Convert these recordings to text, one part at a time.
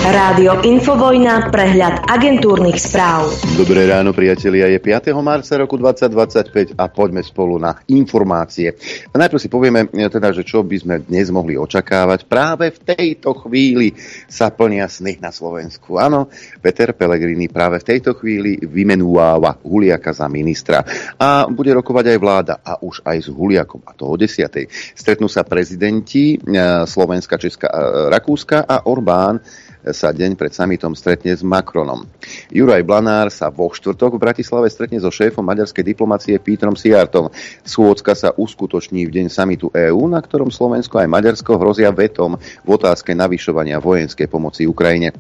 Rádio Infovojna, prehľad agentúrnych správ. Dobré ráno, priatelia, je 5. marca roku 2025 a poďme spolu na informácie. A najprv si povieme teda, že čo by sme dnes mohli očakávať. Práve v tejto chvíli sa plnia sny na Slovensku. Áno, Peter Pellegrini práve v tejto chvíli vymenúva Huliaka za ministra. A bude rokovať aj vláda a už aj s Huliakom, a to o 10. Stretnú sa prezidenti Slovenska, Česka, Rakúska a Orbán sa deň pred summitom stretne s Macronom. Juraj Blanár sa vo štvrtok v Bratislave stretne so šéfom maďarskej diplomacie Petrom Szijjártom. Schôdzka sa uskutoční v deň summitu EÚ, na ktorom Slovensko aj Maďarsko hrozia vetom v otázke navyšovania vojenskej pomoci Ukrajine.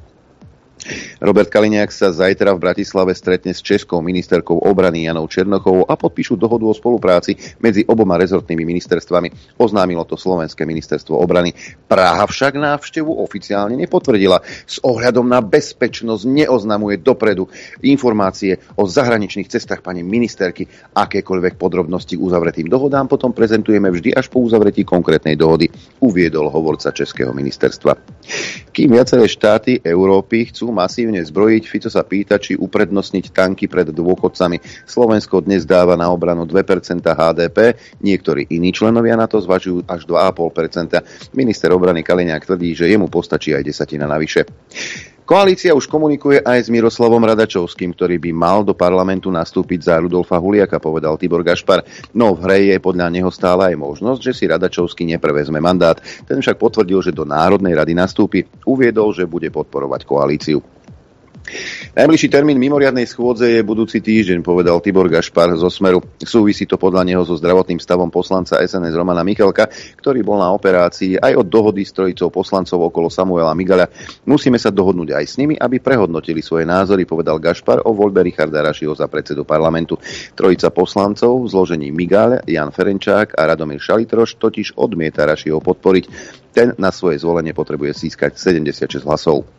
Robert Kaliňák sa zajtra v Bratislave stretne s českou ministerkou obrany Janou Černochovou a podpíšu dohodu o spolupráci medzi oboma rezortnými ministerstvami. Oznámilo to Slovenské ministerstvo obrany. Praha však návštevu oficiálne nepotvrdila. S ohľadom na bezpečnosť neoznamuje dopredu informácie o zahraničných cestách pani ministerky. Akékoľvek podrobnosti uzavretým dohodám potom prezentujeme vždy až po uzavretí konkrétnej dohody, uviedol hovorca českého ministerstva. Kým viaceré štáty Európy chcú masívne zbrojiť, Fico sa pýta, či uprednostniť tanky pred dôchodcami. Slovensko dnes dáva na obranu 2% HDP, niektorí iní členovia na to zvažujú až 2,5%. Minister obrany Kaliňák tvrdí, že jemu postačí aj 10 navyše. Koalícia už komunikuje aj s Miroslavom Radačovským, ktorý by mal do parlamentu nastúpiť za Rudolfa Huliaka, povedal Tibor Gašpar. No v hre je podľa neho stále aj možnosť, že si Radačovský neprevezme mandát. Ten však potvrdil, že do Národnej rady nastúpi. Uviedol, že bude podporovať koalíciu. Najbližší termín mimoriadnej schôdze je budúci týždeň, povedal Tibor Gašpar zo Smeru. Súvisí to podľa neho so zdravotným stavom poslanca SNS Romana Michalka, ktorý bol na operácii, aj od dohody s trojicou poslancov okolo Samuela Migaľa. Musíme sa dohodnúť aj s nimi, aby prehodnotili svoje názory, povedal Gašpar o voľbe Richarda Rašiho za predsedu parlamentu. Trojica poslancov v zložení Migaľ, Jan Ferenčák a Radomír Šalitroš totiž odmieta Rašiho podporiť. Ten na svoje zvolenie potrebuje získať 76 hlasov.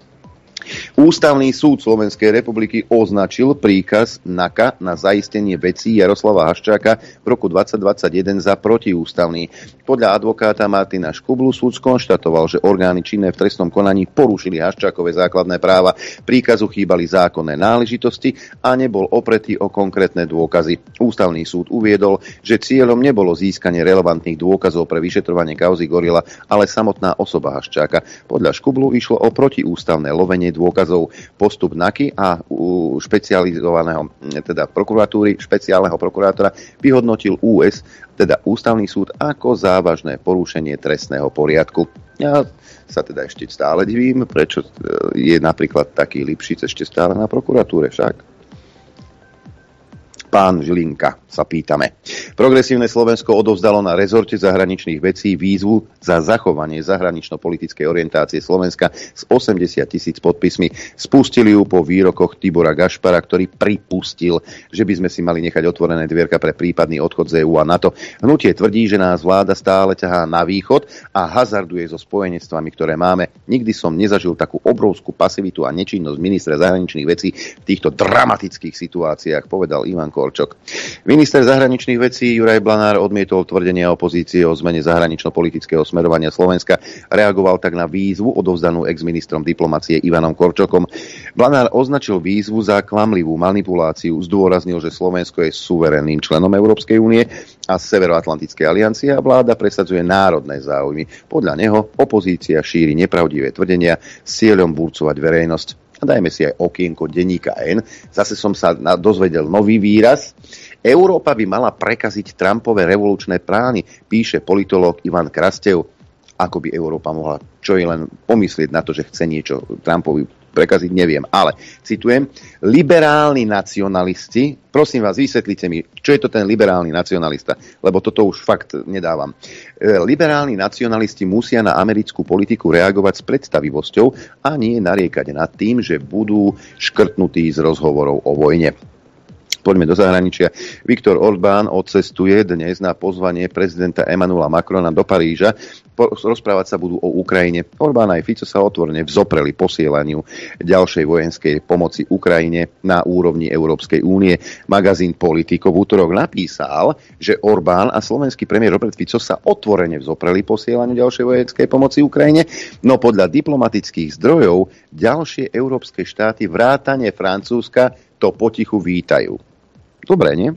Ústavný súd Slovenskej republiky označil príkaz NAKA na zaistenie vecí Jaroslava Haščáka v roku 2021 za protiústavný. Podľa advokáta Martina Škublu súd skonštatoval, že orgány činné v trestnom konaní porušili Haščákove základné práva. Príkazu chýbali zákonné náležitosti a nebol opretý o konkrétne dôkazy. Ústavný súd uviedol, že cieľom nebolo získanie relevantných dôkazov pre vyšetrovanie kauzy Gorila, ale samotná osoba Haščáka. Podľa Škublu išlo o protiústavné lovenie dôkazov. Postup NAKY a špecializovaného teda prokuratúry, špeciálneho prokurátora vyhodnotil teda Ústavný súd ako závažné porušenie trestného poriadku. Ja sa teda ešte stále divím, prečo je napríklad taký Lipšic ešte stále na prokuratúre však. Pán Žilinka, sa pýtame. Progresívne Slovensko odovzdalo na rezorte zahraničných vecí výzvu za zachovanie zahranično-politickej orientácie Slovenska s 80 000 podpismi. Spustili ju po výrokoch Tibora Gašpara, ktorý pripustil, že by sme si mali nechať otvorené dvierka pre prípadný odchod z EÚ a NATO. Hnutie tvrdí, že nás vláda stále ťahá na východ a hazarduje so spojenectvami, ktoré máme. Nikdy som nezažil takú obrovskú pasivitu a nečinnosť ministra zahraničných vecí v týchto dramatických situáciách, povedal Ivan Korčok. Minister zahraničných vecí Juraj Blanár odmietol tvrdenia opozície o zmene zahranično-politického smerovania Slovenska. Reagoval tak na výzvu odovzdanú exministrom diplomacie Ivanom Korčokom. Blanár označil výzvu za klamlivú manipuláciu, zdôraznil, že Slovensko je suverénnym členom Európskej únie a Severoatlantickej aliancie a vláda presadzuje národné záujmy. Podľa neho opozícia šíri nepravdivé tvrdenia s cieľom burcovať verejnosť. Dajme si aj okienko denníka N. Zase som sa dozvedel nový výraz. Európa by mala prekaziť Trumpove revolučné plány, píše politológ Ivan Krastev. Ako by Európa mohla čo je len pomyslieť na to, že chce niečo Trumpovi prekaziť, neviem. Ale, citujem, liberálni nacionalisti, prosím vás, vysvetlite mi, čo je to ten liberálny nacionalista, lebo toto už fakt nedávam. Liberálni nacionalisti musia na americkú politiku reagovať s predstavivosťou a nie nariekať nad tým, že budú škrtnutí z rozhovorov o vojne. Poďme do zahraničia. Viktor Orbán odcestuje dnes na pozvanie prezidenta Emmanuela Macrona do Paríža. Rozprávať sa budú o Ukrajine. Orbán aj Fico sa otvorene vzopreli posielaniu ďalšej vojenskej pomoci Ukrajine na úrovni Európskej únie. Magazín Politico v útorok napísal, že Orbán a slovenský premiér Robert Fico sa otvorene vzopreli posielaniu ďalšej vojenskej pomoci Ukrajine, no podľa diplomatických zdrojov ďalšie európske štáty vrátane Francúzska to potichu vítajú. Dobre, nie?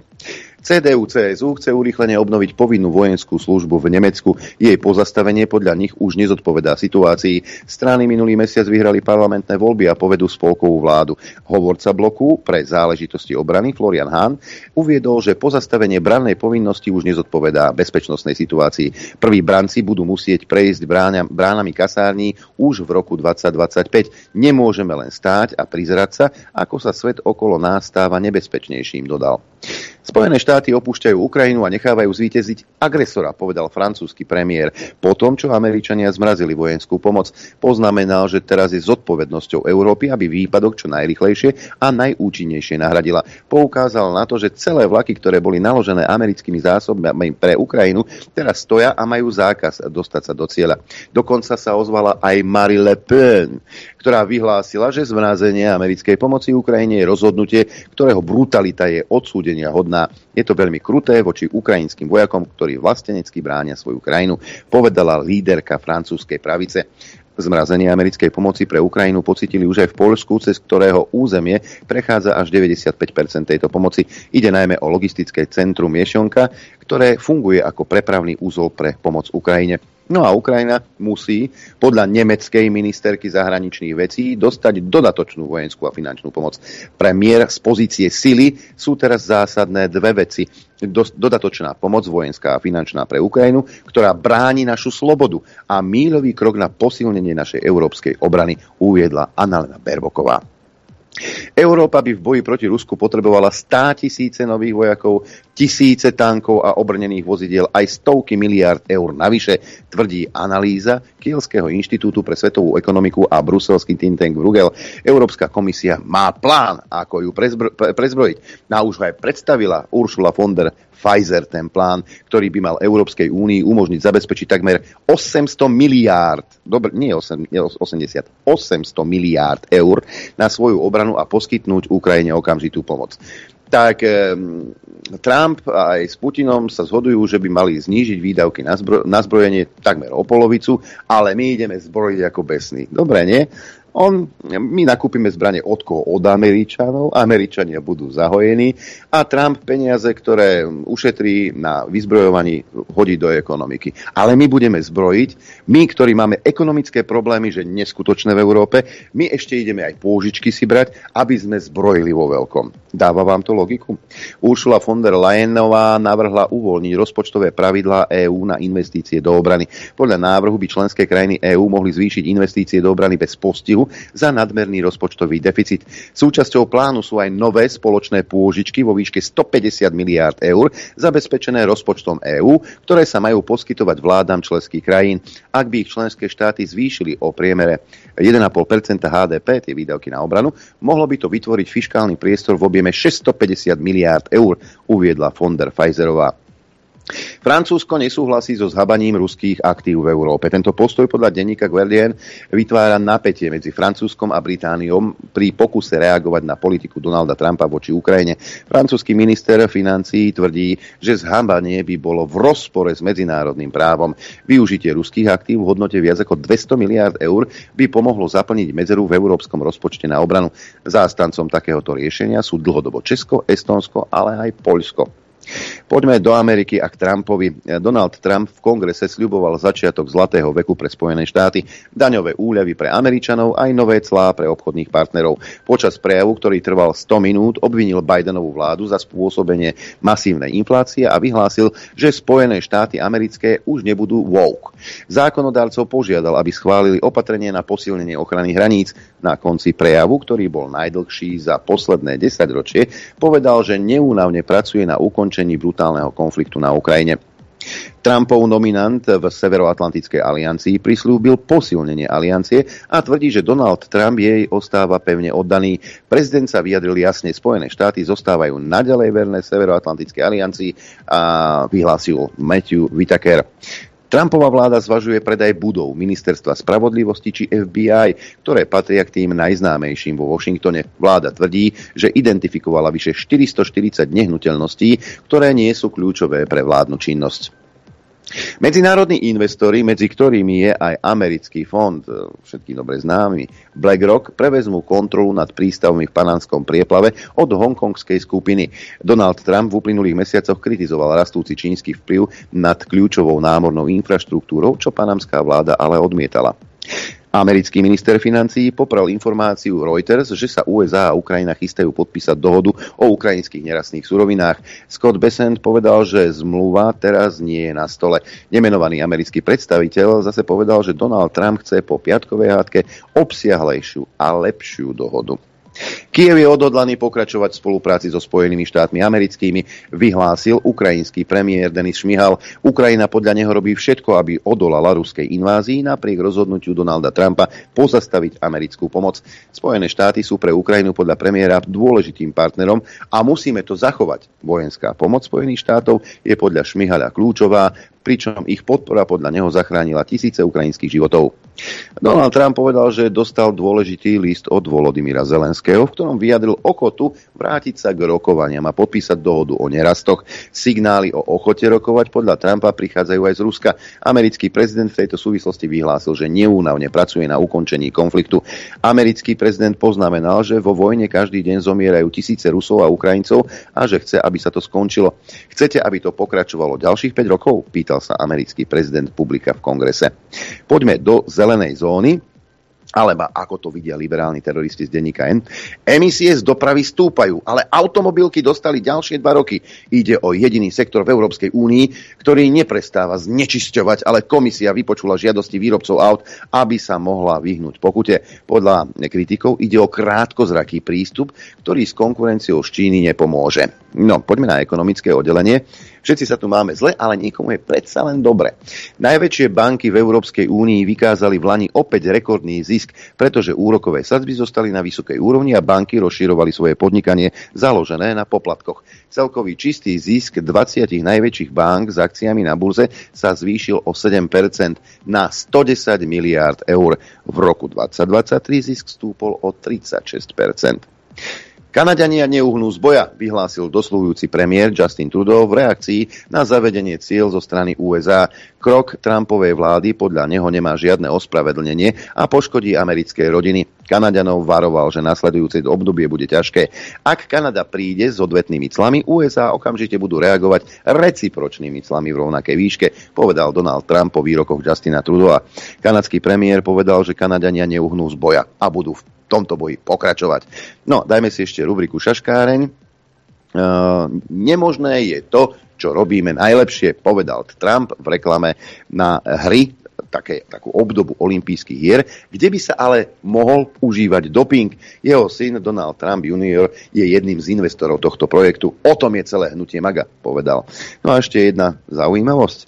CDU-CSU chce urýchlene obnoviť povinnú vojenskú službu v Nemecku. Jej pozastavenie podľa nich už nezodpovedá situácii. Strany minulý mesiac vyhrali parlamentné voľby a povedú spolkovú vládu. Hovorca bloku pre záležitosti obrany Florian Hahn uviedol, že pozastavenie brannej povinnosti už nezodpovedá bezpečnostnej situácii. Prví branci budú musieť prejsť bránami kasární už v roku 2025. Nemôžeme len stáť a prizerať sa, ako sa svet okolo nás stáva nebezpečnejším, dodal. Spojené štáty opúšťajú Ukrajinu a nechávajú zvíťaziť agresora, povedal francúzsky premiér. Po tom, čo Američania zmrazili vojenskú pomoc, poznamenal, že teraz je zodpovednosťou Európy, aby výpadok čo najrýchlejšie a najúčinnejšie nahradila. Poukázal na to, že celé vlaky, ktoré boli naložené americkými zásobami pre Ukrajinu, teraz stoja a majú zákaz dostať sa do cieľa. Dokonca sa ozvala aj Marine Le Pen, ktorá vyhlásila, že zmrazenie americkej pomoci Ukrajine je rozhodnutie, ktorého brutalita je odsúdenia hodná. Je to veľmi kruté voči ukrajinským vojakom, ktorí vlastenecky bránia svoju krajinu, povedala líderka francúzskej pravice. Zmrazenie americkej pomoci pre Ukrajinu pocítili už aj v Poľsku, cez ktorého územie prechádza až 95% tejto pomoci. Ide najmä o logistické centrum Miešionka, ktoré funguje ako prepravný úzol pre pomoc Ukrajine. No a Ukrajina musí podľa nemeckej ministerky zahraničných vecí dostať dodatočnú vojenskú a finančnú pomoc. Pre mier z pozície sily sú teraz zásadné dve veci. Dodatočná pomoc vojenská a finančná pre Ukrajinu, ktorá bráni našu slobodu a míľový krok na posilnenie našej európskej obrany, uviedla Annalena Baerbocková. Európa by v boji proti Rusku potrebovala 100 000 nových vojakov, tisíce tankov a obrnených vozidiel, aj stovky miliárd eur navyše, tvrdí analýza Kielského inštitútu pre svetovú ekonomiku a bruselský think tank Bruegel. Európska komisia má plán, ako ju prezbrojiť. A už ho aj predstavila Ursula von der Pfizer, ten plán, ktorý by mal Európskej únii umožniť zabezpečiť takmer 800 miliárd, nie 80, 800 miliárd eur na svoju obranu a poskytnúť Ukrajine okamžitú pomoc. Tak Trump aj s Putinom sa zhodujú, že by mali znížiť výdavky na zbrojenie takmer o polovicu, ale my ideme zbrojiť ako besní. Dobre, nie? My nakúpime zbrane od koho? Od Američanov, Američania budú zahojení a Trump peniaze, ktoré ušetrí na vyzbrojovaní, hodí do ekonomiky. Ale my budeme zbrojiť, my, ktorí máme ekonomické problémy, že neskutočné v Európe, my ešte ideme aj pôžičky si brať, aby sme zbrojili vo veľkom. Dáva vám to logiku? Ursula von der Leyenová navrhla uvoľniť rozpočtové pravidlá EÚ na investície do obrany. Podľa návrhu by členské krajiny EÚ mohli zvýšiť investície do obrany bez postihu za nadmerný rozpočtový deficit. Súčasťou plánu sú aj nové spoločné pôžičky vo výške 150 miliárd eur, zabezpečené rozpočtom EÚ, ktoré sa majú poskytovať vládam členských krajín. Ak by ich členské štáty zvýšili o priemere 1,5% HDP, tie výdavky na obranu, mohlo by to vytvoriť fiškálny priestor v objeme 650 miliárd eur, uviedla von der Pfizerová. Francúzsko nesúhlasí so zhabaním ruských aktív v Európe. Tento postoj podľa denníka Guardian vytvára napätie medzi Francúzskom a Britániou pri pokuse reagovať na politiku Donalda Trumpa voči Ukrajine. Francúzsky minister financií tvrdí, že zhabanie by bolo v rozpore s medzinárodným právom. Využitie ruských aktív v hodnote viac ako 200 miliárd eur by pomohlo zaplniť medzeru v európskom rozpočte na obranu. Zástancom takéhoto riešenia sú dlhodobo Česko, Estónsko, ale aj Poľsko. Poďme do Ameriky a k Trumpovi. Donald Trump v kongrese sľuboval začiatok zlatého veku pre Spojené štáty, daňové úľavy pre Američanov aj nové clá pre obchodných partnerov. Počas prejavu, ktorý trval 100 minút, obvinil Bidenovú vládu za spôsobenie masívnej inflácie a vyhlásil, že Spojené štáty americké už nebudú woke. Zákonodarcov požiadal, aby schválili opatrenie na posilnenie ochrany hraníc. Na konci prejavu, ktorý bol najdlhší za posledné 10 ročie, povedal, že neúnavne pracuje na ukončení brutálneho konfliktu na Ukrajine. Trumpov nominant v Severoatlantickej aliancii prislúbil posilnenie aliancie a tvrdí, že Donald Trump jej ostáva pevne oddaný. Prezident sa vyjadril jasne, Spojené štáty zostávajú naďalej verné Severoatlantickej aliancii a vyhlásil Matthew Whitaker. Trumpova vláda zvažuje predaj budov Ministerstva spravodlivosti či FBI, ktoré patria k tým najznámejším vo Washingtone. Vláda tvrdí, že identifikovala vyše 440 nehnuteľností, ktoré nie sú kľúčové pre vládnu činnosť. Medzinárodní investori, medzi ktorými je aj americký fond, všetkým dobre známy, BlackRock, prevezmú kontrolu nad prístavmi v Panámskom prieplave od hongkongskej skupiny. Donald Trump v uplynulých mesiacoch kritizoval rastúci čínsky vplyv nad kľúčovou námornou infraštruktúrou, čo panamská vláda ale odmietala. Americký minister financií poprel informáciu Reuters, že sa USA a Ukrajina chystajú podpísať dohodu o ukrajinských nerastných surovinách. Scott Bessent povedal, že zmluva teraz nie je na stole. Nemenovaný americký predstaviteľ zase povedal, že Donald Trump chce po piatkovej hádke obsiahlejšiu a lepšiu dohodu. Kyjev je odhodlaný pokračovať v spolupráci so Spojenými štátmi americkými, vyhlásil ukrajinský premiér Denis Šmihal. Ukrajina podľa neho robí všetko, aby odolala ruskej invázii napriek rozhodnutiu Donalda Trumpa pozastaviť americkú pomoc. Spojené štáty sú pre Ukrajinu podľa premiéra dôležitým partnerom a musíme to zachovať. Vojenská pomoc Spojených štátov je podľa Šmihala kľúčová, pričom ich podpora podľa neho zachránila tisíce ukrajinských životov. Donald Trump povedal, že dostal dôležitý list od Volodymyra Zelenského, v ktorom vyjadril ochotu vrátiť sa k rokovaniam a podpísať dohodu o nerastoch. Signály o ochote rokovať podľa Trumpa prichádzajú aj z Ruska. Americký prezident v tejto súvislosti vyhlásil, že neúnavne pracuje na ukončení konfliktu. Americký prezident poznamenal, že vo vojne každý deň zomierajú tisíce Rusov a Ukrajincov a že chce, aby sa to skončilo. Chcete, aby to pokračovalo ďalších 5 rokov? Pýtal sa americký prezident publika v kongrese. Poďme do zelenej zóny, alebo ako to vidia liberálni teroristi z denníka N. Emisie z dopravy stúpajú, ale automobilky dostali ďalšie 2 roky. Ide o jediný sektor v Európskej únii, ktorý neprestáva znečisťovať, ale komisia vypočula žiadosti výrobcov aut, aby sa mohla vyhnúť pokute. Podľa kritikov ide o krátkozraký prístup, ktorý s konkurenciou z Číny nepomôže. No, poďme na ekonomické oddelenie. Všetci sa tu máme zle, ale niekomu je predsa len dobre. Najväčšie banky v Európskej únii vykázali v lani opäť rekordný zisk, pretože úrokové sadzby zostali na vysokej úrovni a banky rozširovali svoje podnikanie založené na poplatkoch. Celkový čistý zisk 20 najväčších bank s akciami na burze sa zvýšil o 7% na 110 miliárd eur. V roku 2023 zisk stúpol o 36%. Kanaďania neuhnú z boja, vyhlásil dosluhujúci premiér Justin Trudeau v reakcii na zavedenie cieľ zo strany USA. Krok Trumpovej vlády podľa neho nemá žiadne ospravedlnenie a poškodí americké rodiny. Kanaďanov varoval, že nasledujúce obdobie bude ťažké. Ak Kanada príde s odvetnými clami, USA okamžite budú reagovať recipročnými clami v rovnakej výške, povedal Donald Trump po výrokoch Justina Trudeau. Kanadský premiér povedal, že Kanaďania neuhnú z boja a budú v tomto boji pokračovať. No, dajme si ešte rubriku Šaškáreň. Nemožné je to, čo robíme najlepšie, povedal Trump v reklame na hry, takú obdobu olympijských hier, kde by sa ale mohol užívať doping. Jeho syn Donald Trump Jr. je jedným z investorov tohto projektu. O tom je celé hnutie MAGA, povedal. No a ešte jedna zaujímavosť.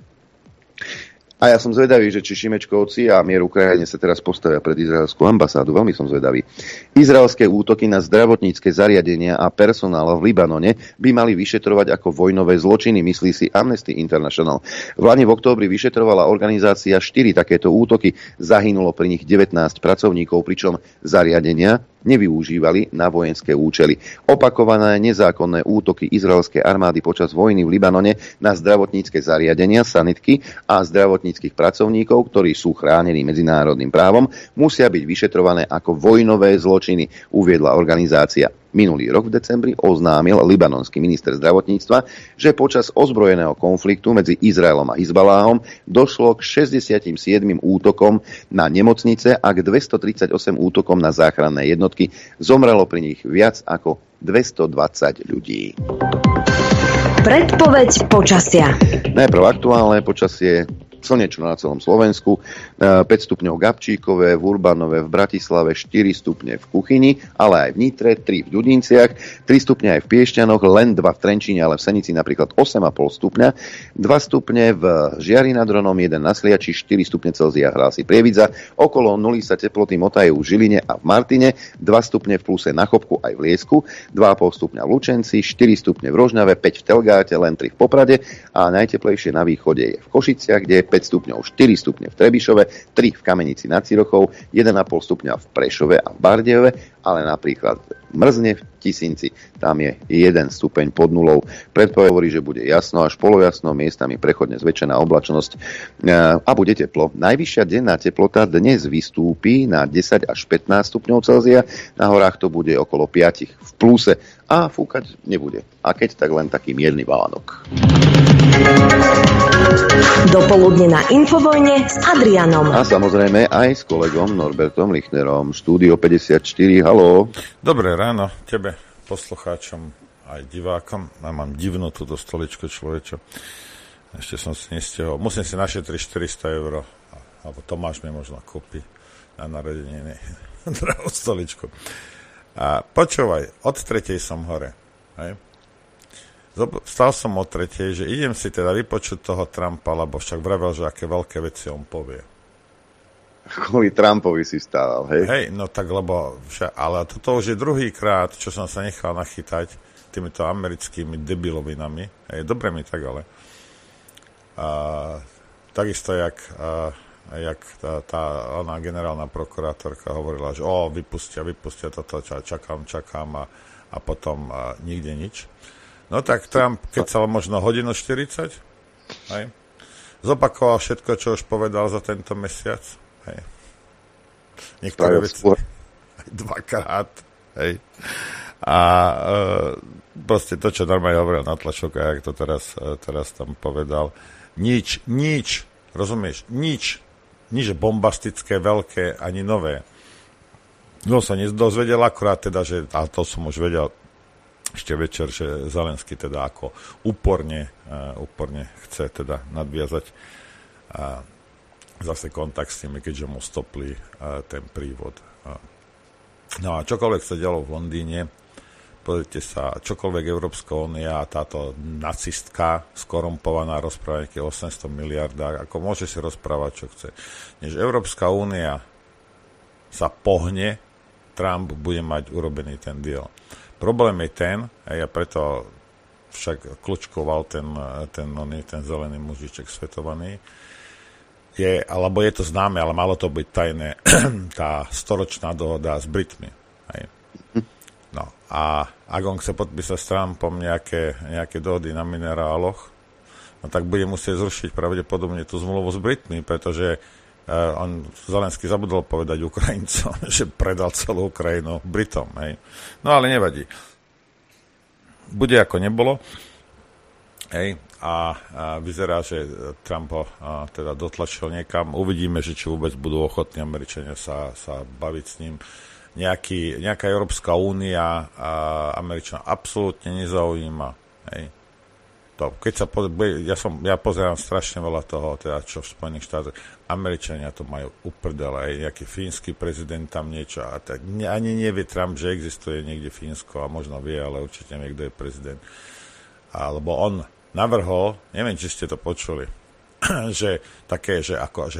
A ja som zvedavý, že či Šimečkovci a mier Ukrajine sa teraz postavia pred izraelskú ambasádu. Veľmi som zvedavý. Izraelské útoky na zdravotnícke zariadenia a personál v Libanone by mali vyšetrovať ako vojnové zločiny, myslí si Amnesty International. V lani v októbri vyšetrovala organizácia 4 takéto útoky. Zahynulo pri nich 19 pracovníkov, pričom zariadenia nevyužívali na vojenské účely. Opakované nezákonné útoky izraelskej armády počas vojny v Libanone na zdravotnícke zariadenia, sanitky a zdravotníckych pracovníkov, ktorí sú chránení medzinárodným právom, musia byť vyšetrované ako vojnové zločiny, uviedla organizácia. Minulý rok v decembri oznámil libanonský minister zdravotníctva, že počas ozbrojeného konfliktu medzi Izraelom a Hizbaláhom došlo k 67 útokom na nemocnice a k 238 útokom na záchranné jednotky. Zomrelo pri nich viac ako 220 ľudí. Predpoveď počasia. Najprv aktuálne počasie. slnečno na celom Slovensku, 5 stupňov Gabčíkové, v Urbanove, v Bratislave, 4 stupne v Kuchyni, ale aj v Nitre, 3 v Dudinciach, 3 stupne aj v Piešťanoch, len 2 v Trenčíne, ale v Senici napríklad 8,5 stupňa, 2 stupne v Žiari nad Hronom, 1 na Sliači, 4 stupne Celzia hlási Prievidza, okolo 0 sa teploty motajú v Žiline a v Martine, 2 stupne v pluse na Chopku aj v Liesku, 2,5 stupňa v Lučenci, 4 stupne v Rožňave, 5 v Telgáte, len 3 v Poprade a najteplejšie na východe je v Košiciach, kde je 5 stupňov, 4 stupne v Trebišove, 3 v Kamenici nad Cirochou, 1,5 stupňa v Prešove a v Bardejove, ale napríklad mrzne v Tisinci, tam je 1 stupeň pod nulou. Predpoveď hovorí, že bude jasno až polojasno, miestami prechodne zväčšená oblačnosť a bude teplo. Najvyššia denná teplota dnes vystúpi na 10 až 15 stupňov Celzia, na horách to bude okolo 5 v pluse a fúkať nebude. A keď tak len taký mierny vánok. Dopoludne na Infovojne s Adrianom. A samozrejme aj s kolegom Norbertom Lichnerom. Štúdio 54, haló. Dobré ráno tebe, poslucháčom aj divákom. Ja mám divnú túto stoličku, človečo. Ešte som si nestihol. Musím si našetriť 400 €. Alebo Tomáš mi možno kúpi na narodeniny drahú stoličku. A počúvaj, od 3:00 som hore. Hej? Vstal som od 3:00, že idem si teda vypočuť toho Trumpa, lebo však vravel, že aké veľké veci on povie. Kvôli Trumpovi si stával, hej? Hej, no tak, lebo ale toto už je druhýkrát, čo som sa nechal nachytať týmito americkými debilovinami. Hej, dobre mi tak, ale takisto, jak tá ona generálna prokurátorka hovorila, že vypustia toto, čakám a potom nikde nič. No tak Trump, keď sa možno 1:40, hej, zopakoval všetko, čo už povedal za tento mesiac. Hej. Niektoré veci aj dvakrát. Hej. A proste to, čo normálne hovoril na tlačovke, jak to teraz tam povedal. Nič, rozumieš, nič bombastické, veľké, ani nové. No sa nedozvedel akurát teda, že, a to som už vedel ešte večer, že Zelenský teda ako úporne chce teda nadviazať zase kontakt s nimi, keďže mu stopli ten prívod. No a čokoľvek sa dialo v Londýne, pozrite sa, čokoľvek Európska únia a táto nacistka skorumpovaná rozpráva nejaké 800 miliardách, ako môže si rozprávať, čo chce. Než Európska únia sa pohne, Trump bude mať urobený ten deal. Problém je ten, a ja preto však kľúčkoval ten zelený mužiček svetovaný, alebo je to známe, ale malo to byť tajné, tá storočná dohoda s Britmi. Hej. No a ak on chce podpísať s Trumpom nejaké dohody na mineráloch, no tak bude musieť zrušiť pravdepodobne tú zmluvu s Britmi, pretože on Zelenský zabudol povedať Ukrajincom, že predal celú Ukrajinu Britom. Hej. No ale nevadí. Bude ako nebolo. Hej. A vyzerá, že Trump ho teda dotlačil niekam. Uvidíme, že či vôbec budú ochotní Američania sa baviť s ním. Nejaká Európska únia Američana absolútne nezaujíma. Hej. To, keď ja pozerám strašne veľa toho, teda čo v Spojených štátoch, Američania to majú uprdele, aj nejaký fínsky prezident tam niečo, a tak ani nevie Trump, že existuje niekde Fínsko, a možno vie, ale určite vie, kto je prezident. Alebo on navrhol, neviem, či ste to počuli, že také, že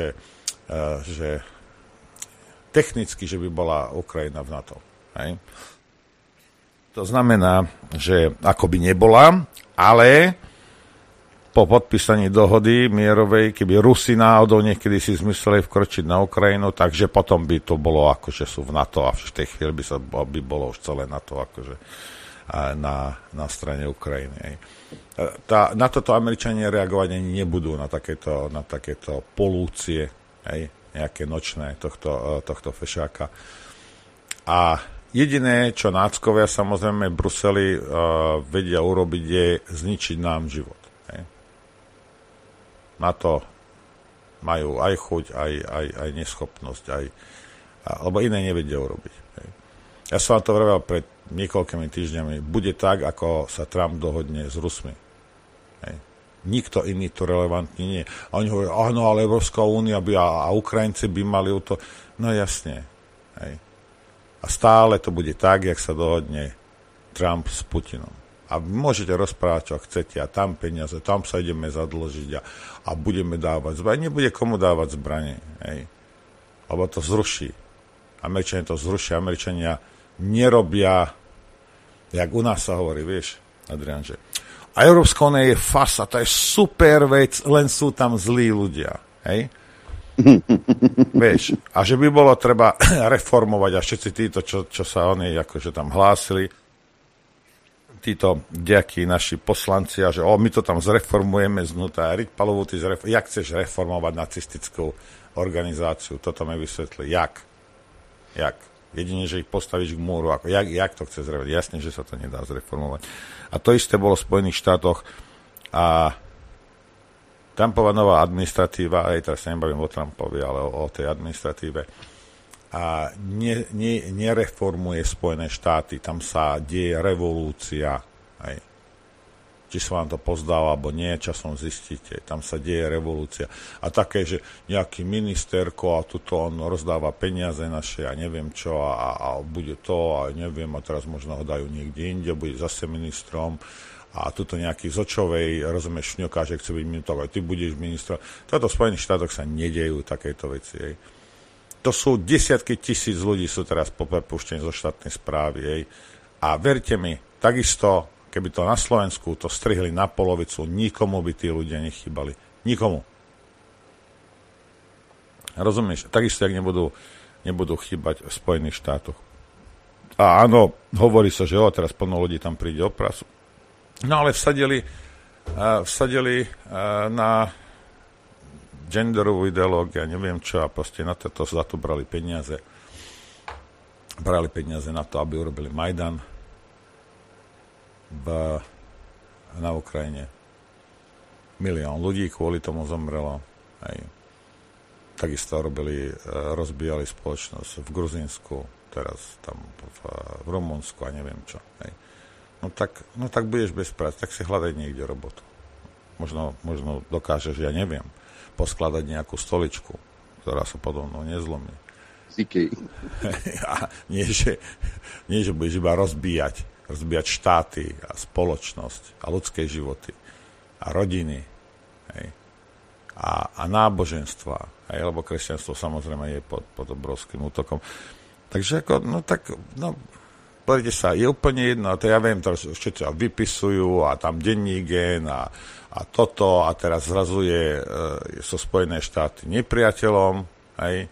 technicky, že by bola Ukrajina v NATO. Hej? To znamená, že ako by nebola, ale po podpísaní dohody mierovej, keby Rusi náhodou niekedy si zmysleli vkročiť na Ukrajinu, takže potom by to bolo ako, že sú v NATO a v tej chvíli by bolo už celé NATO akože na strane Ukrajiny. Na toto Američania reagovať ani nebudú, na takéto polúcie, nejaké nočné tohto fešáka. A jediné, čo náckovia samozrejme v Bruseli vedia urobiť, je zničiť nám život. Na to majú aj chuť, aj neschopnosť, lebo iné nevedia urobiť. Ja som vám to vravel pred niekoľkými týždňami. Bude tak, ako sa Trump dohodne s Rusmi. Nikto iný tu relevantný nie. A oni hovoria, áno, ale Európska únia a Ukrajinci by mali to. No jasne. Hej. A stále to bude tak, jak sa dohodne Trump s Putinom. A môžete rozprávať, čo chcete, a tam peniaze, tam sa ideme zadlžiť a budeme dávať zbranie. Nebude komu dávať zbranie. Hej. Lebo to zruší. Američania to zrušia. Američania nerobia, jak u nás sa hovorí, vieš, Adrián, že a Európska únia je fasa, to je super vec, len sú tam zlí ľudia. Hej? Vieš, a že by bolo treba reformovať a všetci títo, čo sa oni akože tam hlásili, títo kdejakí naši poslanci a že my to tam zreformujeme znútra. Riť Palovú, jak chceš reformovať nacistickú organizáciu? Toto mi vysvetli. Jak? Jedine, že ich postavíš k múru. Jak to chce zreformovať? Jasne, že sa to nedá zreformovať. A to isté bolo v Spojených štátoch a Trumpová nová administratíva, aj teraz sa nebavím o Trumpovi, ale o tej administratíve, a nereformuje Spojené štáty. Tam sa deje revolúcia. Aj. Či sa vám to pozdáva, alebo nie, časom zistíte. Tam sa deje revolúcia. A také, že nejaký ministerko a tuto on rozdáva peniaze naše a neviem čo a bude to a neviem a teraz možno ho dajú niekde inde, bude zase ministrom a tuto nejaký Zočovej, rozumieš, šňoká, že chce byť ministrom, aj ty budeš ministrom. Toto v Spojených štátoch sa nedejú takéto veci. Hej. To sú desiatky tisíc ľudí, sú teraz po prepúštení zo štátnej správy. Hej. A verte mi, takisto keby to na Slovensku to strihli na polovicu, nikomu by tí ľudia nechýbali. Nikomu. Rozumieš? Takisto, jak nebudú chýbať v Spojených štátoch. A áno, hovorí sa, že teraz plno ľudí tam príde o prácu. No ale vsadili na genderovú ideológiu, ja neviem čo, a proste na to za to brali peniaze. Brali peniaze na to, aby urobili Majdan na Ukrajine. 1 milión ľudí kvôli tomu zomrelo. Hej. Takisto rozbíjali spoločnosť v Gruzínsku, teraz tam v Rumunsku a neviem čo. Hej. No tak budeš bez práce, tak si hľadaj niekde robotu. Možno dokážeš, ja neviem, poskladať nejakú stoličku, ktorá sa podobno nezlomí. A nie, že budeš iba rozbíjať štáty a spoločnosť a ľudské životy a rodiny, hej, a náboženstva, hej, lebo kresťanstvo samozrejme je pod obrovským útokom. Takže pozrite sa, je úplne jedno, to ja viem, to všetci vypisujú a tam denní gen a toto a teraz zrazu sú Spojené štáty nepriateľom, hej,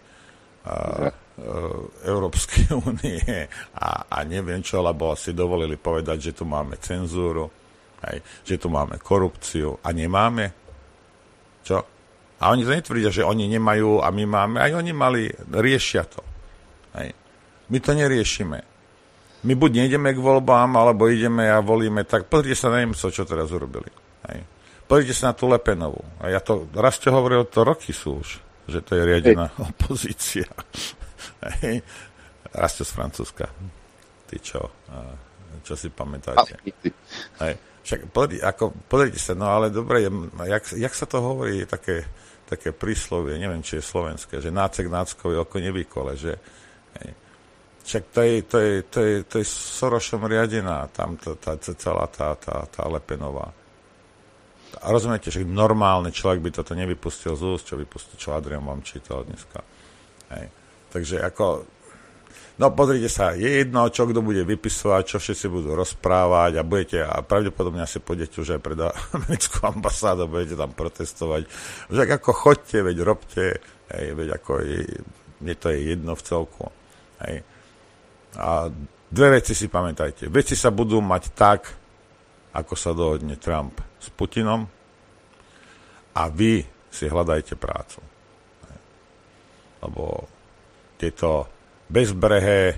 Európskej únie a neviem čo, lebo si dovolili povedať, že tu máme cenzúru, hej, že tu máme korupciu a nemáme. Čo? A oni to netvrdia, že oni nemajú a my máme, aj oni riešia to. Hej. My to neriešime. My buď nejdeme k voľbám, alebo ideme a volíme, tak pozrite sa na Nemcov, čo teraz urobili. Hej. Pozrite sa na tú Le Penovú. A ja to raz čo hovoril, to roky sú už, že to je riadená opozícia. Hej. Rastio z Francúzska. Ty čo si pamätáte? Hej. Však pozrite sa, no ale dobre, jak sa to hovorí, také príslovie, neviem, či je slovenské, že nácek náckovi oko nevykole, že hej. Však to je Sorošom riadená, tam celá tá Le Penová. A rozumiete, že normálny človek by toto nevypustil z úst, čo Adrián vám čítal dneska. Hej. Takže no pozrite sa, je jedno, čo kto bude vypisovať, čo všetci budú rozprávať a pravdepodobne asi pôjdete už aj pred americkú ambasádu, budete tam protestovať. Že ako chodte, veď robte, hej, veď ako mne to je jedno v celku. Hej. A dve veci si pamätajte. Veci sa budú mať tak, ako sa dohodne Trump s Putinom a vy si hľadajte prácu. Hej. Lebo tieto bezbrehé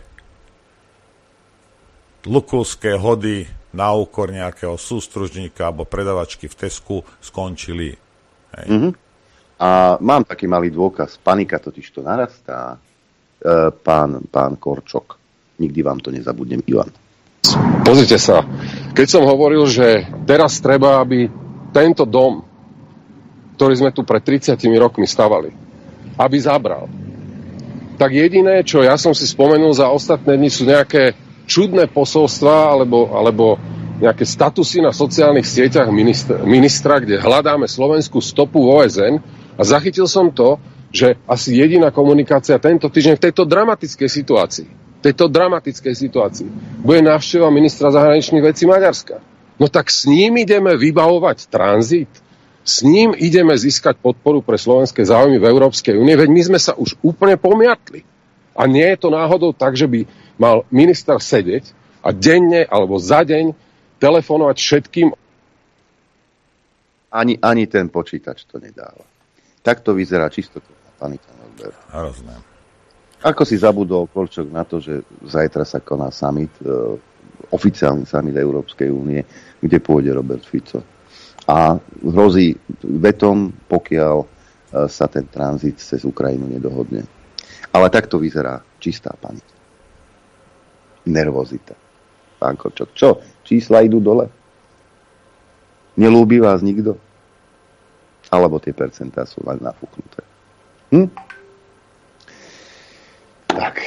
lukulské hody na úkor nejakého sústružníka alebo predavačky v Tesku skončili. Hej. Mm-hmm. A mám taký malý dôkaz. Panika totiž to narastá. Pán Korčok. Nikdy vám to nezabudnem, Ivan. Pozrite sa, keď som hovoril, že teraz treba, aby tento dom, ktorý sme tu pred 30 rokmi stavali, aby zabral, tak jediné, čo ja som si spomenul za ostatné dni, sú nejaké čudné posolstvá alebo nejaké statusy na sociálnych sieťach ministra, kde hľadáme slovenskú stopu v OSN a zachytil som to, že asi jediná komunikácia tento týždeň v tejto dramatickej situácii bude návšteva ministra zahraničných vecí Maďarska. No tak s ním ideme vybavovať tranzit, s ním ideme získať podporu pre slovenské záujmy v Európskej únie, veď my sme sa už úplne pomiatli. A nie je to náhodou tak, že by mal minister sedieť a denne alebo za deň telefonovať všetkým. Ani ten počítač to nedáva. Tak to vyzerá čisto panika na odber. Hrozné. Ako si zabudol Korčok na to, že zajtra sa koná summit, oficiálny summit Európskej únie, kde pôjde Robert Fico. A hrozí vetom, pokiaľ sa ten tranzit cez Ukrajinu nedohodne. Ale takto vyzerá čistá panika. Nervozita. Pán Korčok, čo? Čísla idú dole? Nelúbi vás nikto? Alebo tie percentá sú len nafúknuté? Tak.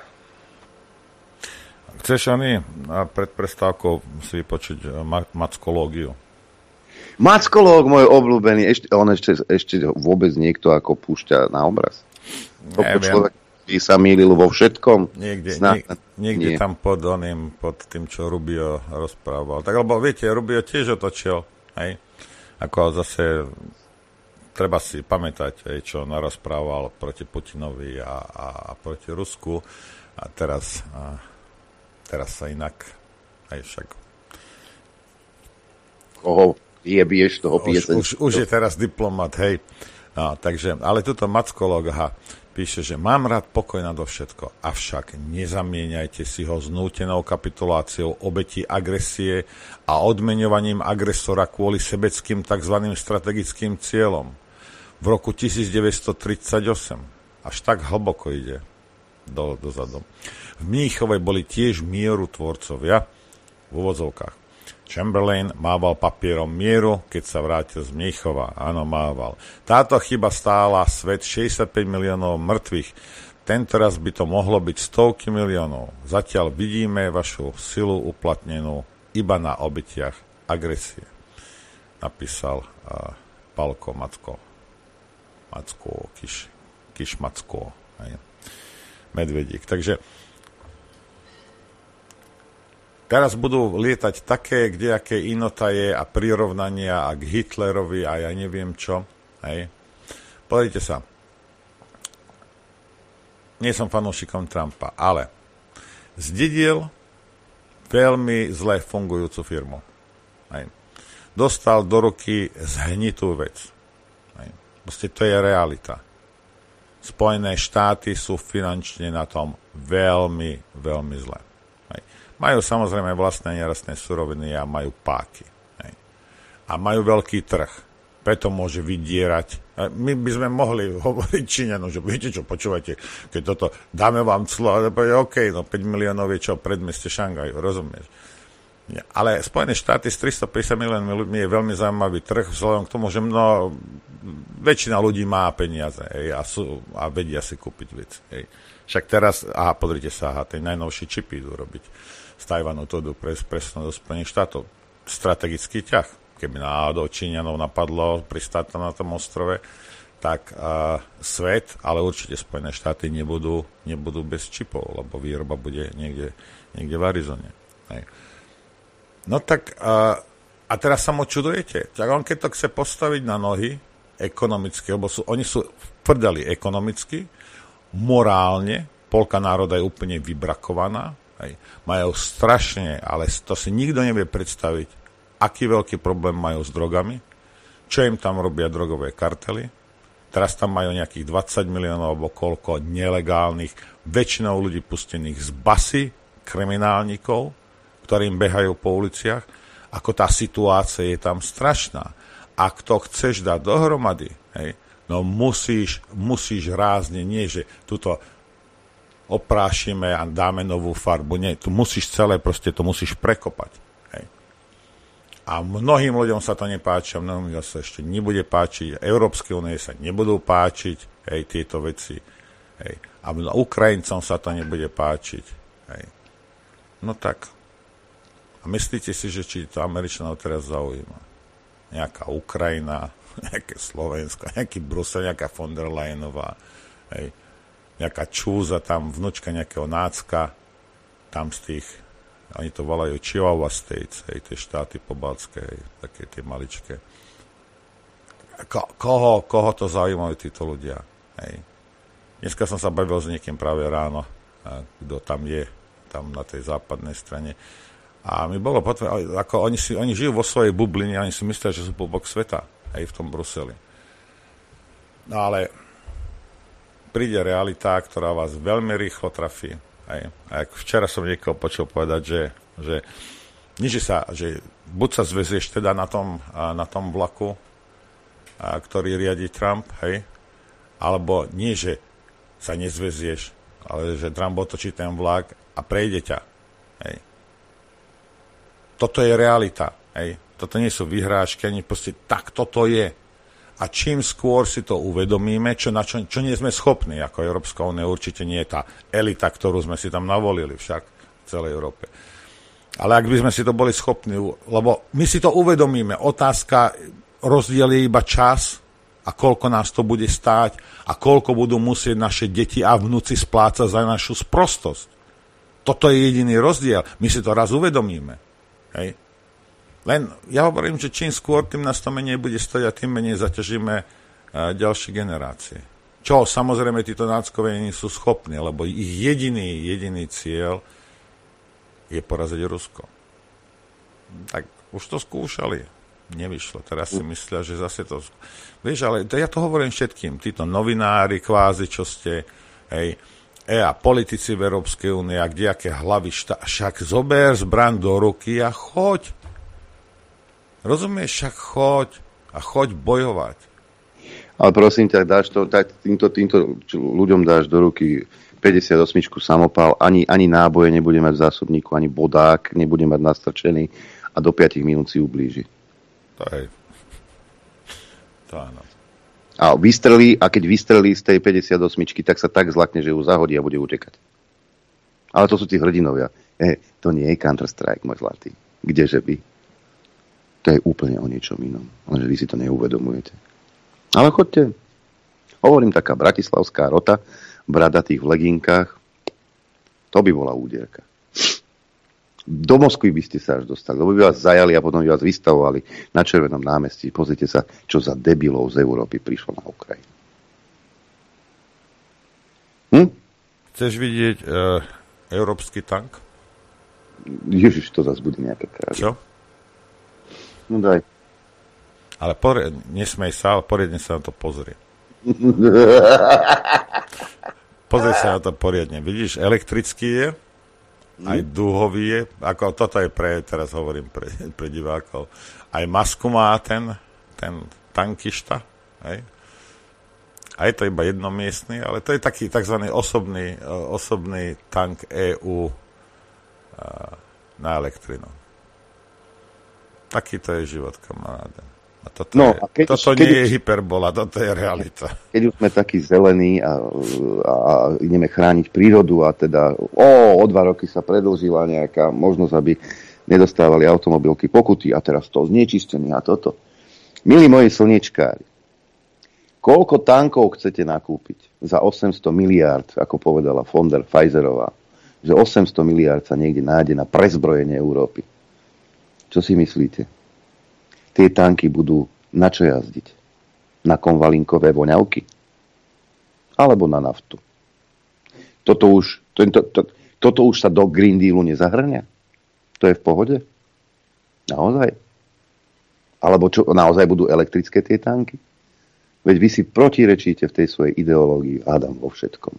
Chceš, Ani, pred prestávkou si vypočuť mackológiu? Mackológ, môj obľúbený, ešte vôbec niekto ako púšťa na obraz. Človek by sa mýlil vo všetkom. Niekde tam pod tým, čo Rubio rozprával. Tak, lebo viete, Rubio tiež otočil, hej? Ako zase treba si pamätať, čo narozprával proti Putinovi a proti Rusku. A teraz sa inak, aj však. Koho jebieš, toho pieseň. Už je teraz diplomat, hej. No, takže, ale tuto mackológ píše, že mám rád pokoj nadovšetko, avšak nezamieňajte si ho s nútenou kapituláciou obetí agresie a odmeňovaním agresora kvôli sebeckým tzv. Strategickým cieľom. V roku 1938 až tak hlboko ide dozadu. V Mníchove boli tiež mierotvorcovia v úvodzovkách. Chamberlain mával papierom mieru, keď sa vrátil z Mníchova. Áno, mával. Táto chyba stála svet 65 miliónov mŕtvych. Tentoraz by to mohlo byť stovky miliónov. Zatiaľ vidíme vašu silu uplatnenú iba na obetiach agresie. Napísal Palko Macko, Kiš Macko. Medvedík. Takže teraz budú lietať také, kdejaké inotaje a prirovnania a k Hitlerovi a ja neviem čo. Hej. Pozrite sa. Nie som fanúšikom Trumpa, ale zdedil veľmi zle fungujúcu firmu. Hej. Dostal do ruky zhnitú vec. Hej. Proste to je realita. Spojené štáty sú finančne na tom veľmi, veľmi zle. Hej. Majú samozrejme vlastné nerastné suroviny a majú páky. Hej. A majú veľký trh. Preto môže vydierať. My by sme mohli hovoriť Číňanom, že viete čo, počúvajte, keď toto dáme vám clo, ale OK, no 5 miliónov je čo, predmeste Šangaju, rozumieš? Ale Spojené štáty s 350 miliónmi ľuďmi je veľmi zaujímavý trh, vzhľadom k tomu, že väčšina ľudí má peniaze, hej, a vedia si kúpiť veci. Hej. Však teraz, pozrite sa, ten najnovší čipy idú robiť z Tajvanu, to idú presno do Spojených štátov. Strategický ťah. Keby náhodou Číňanov napadlo pristáť tam na tom ostrove, tak svet, ale určite Spojené štáty nebudú bez čipov, lebo výroba bude niekde v Arizone. Hej. No tak, a teraz sa mu čudujete. Tak on keď to chce postaviť na nohy ekonomicky, lebo oni sú tvrdali ekonomicky, morálne, polka národa je úplne vybrakovaná, hej. Majú strašne, ale to si nikto nevie predstaviť, aký veľký problém majú s drogami, čo im tam robia drogové kartely. Teraz tam majú nejakých 20 miliónov alebo koľko nelegálnych, väčšinou ľudí pustených z basy, kriminálnikov, ktorým behajú po uliciach, ako tá situácia je tam strašná. Ak to chceš dať dohromady, hej, no musíš rázne, nie že tuto oprášime a dáme novú farbu, nie, tu musíš celé, proste to musíš prekopať. Hej. A mnohým ľuďom sa to nepáči, a mnohým ľuďom sa ešte nebude páčiť. Európskej únie sa nebudú páčiť tieto veci. Hej. A Ukrajincom sa to nebude páčiť. Hej. No tak. A myslíte si, že či to Američanov teraz zaujíma? Nejaká Ukrajina, nejaké Slovensko, nejaký Brusel, nejaká von der Leyenová, hej. Nejaká čúza tam, vnučka nejakého nácka, tam z tých, oni to volajú Chihuahua States, hej, tie štáty pobaltské, hej, také tie maličké. Koho to zaujímajú títo ľudia? Hej. Dneska som sa bavil s niekým práve ráno, kto tam je, tam na tej západnej strane. A mi bolo potvrdené, ako oni žijú vo svojej bubline, oni si myslia, že sú po bok sveta, hej, v tom Bruseli. No ale príde realita, ktorá vás veľmi rýchlo trafí. Hej. A včera som niekoho počul povedať, že buď sa zväzieš teda na tom vlaku, ktorý riadi Trump, hej, alebo nie, že sa nezväzieš, ale že Trump otočí ten vlak a prejde ťa. Hej. Toto je realita. Hej. Toto nie sú vyhrážky, ani proste tak toto je. A čím skôr si to uvedomíme, čo nie sme schopní, ako Európska únia určite nie je tá elita, ktorú sme si tam navolili však v celej Európe. Ale ak by sme si to boli schopní, lebo my si to uvedomíme, otázka, rozdiel je iba čas a koľko nás to bude stáť a koľko budú musieť naše deti a vnúci splácať za našu sprostosť. Toto je jediný rozdiel. My si to raz uvedomíme. Hej. Len ja hovorím, že čím skôr, tým nás to menej bude stojiť a tým menej zaťažíme ďalšie generácie. Čo samozrejme títo náckovia nie sú schopní, lebo ich jediný cieľ je poraziť Rusko. Tak už to skúšali. Nevyšlo. Teraz si myslia, že zase to... Vieš, ale ja to hovorím všetkým. Títo novinári, kvázi, čo ste, hej, a politici v Európskej únie, a kdejaké hlavy však zober zbraň do ruky a choď. Rozumieš, však choď bojovať. Ale prosím ťa, týmto ľuďom dáš do ruky 58 samopal, ani náboje nebude mať v zásobníku, ani bodák nebude mať nastrčený a do 5 minút si ublíži. To je. To áno. A keď vystrelí z tej 58, tak sa tak zlakne, že ju zahodí a bude utekať. Ale to sú tí hrdinovia. To nie je Counter-Strike, môj zlatý. Kdeže by? To je úplne o niečom inom. Lenže vy si to neuvedomujete. Ale chodte. Hovorím, taká bratislavská rota, bradatých v leginkách, to by bola úderka. Do Moskvy by ste sa až dostali, lebo by vás zajali a potom by vás vystavovali na Červenom námestí. Pozrite sa, čo za debilov z Európy prišlo na Ukrajinu. Chceš vidieť európsky tank? Ježiš, to zase bude nejaké kráľ. Čo? No daj. Ale nesmej sa, ale poriadne sa na to pozri. Pozri sa na to poriadne. Vidíš, elektrický je, aj dúhový je, ako toto je teraz hovorím pre divákov, aj masku má ten tankišta, hej? A je to iba jednomiestný, ale to je taký tzv. osobný tank EU na elektrinu. Takýto je život, kamaráde. A toto nie je hyperbola, toto je realita. Keď už sme takí zelení a ideme chrániť prírodu a teda o 2 roky sa predĺžila nejaká možnosť, aby nedostávali automobilky pokuty a teraz to znečistenie a toto. Milí moji slniečkári, koľko tankov chcete nakúpiť za 800 miliárd, ako povedala von der Pfizerová, že 800 miliárd sa niekde nájde na prezbrojenie Európy. Čo si myslíte? Tie tanky budú na čo jazdiť? Na konvalinkové voňavky? Alebo na naftu? Toto už sa do Green Dealu nezahrňa? To je v pohode? Naozaj? Alebo čo, naozaj budú elektrické tie tanky? Veď vy si protirečíte v tej svojej ideológii. Hádam vo všetkom.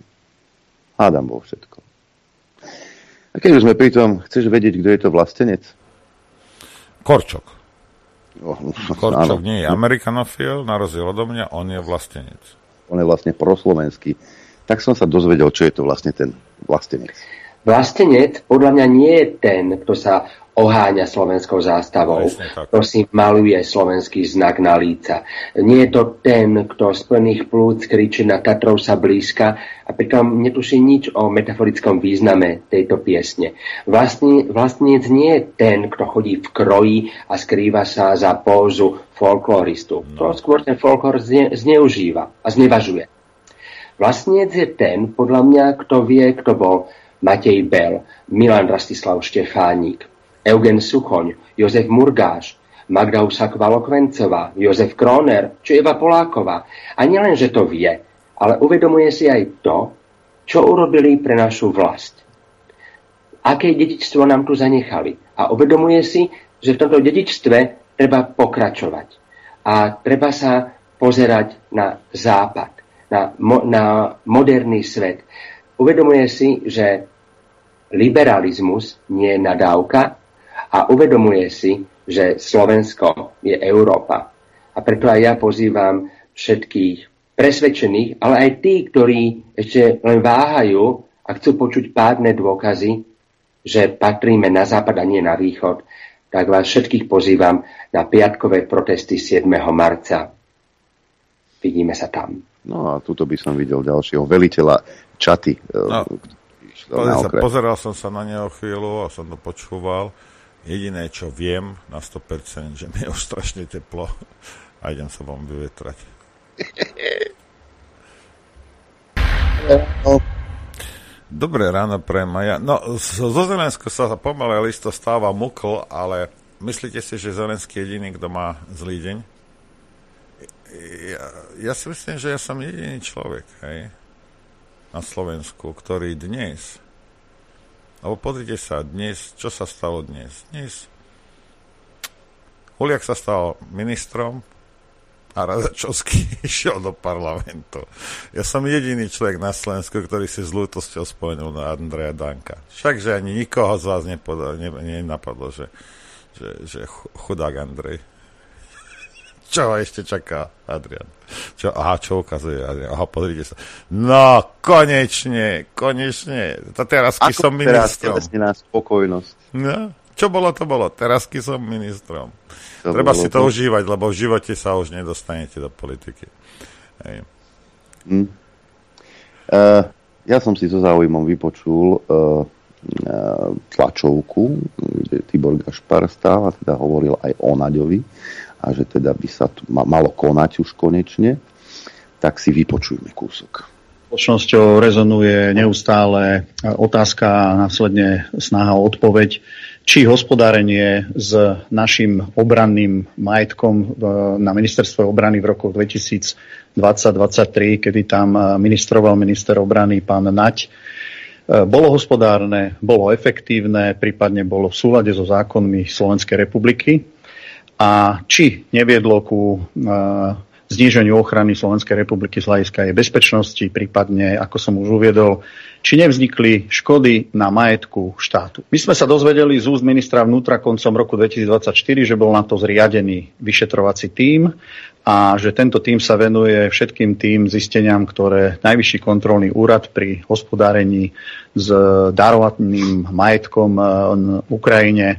A keď už sme pri tom, chceš vedieť, kto je to vlastenec? Korčok. Korčok nie je amerikanofil, na rozdiel odo mňa, on je vlastenec. On je vlastne proslovenský. Tak som sa dozvedel, čo je to vlastne ten vlastenec. Vlastenec podľa mňa nie je ten, kto sa oháňa slovenskou zástavou, kto si maluje slovenský znak na líca. Nie je to ten, kto z plných plúc kričí na Tatrov sa blízka a pritom netuší nič o metaforickom význame tejto piesne. Vlastenec nie je ten, kto chodí v kroji a skrýva sa za pózu folkloristu. To skôr ten folklor zneužíva a znevažuje. Vlastenec je ten, podľa mňa, kto vie, kto bol Matej Bel, Milan Rastislav Štefánik, Eugen Suchoň, Jozef Murgáš, Magda Husáková-Lokvencová, Jozef Kroner, či Eva Poláková. A nielen, že to vie, ale uvedomuje si aj to, čo urobili pre našu vlast. Aké dedičstvo nám tu zanechali. A uvedomuje si, že v tomto dedičstve treba pokračovať. A treba sa pozerať na západ, na moderný svet. Uvedomuje si, že liberalizmus nie je nadávka, a uvedomuje si, že Slovensko je Európa. A preto aj ja pozývam všetkých presvedčených, ale aj tí, ktorí ešte len váhajú a chcú počuť pádne dôkazy, že patríme na západ a nie na východ, tak vás všetkých pozývam na piatkové protesty 7. marca. Vidíme sa tam. No a tuto by som videl ďalšieho veliteľa Čaty. Pozeral som sa na neho chvíľu a som to počúval. Jediné, čo viem na 100%, že mi je už strašne teplo a idem sa vám vyvetrať. Dobré ráno pre Maja. No, zo Zelenska sa pomaly listo stáva mukl, ale myslíte si, že Zelenský je jediný, kto má zlý deň? Ja si myslím, že ja som jediný človek, hej, na Slovensku, ktorý dnes... Lebo pozrite sa, dnes, čo sa stalo dnes? Dnes Huliak sa stal ministrom a Radačovský išiel do parlamentu. Ja som jediný človek na Slovensku, ktorý si s ľútosťou spomenul na Andreja Danka. Všakže ani nikoho z vás nenapadlo, že chudák Andrej. Čo ho ešte čaká Adrian? Čo ukazuje Adrian? Aha, pozrite sa. No, konečne. To terasky som ministrom. Ako teraz spokojnosť. No, čo bolo, to bolo. Terasky som ministrom. Treba si to užívať, lebo v živote sa už nedostanete do politiky. Hej. Ja som si so záujmom vypočul tlačovku, kde Tibor Gašpar stál a teda hovoril aj o Naďovi, a že teda by sa tu malo konať už konečne, tak si vypočujme kúsok. Spoločnosťou rezonuje neustále otázka a následne snaha o odpoveď, či hospodárenie s našim obranným majetkom na ministerstve obrany v rokoch 2020-2023, kedy tam ministroval minister obrany pán Naď, bolo hospodárne, bolo efektívne, prípadne bolo v súlade so zákonmi Slovenskej republiky. A či neviedlo ku zníženiu ochrany Slovenskej republiky z hľadiska jej bezpečnosti, prípadne, ako som už uviedol, či nevznikli škody na majetku štátu. My sme sa dozvedeli z úst ministra vnútra koncom roku 2024, že bol na to zriadený vyšetrovací tím a že tento tím sa venuje všetkým tým zisteniam, ktoré Najvyšší kontrolný úrad pri hospodárení s darovaným majetkom Ukrajine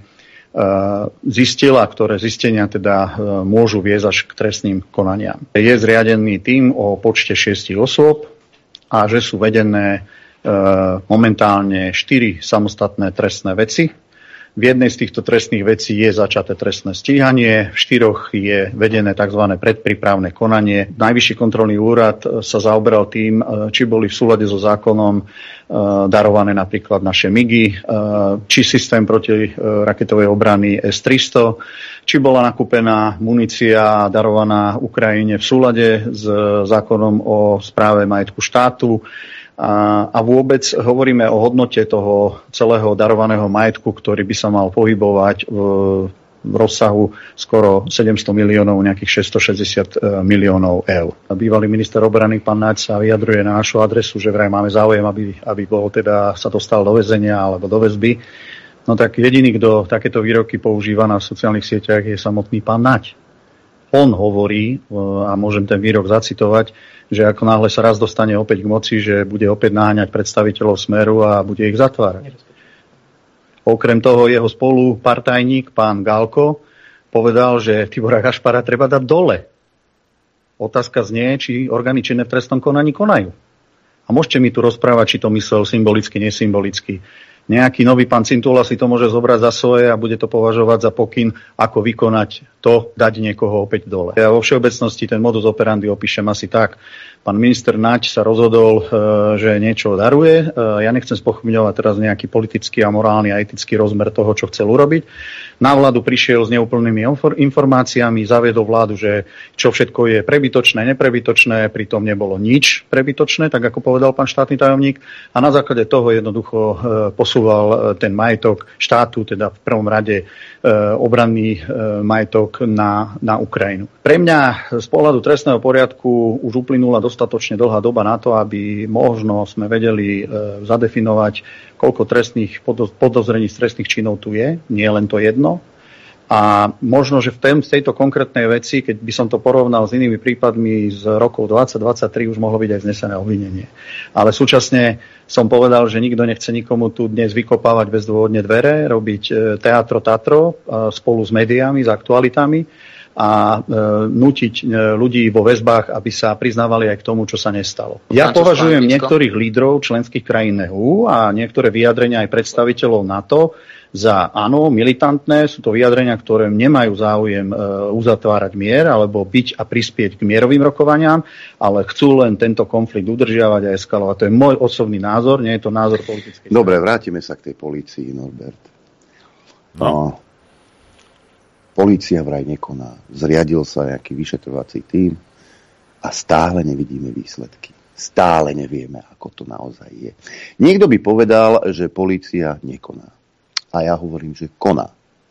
zistila, ktoré zistenia teda môžu viesť až k trestným konaniam. Je zriadený tím o počte 6 osôb a že sú vedené momentálne 4 samostatné trestné veci. V jednej z týchto trestných vecí je začaté trestné stíhanie, v 4 je vedené tzv. Predprípravné konanie. Najvyšší kontrolný úrad sa zaoberal tým, či boli v súlade so zákonom darované napríklad naše MIGy, či systém protiraketovej obrany S-300, či bola nakúpená munícia darovaná Ukrajine v súlade s zákonom o správe majetku štátu. A vôbec hovoríme o hodnote toho celého darovaného majetku, ktorý by sa mal pohybovať v rozsahu skoro 700 miliónov, nejakých 660 miliónov eur. Bývalý minister obrany pán Naď sa vyjadruje na našu adresu, že vraj máme záujem, aby bol teda sa dostal do väzenia alebo do väzby. No tak jediný, kto takéto výroky používa na sociálnych sieťach, je samotný pán Naď. On hovorí, a môžem ten výrok zacitovať, že ako náhle sa raz dostane opäť k moci, že bude opäť naháňať predstaviteľov Smeru a bude ich zatvárať. Okrem toho jeho spolupartajník, pán Galko, povedal, že Tibora Gašpara treba dať dole. Otázka znie, či orgány činné v trestnom konaní konajú. A môžete mi tu rozprávať, či to myslel symbolicky, nesymbolicky. Nejaký nový pán Cintula si to môže zobrať za svoje a bude to považovať za pokyn, ako vykonať to, dať niekoho opäť dole. Ja vo všeobecnosti ten modus operandi opíšem asi tak. Pán minister Naď sa rozhodol, že niečo daruje. Ja nechcem spochybňovať teraz nejaký politický a morálny a etický rozmer toho, čo chcel urobiť. Na vládu prišiel s neúplnými informáciami, zaviedol vládu, že čo všetko je prebytočné, neprebytočné, pritom nebolo nič prebytočné, tak ako povedal pán štátny tajomník. A na základe toho jednoducho posúval ten majetok štátu, teda v prvom rade obranný majetok na Ukrajinu. Pre mňa z pohľadu trestného poriadku už uplynula dostatočne dlhá doba na to, aby možno sme vedeli zadefinovať, koľko trestných podozrení z trestných činov tu je, nie len to jedno. A možno, že v tejto konkrétnej veci, keď by som to porovnal s inými prípadmi z rokov 2023, už mohlo byť aj znesené obvinenie. Ale súčasne som povedal, že nikto nechce nikomu tu dnes vykopávať bezdôvodne dvere, robiť teatro tatro spolu s médiami, s aktualitami a nútiť ľudí vo väzbách, aby sa priznávali aj k tomu, čo sa nestalo. Ja považujem niektorých lídrov členských krajín EÚ a niektoré vyjadrenia aj predstaviteľov NATO za áno, militantné, sú to vyjadrenia, ktoré nemajú záujem uzatvárať mier alebo byť a prispieť k mierovým rokovaniam, ale chcú len tento konflikt udržiavať a eskalovať. To je môj osobný názor, nie je to názor politickej. Dobre, vrátime sa k tej polícii, Norbert. No. Polícia vraj nekoná. Zriadil sa nejaký vyšetrovací tím a stále nevidíme výsledky. Stále nevieme, ako to naozaj je. Niekto by povedal, že polícia nekoná. A ja hovorím, že koná.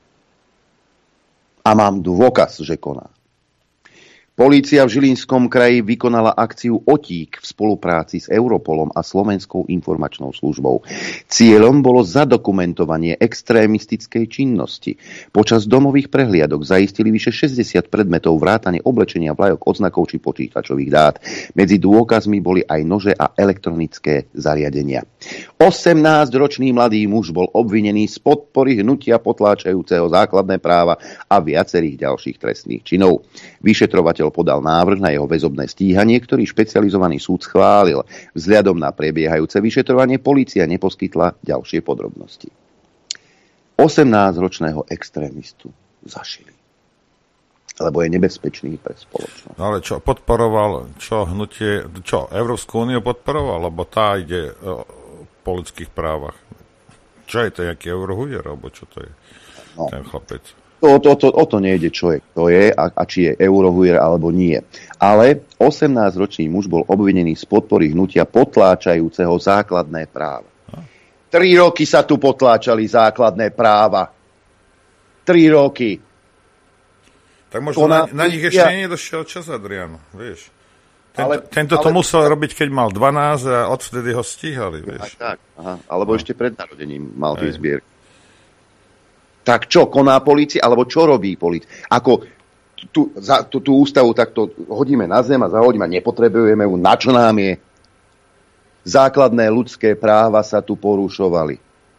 A mám dôkaz, že koná. Polícia v Žilinskom kraji vykonala akciu Otík v spolupráci s Europolom a Slovenskou informačnou službou. Cieľom bolo zadokumentovanie extrémistickej činnosti. Počas domových prehliadok zaistili vyše 60 predmetov vrátane oblečenia, vlajok, odznakov či počítačových dát. Medzi dôkazmi boli aj nože a elektronické zariadenia. 18-ročný mladý muž bol obvinený z podpory hnutia potláčajúceho základné práva a viacerých ďalších trestných činov. Vyšetrovateľ podal návrh na jeho väzobné stíhanie, ktorý špecializovaný súd schválil. Vzhľadom na prebiehajúce vyšetrovanie polícia neposkytla ďalšie podrobnosti. 18-ročného extrémistu zašili, lebo je nebezpečný pre spoločnosť. No ale čo, podporoval, hnutie, Európsku úniu podporoval, lebo tá ide o politických právach. Čo je to, nejaký eurohujer, alebo čo to je ten chlapec? O to nejde, čo je, to je a či je eurohujer alebo nie. Ale 18-ročný muž bol obvinený z podpory hnutia potláčajúceho základné práva. 3 roky sa tu potláčali základné práva. 3 roky. Tak možno na nich ešte nedošiel čas, Adrian, vieš. Tento to musel robiť, keď mal 12 a odvtedy ho stíhali, vieš. Tak. Aha. Alebo ešte pred narodením mal tie zbierky. Tak čo koná polícia, alebo čo robí polícia? Ako tú ústavu takto hodíme na zem a zahodíme, nepotrebujeme ju, na čo nám je? Základné ľudské práva sa tu porušovali.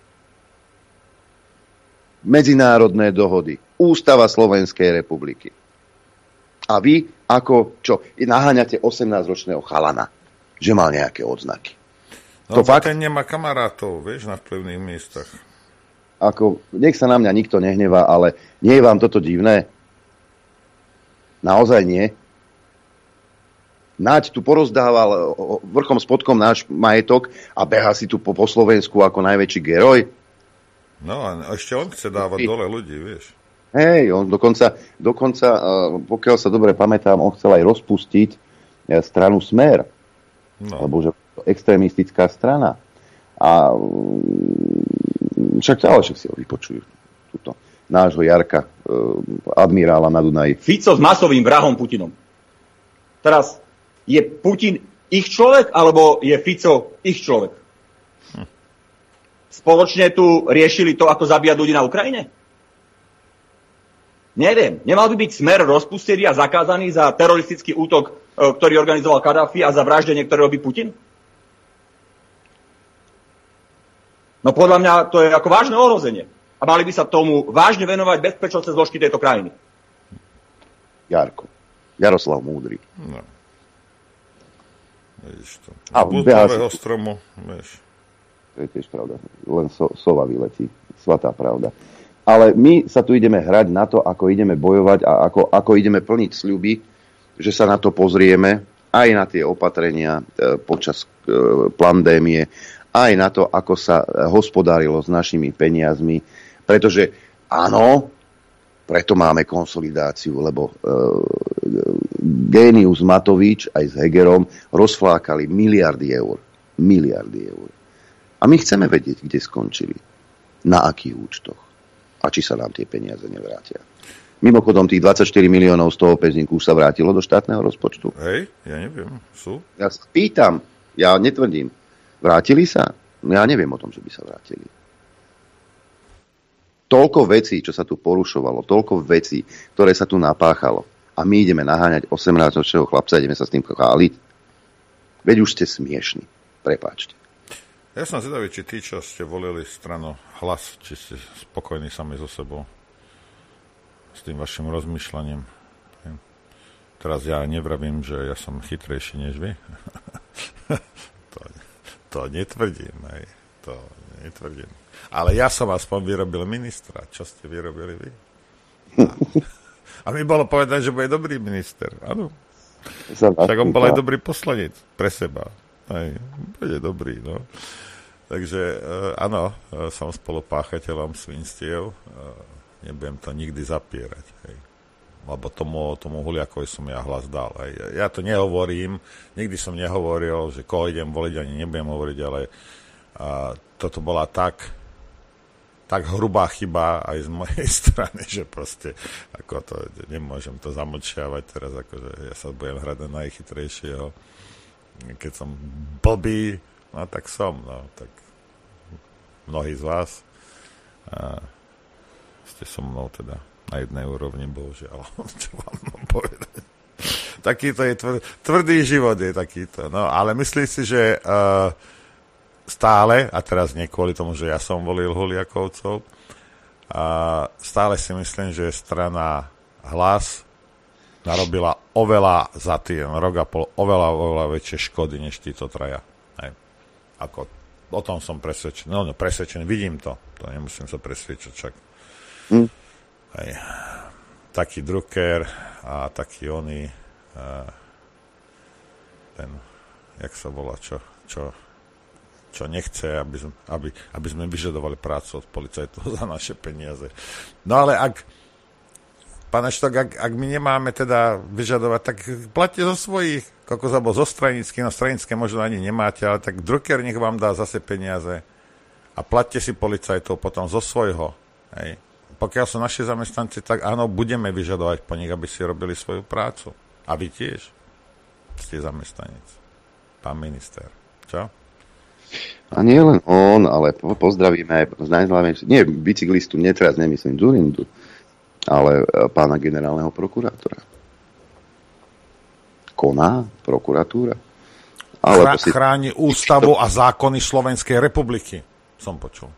Medzinárodné dohody, ústava Slovenskej republiky. A vy, ako čo, naháňate 18-ročného chalana, že mal nejaké odznaky. No to fakt? Ten nemá kamarátov, vieš, na vplyvných miestach. Ako, nech sa na mňa nikto nehnevá, ale nie je vám toto divné? Naozaj nie? Naď tu porozdával vrchom spodkom náš majetok a beha si tu po Slovensku ako najväčší geroj? No a ešte on chce dávať dole ľudí, vieš. Hej, on dokonca, pokiaľ sa dobre pamätám, on chcel aj rozpustiť stranu Smer. No. Lebo že extrémistická strana. A však si ho vypočujú. Tuto nášho Jarka, admirála na Dunaji. Fico s masovým vrahom Putinom. Teraz, je Putin ich človek, alebo je Fico ich človek? Spoločne tu riešili to, ako zabíjať ľudí na Ukrajine? Neviem. Nemal by byť Smer rozpustený a zakázaný za teroristický útok, ktorý organizoval Kadáfi a za vraždenie, ktoré robí Putin? No podľa mňa to je ako vážne ohrozenie. A mali by sa tomu vážne venovať bezpečnostné zložky tejto krajiny. Jaroslav Múdry. No. Vidíš to. A Budového stromu, vieš. To je tiež pravda. Len sova vyletí. Svatá pravda. Ale my sa tu ideme hrať na to, ako ideme bojovať a ako ideme plniť sľuby, že sa na to pozrieme, aj na tie opatrenia počas pandémie, aj na to, ako sa hospodárilo s našimi peniazmi. Pretože áno, preto máme konsolidáciu, lebo Génius Matovič aj s Hegerom rozflákali miliardy eur. A my chceme vedieť, kde skončili. Na akých účtoch. A či sa nám tie peniaze nevrátia. Mimochodom, tých 24 miliónov z toho pezníku už sa vrátilo do štátneho rozpočtu. Hej, ja neviem. Sú? Ja sa pýtam, ja netvrdím. Vrátili sa? Ja neviem o tom, že by sa vrátili. Toľko vecí, čo sa tu porušovalo, toľko vecí, ktoré sa tu napáchalo. A my ideme naháňať 18-ročného chlapca, ideme sa s tým chváliť. Veď už ste smiešni. Prepáčte. Ja som zvedavý, či tí, čo ste volili stranu Hlas, či ste spokojní sami so sebou s tým vašim rozmýšľaním. Teraz ja nevravím, že ja som chytrejší než vy. to netvrdím. Hej. To netvrdím. Ale ja som aspoň vyrobil ministra. Čo ste vyrobili vy? A mi bolo povedať, že bude dobrý minister. Áno. Však on bol aj dobrý poslanec pre seba. Aj, bude dobrý, no. Takže áno, som spolupáchateľom svinstiev, nebudem to nikdy zapierať, hej. Lebo tomu Huliakovi som ja hlas dal. Hej. Ja to nehovorím, nikdy som nehovoril, že koho idem voliť, ani nebudem hovoriť, ale toto bola tak hrubá chyba aj z mojej strany, že proste ako to, nemôžem to zamlčiavať teraz, akože ja sa budem hrať na najchytrejšieho. Keď som blbý, no tak som, no tak mnohí z vás ste so mnou teda na jednej úrovni, bohužiaľ, čo vám mám povedať. Takýto je tvrdý život je takýto, no, ale myslím si, že stále, a teraz nie kvôli tomu, že ja som volil Huliakovcov, stále si myslím, že strana Hlas narobila oveľa za ten rok a pol oveľa väčšie škody, než títo traja. Hej. Ako, o tom som presvedčený. No, presvedčený, vidím to. To nemusím sa presvedčať, čak. Hej. Taký Drucker a taký oný ten, jak sa volá, čo nechce, aby sme vyžadovali prácu od policajtov za naše peniaze. No ale pán Eštok, ak my nemáme teda vyžadovať, tak platte zo svojich, ako sa bol zo stranických, no stranické možno ani nemáte, ale tak Drucker nech vám dá zase peniaze a platte si policajtov potom zo svojho. Hej. Pokiaľ sú naši zamestnanci, tak áno, budeme vyžadovať po nich, aby si robili svoju prácu. A vy tiež ste zamestnanec. Pán minister. Čo? A nie len on, ale pozdravíme aj z najznámejšie, nie bicyklistu, teraz nemyslím Dzurindu, ale pána generálneho prokurátora. Koná prokuratúra? Chráni ústavu a zákony Slovenskej republiky, som počul.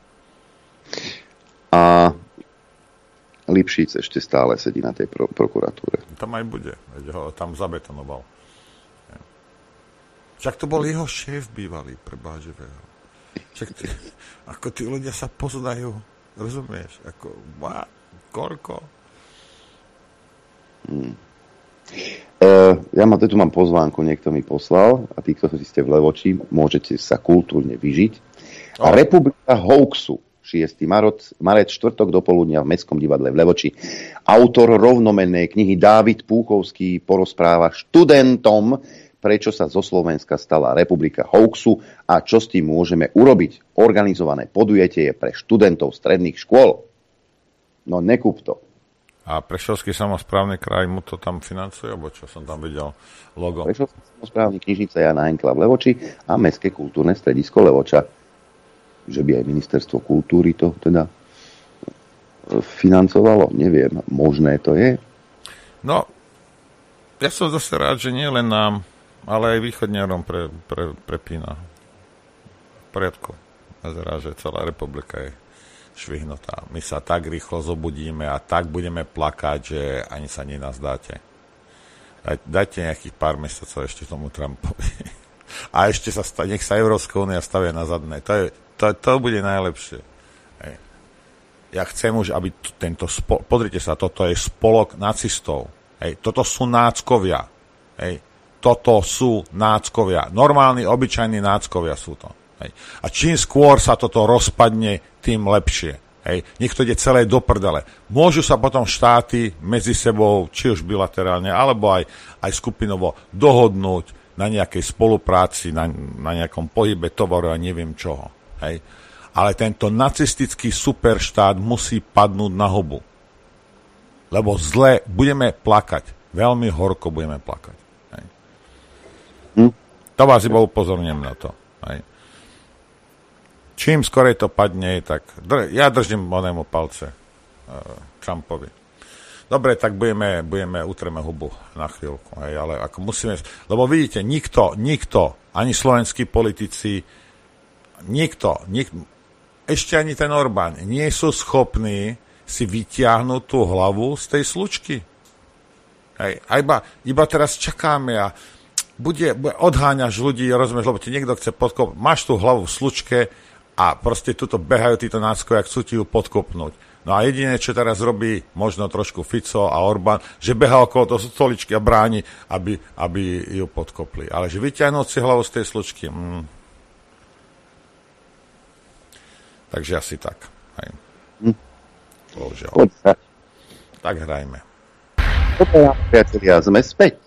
A Lipšic ešte stále sedí na tej prokuratúre. Tam aj bude, veď ho tam zabetonoval. Však to bol jeho šéf bývalý, prebáživého. Však ako tí ľudia sa poznajú, rozumieš? Ako, koľko? Ja tu mám pozvánku, niekto mi poslal a tí, ktorí ste v Levoči, môžete sa kultúrne vyžiť. A Republika hoaxu 6. marec, štvrtok dopoludnia v Mestskom divadle v Levoči. Autor rovnomennej knihy Dávid Púchovský porozpráva študentom, prečo sa zo Slovenska stala republika hoaxu a čo s tým môžeme urobiť. Organizované podujatie je pre študentov stredných škôl. No nekúp to. A Prešovský samosprávny kraj mu to tam financuje, alebo čo som tam videl logo? Prešovský samosprávny knižnica Jana Henkla v Levoči a Mestské kultúrne stredisko Levoča. Že by aj ministerstvo kultúry to teda financovalo, neviem, možné to je. No, ja som zase rád, že nie len nám, ale aj východňarom prepína. V poriadku. Vyzerá, že celá republika je švihnutá. My sa tak rýchlo zobudíme a tak budeme plakať, že ani sa nenazdáte. Dajte nejakých pár mesiacov ešte tomu Trumpovi. A ešte nech sa Európska únia stavia na zadné. To bude najlepšie. Hej. Ja chcem už, aby pozrite sa, toto je spolok nacistov. Hej. Toto sú náckovia. Hej. Toto sú náckovia. Normálni, obyčajní náckovia sú to. Hej. A čím skôr sa toto rozpadne, tým lepšie. Hej. Nech to ide celé do prdele. Môžu sa potom štáty medzi sebou, či už bilaterálne, alebo aj skupinovo dohodnúť na nejakej spolupráci, na nejakom pohybe tovaru a neviem čoho. Hej. Ale tento nacistický superštát musí padnúť na hubu. Lebo zle budeme plakať. Veľmi horko budeme plakať. Hej. To vás iba upozorňujem na to. Hej. Čím skorej to padne, tak ja držím onému palce Trumpovi. Dobre, tak utreme hubu na chvíľku. Hej, ale ako musíme... Lebo vidíte, nikto, ani slovenskí politici, nikto, ešte ani ten Orbán, nie sú schopní si vytiahnuť tú hlavu z tej slučky. Hej, a iba teraz čakáme a odháňaš ľudí, rozumieš, lebo ti niekto chce podkopnúť. Máš tú hlavu v slučke a proste tuto behajú títo náckovia, chcú ti ju podkopnúť. No a jediné, čo teraz robí možno trošku Fico a Orbán, že behá okolo toho stoličky a bráni, aby ju podkopli. Ale že vyťahnúť si hlavu z tej slučky. Takže asi tak. Hej. Bohužiaľ. Tak hrajme. Dobre, priatelia, sme späť.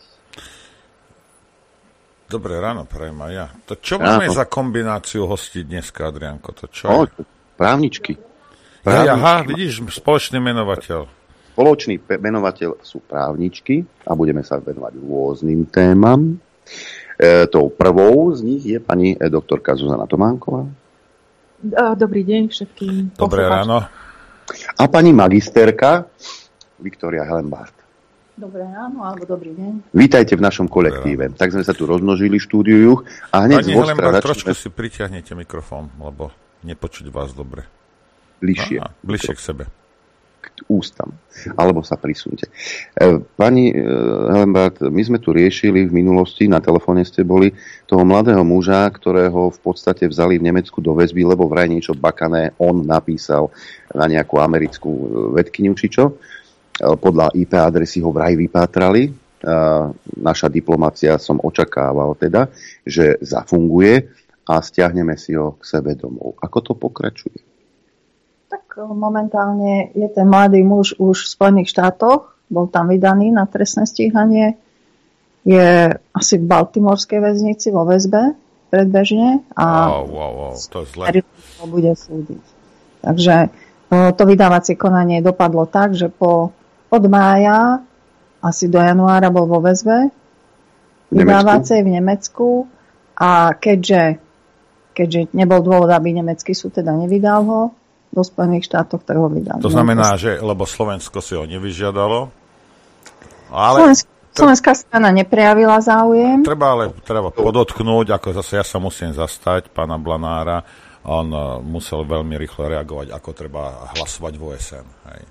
Dobré ráno, prajem aj ja. To čo máme za kombináciu hostí dneska, Adrianko? To čo je? Právničky. Aha, vidíš, spoločný menovateľ. Spoločný menovateľ sú právničky a budeme sa venovať rôznym témam. Tou prvou z nich je pani doktorka Zuzana Tománková. Dobrý deň všetkým. Dobré ráno. A pani magisterka Viktória Hellenbart. Dobré ráno, alebo dobrý deň. Vítajte v našom kolektíve. Tak sme sa tu rozmnožili štúdiu a hneď z Vostra začneme... trošku si pritiahnete mikrofón, lebo nepočuť vás dobre. Bližšie k sebe. K ústam. Alebo sa prisunte. Pani Hellenbart, my sme tu riešili v minulosti, na telefóne ste boli, toho mladého muža, ktorého v podstate vzali v Nemecku do väzby, lebo vraj niečo bakané on napísal na nejakú americkú vedkyňu, či čo. Podľa IP adresy ho vraj vypátrali. Naša diplomácia, som očakával teda, že zafunguje a stiahneme si ho k sebe domov. Ako to pokračuje? Tak momentálne je ten mladý muž už v Spojených štátoch. Bol tam vydaný na trestné stíhanie. Je asi v baltimorskej väznici vo väzbe predbežne a to je zle. Bude súdiť. Takže to vydávacie konanie dopadlo tak, že od mája asi do januára bol vo väzbe vydávacej v Nemecku a keďže nebol dôvod, aby nemecký súd teda nevydal ho do Spojených štátoch, tak ho vydal. To znamená, že lebo Slovensko si ho nevyžiadalo, ale... Slovenská strana neprejavila záujem. Treba podotknúť, ako zase ja sa musím zastať pána Blanára, on musel veľmi rýchlo reagovať, ako treba hlasovať v OSN. Hej.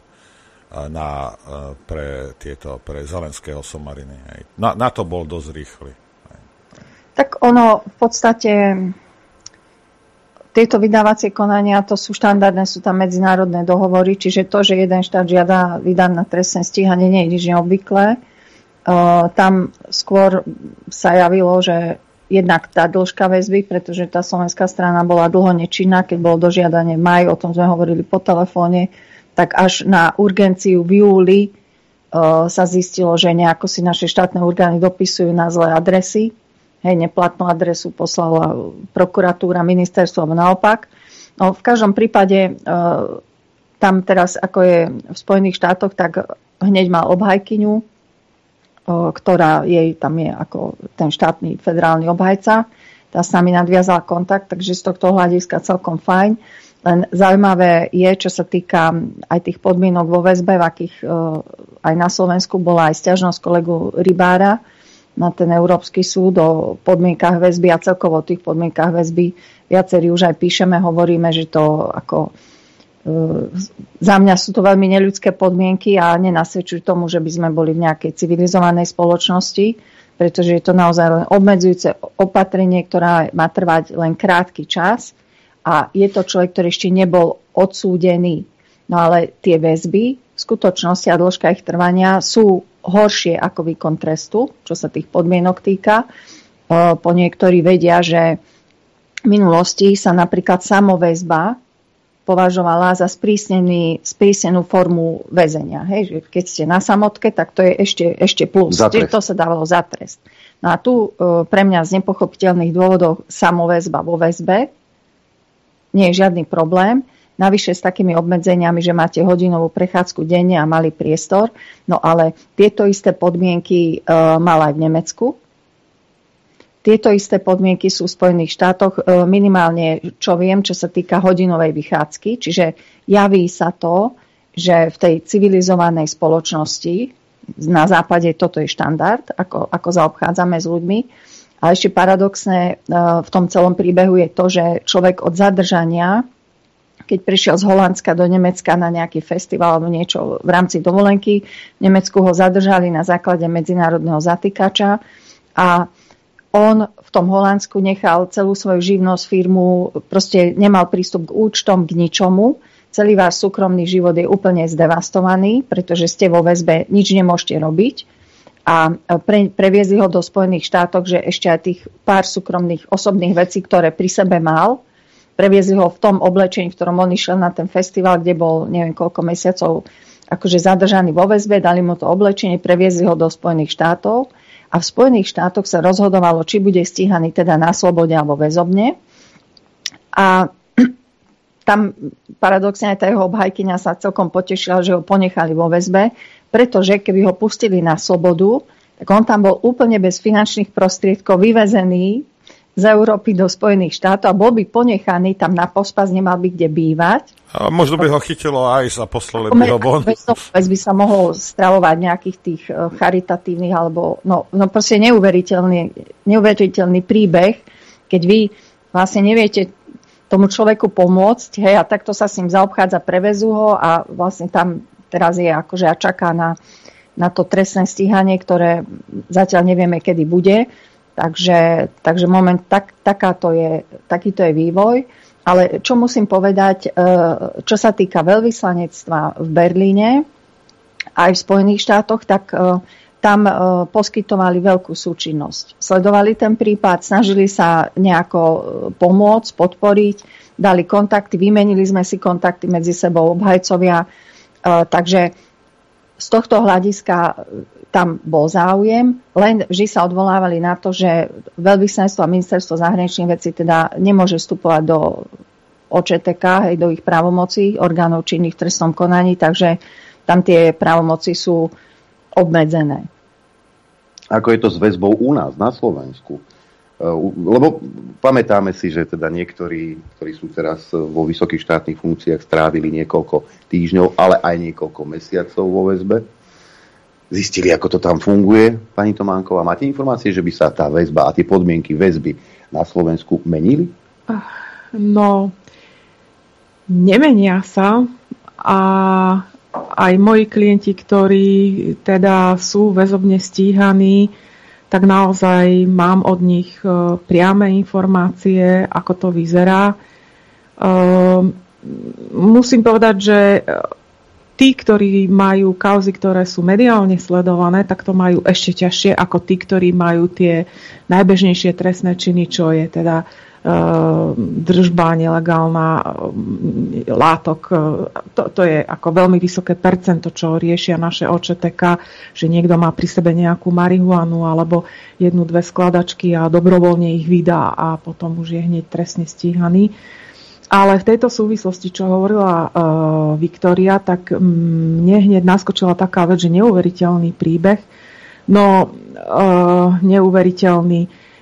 Pre Zelenského somariny. Hej. Na to bol dosť rýchly. Hej. Tak ono v podstate tieto vydávacie konania, to sú štandardné, sú tam medzinárodné dohovory, čiže to, že jeden štát žiada vydať na trestné stíhanie, nie je nič neobvyklé. Tam skôr sa javilo, že jednak tá dĺžka väzby, pretože tá slovenská strana bola dlho nečinná, keď bolo dožiadanie v máji, o tom sme hovorili po telefóne, tak až na urgenciu v júli sa zistilo, že nejako si naše štátne orgány dopisujú na zlé adresy. Hej, neplatnú adresu poslala prokuratúra, ministerstvo, alebo naopak. No, v každom prípade tam teraz, ako je v Spojených štátoch, tak hneď mal obhajkyňu, ktorá tam je ako ten štátny federálny obhajca. Tá s nami nadviazala kontakt, takže z tohto hľadiska celkom fajn. Len zaujímavé je, čo sa týka aj tých podmienok vo väzbe, v akých aj na Slovensku bola aj sťažnosť kolegu Rybára na ten Európsky súd o podmienkach väzby a celkovo o tých podmienkach väzby. Viacerí už aj píšeme, hovoríme, že to ako za mňa sú to veľmi neľudské podmienky a nenasvedčujú tomu, že by sme boli v nejakej civilizovanej spoločnosti, pretože je to naozaj len obmedzujúce opatrenie, ktoré má trvať len krátky čas a je to človek, ktorý ešte nebol odsúdený. No ale tie väzby v skutočnosti a dĺžka ich trvania sú horšie ako výkon trestu, čo sa tých podmienok týka. Po niektorí vedia, že v minulosti sa napríklad samoväzba považovala za sprísnenú formu väzenia. Hej, že keď ste na samotke, tak to je ešte plus. To sa dávalo za trest. No a tu pre mňa z nepochopiteľných dôvodov samoväzba vo väzbe nie je žiadny problém. Navyše s takými obmedzeniami, že máte hodinovú prechádzku denne a malý priestor. No ale tieto isté podmienky mal aj v Nemecku. Tieto isté podmienky sú v Spojených štátoch minimálne, čo viem, čo sa týka hodinovej vychádzky. Čiže javí sa to, že v tej civilizovanej spoločnosti na západe toto je štandard, ako zaobchádzame s ľuďmi. A ešte paradoxné v tom celom príbehu je to, že človek od zadržania, keď prišiel z Holandska do Nemecka na nejaký festival alebo niečo v rámci dovolenky, v Nemecku ho zadržali na základe medzinárodného zatýkača a on v tom Holandsku nechal celú svoju živnosť, firmu, proste nemal prístup k účtom, k ničomu. Celý váš súkromný život je úplne zdevastovaný, pretože ste vo väzbe, nič nemôžete robiť. A previezli ho do Spojených štátov, že ešte aj tých pár súkromných osobných vecí, ktoré pri sebe mal, previezli ho v tom oblečení, v ktorom on išiel na ten festival, kde bol neviem koľko mesiacov akože zadržaný vo väzbe, dali mu to oblečenie, previezli ho do Spojených štátov. A v Spojených štátoch sa rozhodovalo, či bude stíhaný teda na slobode alebo väzobne. A tam paradoxne aj tá jeho obhajkyňa sa celkom potešila, že ho ponechali vo väzbe, pretože keby ho pustili na slobodu, tak on tam bol úplne bez finančných prostriedkov vyvezený z Európy do Spojených štátov a bol by ponechaný tam na pospas, nemal by kde bývať. A možno by ho chytilo aj a poslali by ho von. By sa mohol stravovať nejakých tých charitatívnych alebo no proste neuveriteľný príbeh, keď vy vlastne neviete tomu človeku pomôcť, hej, a takto sa s ním zaobchádza, prevezú ho a vlastne tam teraz je akože a čaká na to trestné stíhanie, ktoré zatiaľ nevieme, kedy bude. Takže takýto je vývoj. Ale čo musím povedať, čo sa týka veľvyslanectva v Berlíne, aj v Spojených štátoch, tak tam poskytovali veľkú súčinnosť. Sledovali ten prípad, snažili sa nejako pomôcť, podporiť, dali kontakty, vymenili sme si kontakty medzi sebou obhajcovia. Takže z tohto hľadiska tam bol záujem, len vždy sa odvolávali na to, že veľvyslanectvo a ministerstvo zahraničných vecí teda nemôže vstupovať do OČTK, do ich právomocí, orgánov činných v trestnom konaní, takže tam tie právomoci sú obmedzené. Ako je to s väzbou u nás na Slovensku? Lebo pamätáme si, že teda niektorí, ktorí sú teraz vo vysokých štátnych funkciách, strávili niekoľko týždňov, ale aj niekoľko mesiacov vo väzbe. Zistili, ako to tam funguje, pani Tománková. Máte informácie, že by sa tá väzba a tie podmienky väzby na Slovensku menili? No, nemenia sa a aj moji klienti, ktorí teda sú väzobne stíhaní, tak naozaj mám od nich priame informácie, ako to vyzerá. Musím povedať, že tí, ktorí majú kauzy, ktoré sú mediálne sledované, tak to majú ešte ťažšie ako tí, ktorí majú tie najbežnejšie trestné činy, čo je teda držba nelegálna látok. To je ako veľmi vysoké percento, čo riešia naše OČTK, že niekto má pri sebe nejakú marihuanu alebo 1-2 skladačky a dobrovoľne ich vydá a potom už je hneď trestne stíhaný. Ale v tejto súvislosti, čo hovorila Viktória, tak mne hneď naskočila taká vec, že neuveriteľný príbeh. No, neuveriteľný.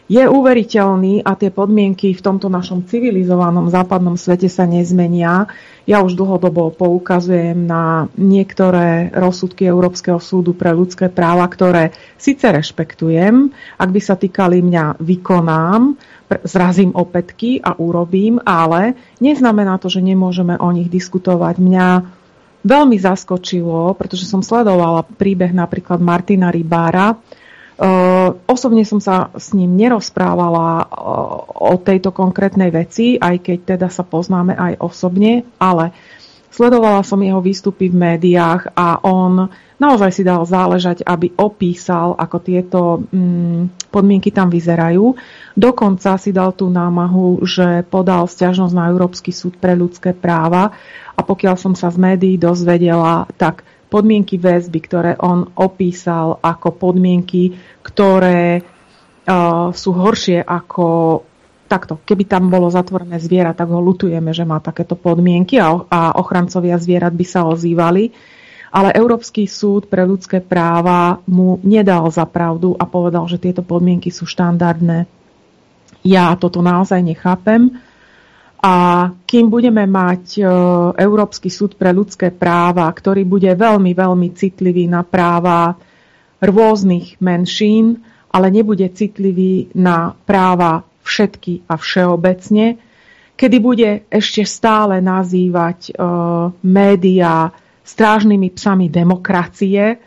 je uveriteľný a tie podmienky v tomto našom civilizovanom západnom svete sa nezmenia. Ja už dlhodobo poukazujem na niektoré rozsudky Európskeho súdu pre ľudské práva, ktoré síce rešpektujem, ak by sa týkali mňa, vykonám, zrazím opätky a urobím, ale neznamená to, že nemôžeme o nich diskutovať. Mňa veľmi zaskočilo, pretože som sledovala príbeh napríklad Martina Rybára. Osobne som sa s ním nerozprávala o tejto konkrétnej veci, aj keď teda sa poznáme aj osobne, ale sledovala som jeho výstupy v médiách a on naozaj si dal záležať, aby opísal, ako tieto podmienky tam vyzerajú. Dokonca si dal tú námahu, že podal sťažnosť na Európsky súd pre ľudské práva a pokiaľ som sa z médií dozvedela, tak podmienky väzby, ktoré on opísal ako podmienky, ktoré sú horšie ako takto. Keby tam bolo zatvorené zviera, tak ho ľutujeme, že má takéto podmienky a ochrancovia zvierat by sa ozývali. Ale Európsky súd pre ľudské práva mu nedal za pravdu a povedal, že tieto podmienky sú štandardné. Ja toto naozaj nechápem. A kým budeme mať Európsky súd pre ľudské práva, ktorý bude veľmi, veľmi citlivý na práva rôznych menšín, ale nebude citlivý na práva všetky a všeobecne, kedy bude ešte stále nazývať médiá strážnymi psami demokracie,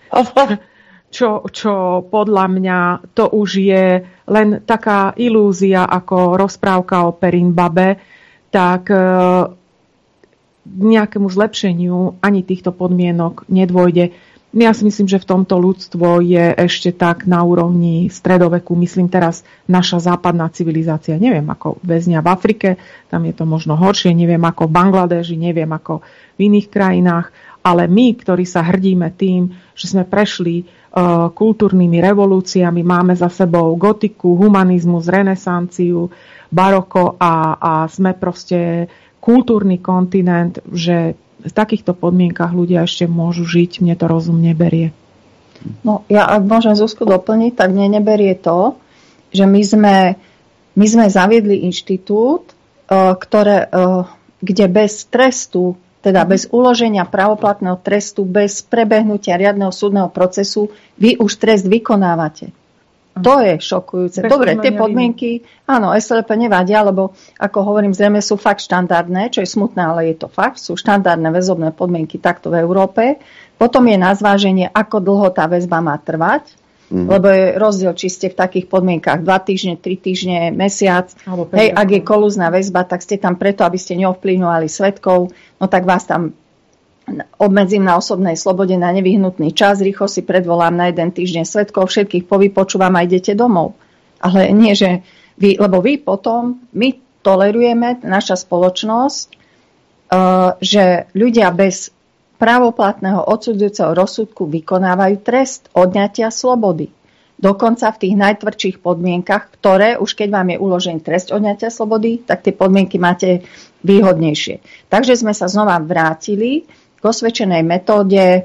čo podľa mňa to už je len taká ilúzia ako rozprávka o Perinbabe, tak k nejakému zlepšeniu ani týchto podmienok nedôjde. Ja si myslím, že v tomto ľudstvo je ešte tak na úrovni stredoveku, myslím teraz naša západná civilizácia. Neviem ako väzňa v Afrike, tam je to možno horšie, neviem ako v Bangladeži, neviem ako v iných krajinách, ale my, ktorí sa hrdíme tým, že sme prešli kultúrnymi revolúciami, máme za sebou gotiku, humanizmus, renesanciu, baroko a sme proste kultúrny kontinent, že v takýchto podmienkach ľudia ešte môžu žiť, mne to rozum neberie. No, ja ak môžem Zuzku doplniť, tak mne neberie to, že my sme zaviedli inštitút, kde bez trestu, teda bez uloženia pravoplatného trestu, bez prebehnutia riadneho súdneho procesu, vy už trest vykonávate. To je šokujúce. Dobre, tie podmienky, áno, SLP nevadia, lebo ako hovorím, zrejme sú fakt štandardné, čo je smutné, ale je to fakt, sú štandardné väzobné podmienky takto v Európe. Potom je na zváženie, ako dlho tá väzba má trvať, lebo je rozdiel, či ste v takých podmienkach 2 týždne, 3 týždne, mesiac. Hej, ak je kolúzna väzba, tak ste tam preto, aby ste neovplyvňovali svedkov, no tak vás tam obmedzím na osobnej slobode na nevyhnutný čas, rýchlo si predvolám na 1 týždeň svedkov, všetkých povypočúvam a idete domov. Ale nie, že lebo vy potom, my tolerujeme, naša spoločnosť, že ľudia bez právoplatného odsudzujúceho rozsudku vykonávajú trest odňatia slobody. Dokonca v tých najtvrdších podmienkach, ktoré už keď vám je uložený trest odňatia slobody, tak tie podmienky máte výhodnejšie. Takže sme sa znova vrátili k osvedčenej metóde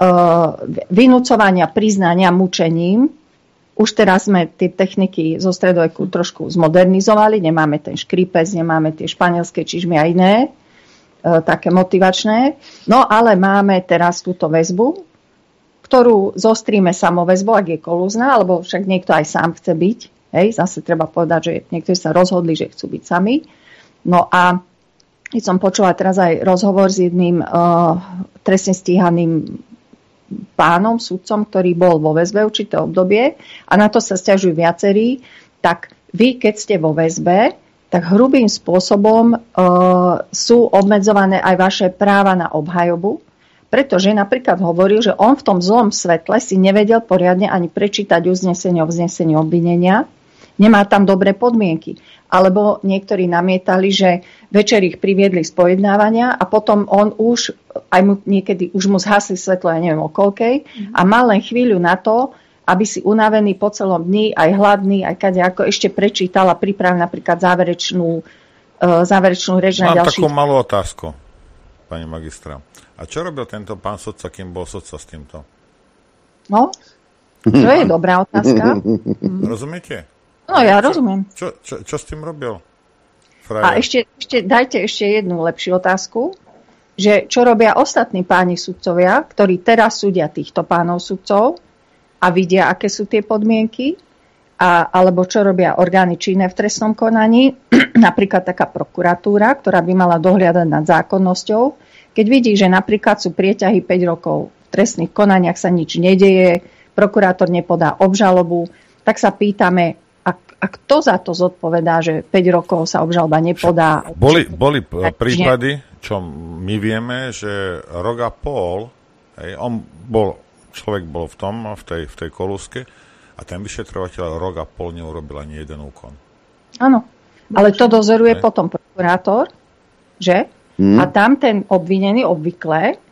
vynúcovania priznania mučením. Už teraz sme tie techniky zo stredoveku trošku zmodernizovali, nemáme ten škripec, nemáme tie španielské čižmy a iné, také motivačné. No ale máme teraz túto väzbu, ktorú zostríme samoväzbou, ak je kolúzna, alebo však niekto aj sám chce byť. Hej, zase treba povedať, že niektorí sa rozhodli, že chcú byť sami. No a keď som počula teraz aj rozhovor s jedným trestne stíhaným pánom, sudcom, ktorý bol vo väzbe určité obdobie a na to sa sťažujú viacerí, tak vy, keď ste vo väzbe, tak hrubým spôsobom sú obmedzované aj vaše práva na obhajobu, pretože napríklad hovoril, že on v tom zlom svetle si nevedel poriadne ani prečítať uznesenie o vznesení obvinenia, nemá tam dobré podmienky. Alebo niektorí namietali, že večer ich priviedli z pojednávania a potom on už, aj mu niekedy už mu zhasli svetlo, ja neviem o koľkej, a mal len chvíľu na to, aby si unavený po celom dni, aj hladný, aj kadejako ešte prečítal a pripravil napríklad záverečnú reč na ďalší. Mám takú malú otázku, pani magistra. A čo robil tento pán sudca, kým bol sudca s týmto? No, to je dobrá otázka. Rozumiete? No ja rozumiem. Čo s tým robil? Frajer. A dajte ešte jednu lepšiu otázku, že čo robia ostatní páni sudcovia, ktorí teraz súdia týchto pánov sudcov a vidia, aké sú tie podmienky, alebo čo robia orgány činné v trestnom konaní, napríklad taká prokuratúra, ktorá by mala dohliadať nad zákonnosťou, keď vidí, že napríklad sú prieťahy 5 rokov v trestných konaniach sa nič nedeje, prokurátor nepodá obžalobu, tak sa pýtame, a kto za to zodpovedá, že 5 rokov sa obžaloba nepodá? Boli prípady, čo my vieme, že rok a pol, človek bol v tej kolúske a ten vyšetrovateľ rok a pol neurobil ani jeden úkon. Áno, ale to dozoruje potom prokurátor, že? A tam ten obvinený obvykle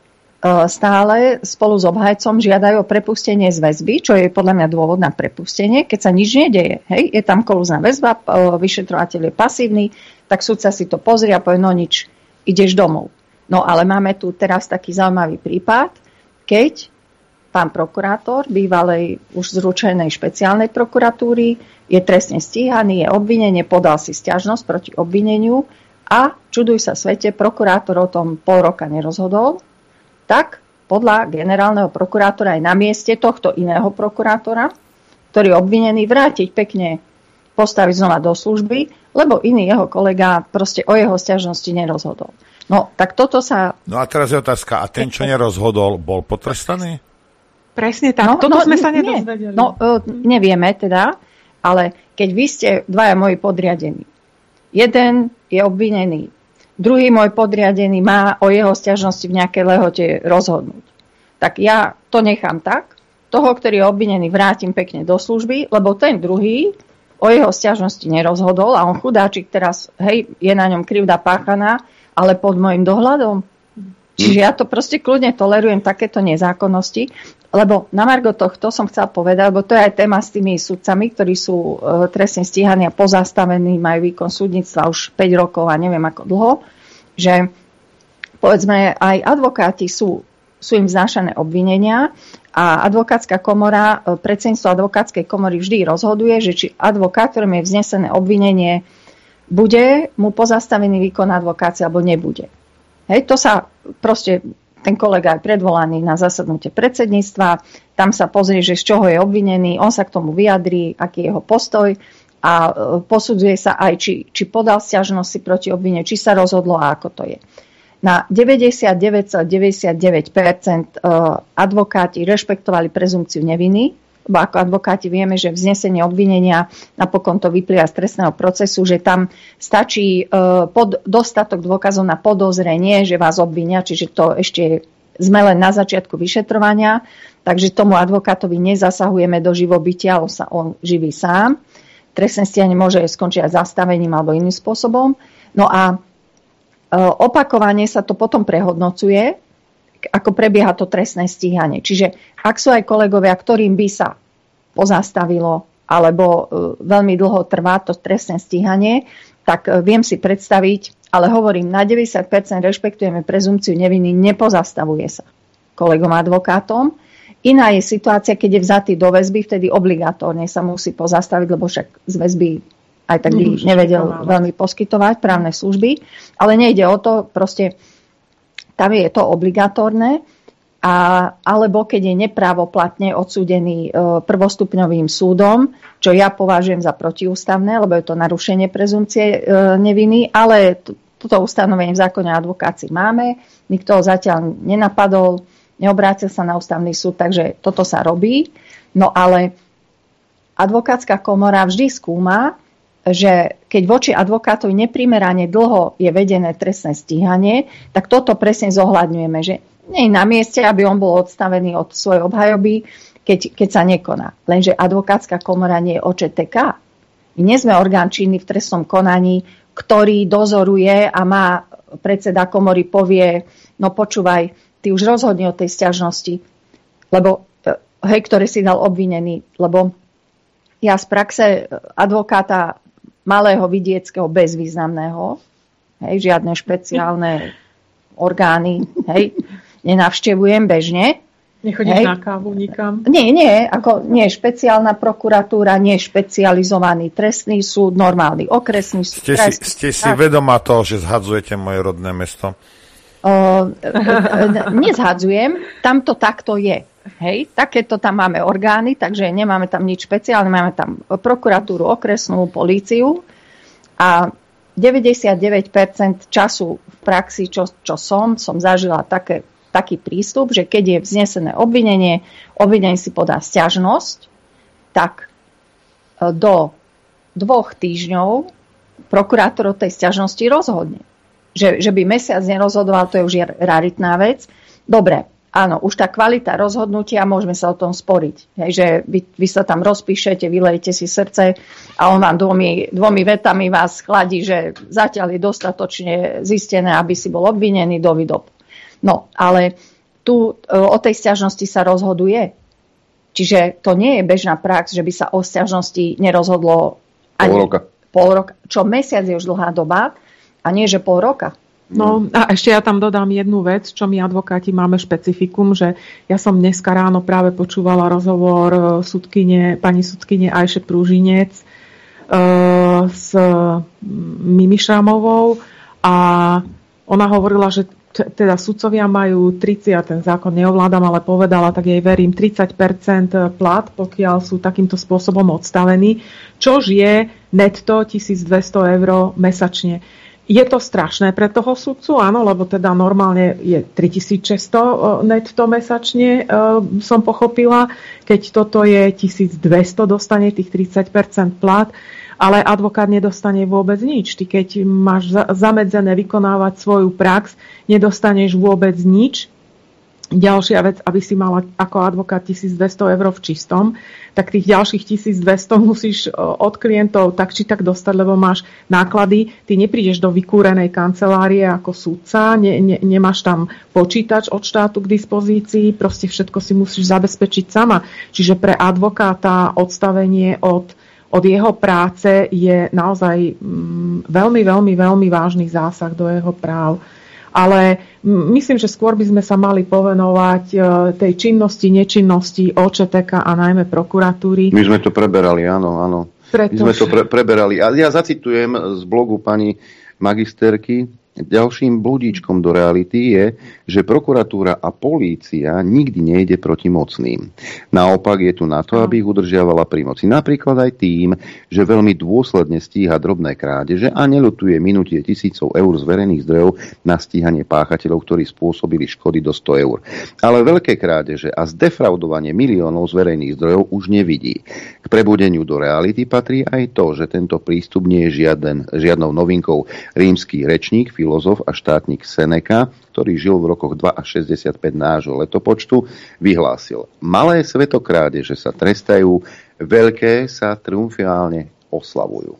stále spolu s obhajcom žiadajú o prepustenie z väzby, čo je podľa mňa dôvod na prepustenie, keď sa nič nedeje. Hej? Je tam kolúzna väzba, vyšetrovateľ je pasívny, tak sudca si to pozrie a povie, no nič, ideš domov. No ale máme tu teraz taký zaujímavý prípad, keď pán prokurátor bývalej už zručenej špeciálnej prokuratúry je trestne stíhaný, je obvinenie, podal si sťažnosť proti obvineniu a čuduj sa svete, prokurátor o tom pol roka nerozhodol, tak podľa generálneho prokurátora aj na mieste tohto iného prokurátora, ktorý je obvinený, vrátiť pekne, postaviť znova do služby, lebo iný jeho kolega proste o jeho sťažnosti nerozhodol. No, tak toto sa... No a teraz je otázka, a ten, čo nerozhodol, bol potrestaný? Presne tak, toto sme sa nedozvedeli. Nevieme teda, ale keď vy ste dvaja moji podriadení, jeden je obvinený, druhý môj podriadený má o jeho sťažnosti v nejakej lehote rozhodnúť. Tak ja to nechám tak, toho, ktorý je obvinený, vrátim pekne do služby, lebo ten druhý o jeho sťažnosti nerozhodol a on chudáčik teraz, je na ňom krivda páchaná, ale pod môjim dohľadom. Čiže ja to proste kľudne tolerujem takéto nezákonnosti, lebo na margo tohto som chcela povedať, lebo to je aj téma s tými sudcami, ktorí sú trestne stíhaní a pozastavení, majú výkon súdnictva už 5 rokov a neviem ako dlho, že povedzme aj advokáti sú im vznášané obvinenia a advokátska komora, predsedníctvo advokátskej komory vždy rozhoduje, že či advokát, ktorým je vznesené obvinenie, bude mu pozastavený výkon advokácie alebo nebude. To sa proste ten kolega je predvolaný na zasadnutie predsedníctva, tam sa pozrie, že z čoho je obvinený, on sa k tomu vyjadrí, aký je jeho postoj a posudzuje sa aj, či podal sťažnosti proti obvineniu, či sa rozhodlo a ako to je. Na 99,99% advokáti rešpektovali prezumpciu neviny, lebo ako advokáti vieme, že vznesenie obvinenia, napokon to vyplýva z trestného procesu, že tam stačí dostatok dôkazov na podozrenie, že vás obvinia, čiže to ešte sme len na začiatku vyšetrovania, takže tomu advokátovi nezasahujeme do živobytia, on živí sám. Trestné stíhanie môže skončiť aj zastavením alebo iným spôsobom. No a opakovane sa to potom prehodnocuje, ako prebieha to trestné stíhanie. Čiže ak sú aj kolegovia, ktorým by sa pozastavilo alebo veľmi dlho trvá to trestné stíhanie, tak viem si predstaviť, ale hovorím, na 90% rešpektujeme prezumpciu neviny, nepozastavuje sa kolegom advokátom. Iná je situácia, keď je vzatý do väzby, vtedy obligatórne sa musí pozastaviť, lebo však z väzby aj tak by nevedel veľmi poskytovať právne služby. Ale nejde o to, proste tam je to obligatórne, alebo keď je neprávoplatne odsúdený prvostupňovým súdom, čo ja považujem za protiústavné, lebo je to narušenie prezumpcie neviny, ale toto ustanovenie v zákone o advokácii máme, nikto ho zatiaľ nenapadol, neobrátil sa na ústavný súd, takže toto sa robí. No ale advokátska komora vždy skúma, že keď voči advokátovi neprimerane dlho je vedené trestné stíhanie, tak toto presne zohľadňujeme, že nie je na mieste, aby on bol odstavený od svojej obhajoby, keď sa nekoná. Lenže advokátska komora nie je OČTK. My nie sme orgán činný v trestnom konaní, ktorý dozoruje a má predseda komory povie, no počúvaj, ty už rozhodni o tej sťažnosti, lebo ktorý si dal obvinený, lebo ja z praxe advokáta malého vidieckého bezvýznamného, žiadne špeciálne orgány, nenavštevujem bežne, Nechodíš na kávu nikam? Nie, nie špeciálna prokuratúra, nie špecializovaný trestný súd, normálny okresný súd. Ste si vedomá toho, že zhadzujete moje rodné mesto? Nezhadzujem, tam to takto je. Hej, takéto tam máme orgány, takže nemáme tam nič špeciálne, máme tam prokuratúru okresnú, políciu a 99% času v praxi, čo som zažila taký prístup, že keď je vznesené obvinenie, obvinený si podá sťažnosť, tak do 2 týždňov prokurátor o tej sťažnosti rozhodne. Že by mesiac nerozhodoval, to je už raritná vec. Dobre, áno, už tá kvalita rozhodnutia, môžeme sa o tom sporiť. Hej, že vy sa tam rozpíšete, vylejete si srdce a on vám dvomi vetami vás chladí, že zatiaľ je dostatočne zistené, aby si bol obvinený dovidob. No, ale tu o tej sťažnosti sa rozhoduje. Čiže to nie je bežná prax, že by sa o sťažnosti nerozhodlo ani pol roka. Čo mesiac je už dlhá doba a nie, že pol roka. No a ešte ja tam dodám jednu vec, čo my advokáti máme špecifikum, že ja som dneska ráno práve počúvala rozhovor pani sudkyne Ajše Prúžinec s Mimi Šramovou a ona hovorila, že teda sudcovia majú 30, ten zákon neovládam, ale povedala, tak jej verím, 30% plat, pokiaľ sú takýmto spôsobom odstavení, čož je netto 1200 eur mesačne. Je to strašné pre toho sudcu, áno, lebo teda normálne je 3600 netto mesačne, som pochopila. Keď toto je 1200, dostane tých 30% plat, ale advokát nedostane vôbec nič. Ty keď máš zamedzené vykonávať svoju prax, nedostaneš vôbec nič. Ďalšia vec, aby si mala ako advokát 1200 eur v čistom, tak tých ďalších 1200 musíš od klientov tak či tak dostať, lebo máš náklady. Ty neprídeš do vykúrenej kancelárie ako sudca, nemáš tam počítač od štátu k dispozícii, proste všetko si musíš zabezpečiť sama. Čiže pre advokáta odstavenie od jeho práce je naozaj veľmi, veľmi, veľmi vážny zásah do jeho práv. Ale myslím, že skôr by sme sa mali povenovať tej činnosti, nečinnosti OČTK a najmä prokuratúry. My sme to preberali, áno. My sme to preberali. A ja zacitujem z blogu pani magisterky. Ďalším bludíčkom do reality je, že prokuratúra a polícia nikdy nejde proti mocným. Naopak je tu na to, aby ich udržiavala pri moci. Napríklad aj tým, že veľmi dôsledne stíha drobné krádeže a neľutuje minutie tisícov eur z verejných zdrojov na stíhanie páchateľov, ktorí spôsobili škody do 100 eur. Ale veľké krádeže a zdefraudovanie miliónov z verejných zdrojov už nevidí. K prebudeniu do reality patrí aj to, že tento prístup nie je žiadnou novinkou. Rímsky rečník, filozof a štátnik Seneca, ktorý žil v rokoch 2 až 65 nášho letopočtu, vyhlásil: malé svetokrádeže sa trestajú, veľké sa triumfiálne oslavujú.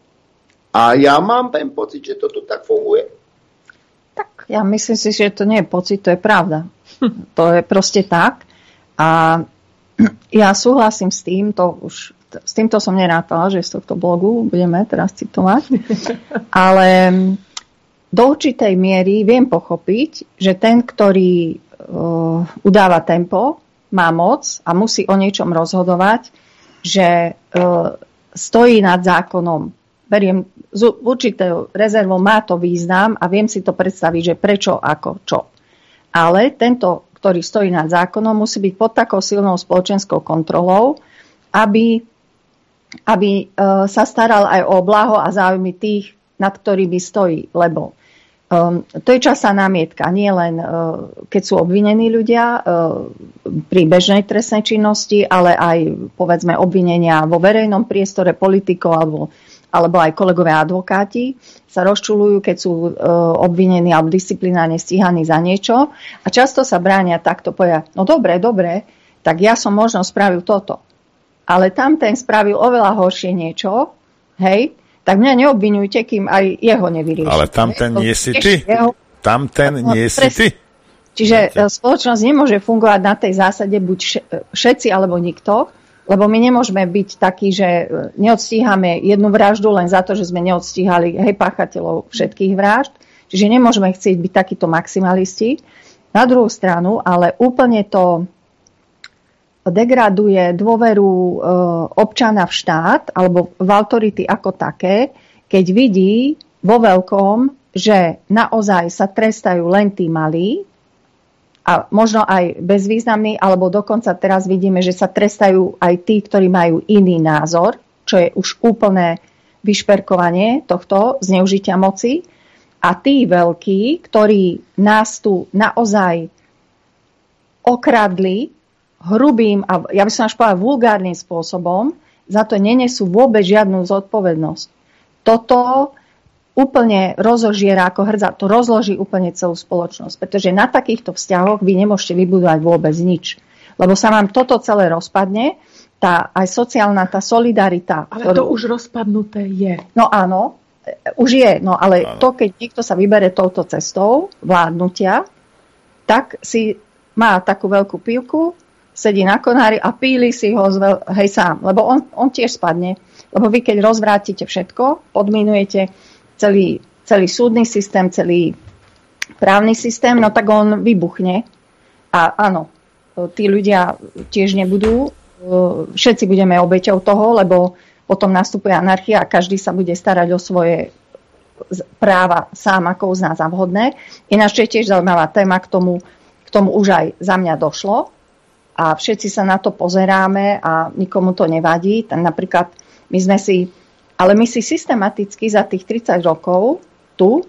A ja mám ten pocit, že to tu tak funguje. Tak, ja myslím si, že to nie je pocit, to je pravda. To je proste tak. A ja súhlasím s týmto som nerátala, že z tohto blogu budeme teraz citovať. Ale do určitej miery viem pochopiť, že ten, ktorý udáva tempo, má moc a musí o niečom rozhodovať, že stojí nad zákonom. Beriem z určitou rezervou, má to význam a viem si to predstaviť, že prečo, ako, čo. Ale tento, ktorý stojí nad zákonom, musí byť pod takou silnou spoločenskou kontrolou, aby sa staral aj o blaho a záujmy tých, nad ktorými stojí. Lebo to je častá námietka, nie len keď sú obvinení ľudia pri bežnej trestnej činnosti, ale aj povedzme obvinenia vo verejnom priestore politikov alebo aj kolegovia advokáti sa rozčuľujú, keď sú obvinení alebo disciplinárne stíhaní za niečo a často sa bránia takto, povedia, no dobre, tak ja som možno spravil toto, ale tamten spravil oveľa horšie niečo, hej, tak mňa neobviňujte, kým aj jeho nevyriešite. Ale tamten nie si ty. Tamten nie si ty. Čiže spoločnosť nemôže fungovať na tej zásade buď všetci alebo nikto, lebo my nemôžeme byť takí, že neodstíhame jednu vraždu len za to, že sme neodstíhali páchateľov všetkých vražd. Čiže nemôžeme chcieť byť takíto maximalisti. Na druhú stranu, ale úplne to degraduje dôveru občana v štát alebo v autority ako také, keď vidí vo veľkom, že naozaj sa trestajú len tí malí a možno aj bezvýznamní, alebo dokonca teraz vidíme, že sa trestajú aj tí, ktorí majú iný názor, čo je už úplné vyšperkovanie tohto zneužitia moci. A tí veľkí, ktorí nás tu naozaj okradli hrubým a ja by som až povedala vulgárnym spôsobom, za to nenesú vôbec žiadnu zodpovednosť. Toto úplne rozožiera ako hrdza, to rozloží úplne celú spoločnosť, pretože na takýchto vzťahoch vy nemôžete vybudovať vôbec nič. Lebo sa vám toto celé rozpadne, tá aj sociálna, tá solidarita. Ale to už rozpadnuté je. No áno, už je, no ale to, keď niekto sa vybere touto cestou vládnutia, tak si má takú veľkú pivku, sedí na konári a píli si ho hej sám, lebo on tiež spadne. Lebo vy, keď rozvrátite všetko, podminujete celý súdny systém, celý právny systém, no tak on vybuchne. A áno, tí ľudia tiež nebudú, všetci budeme obeťou toho, lebo potom nastupuje anarchia a každý sa bude starať o svoje práva sám, ako uzná za vhodné. Ináč je tiež zaujímavá téma, k tomu už aj za mňa došlo. A všetci sa na to pozeráme a nikomu to nevadí. Napríklad my si systematicky za tých 30 rokov tu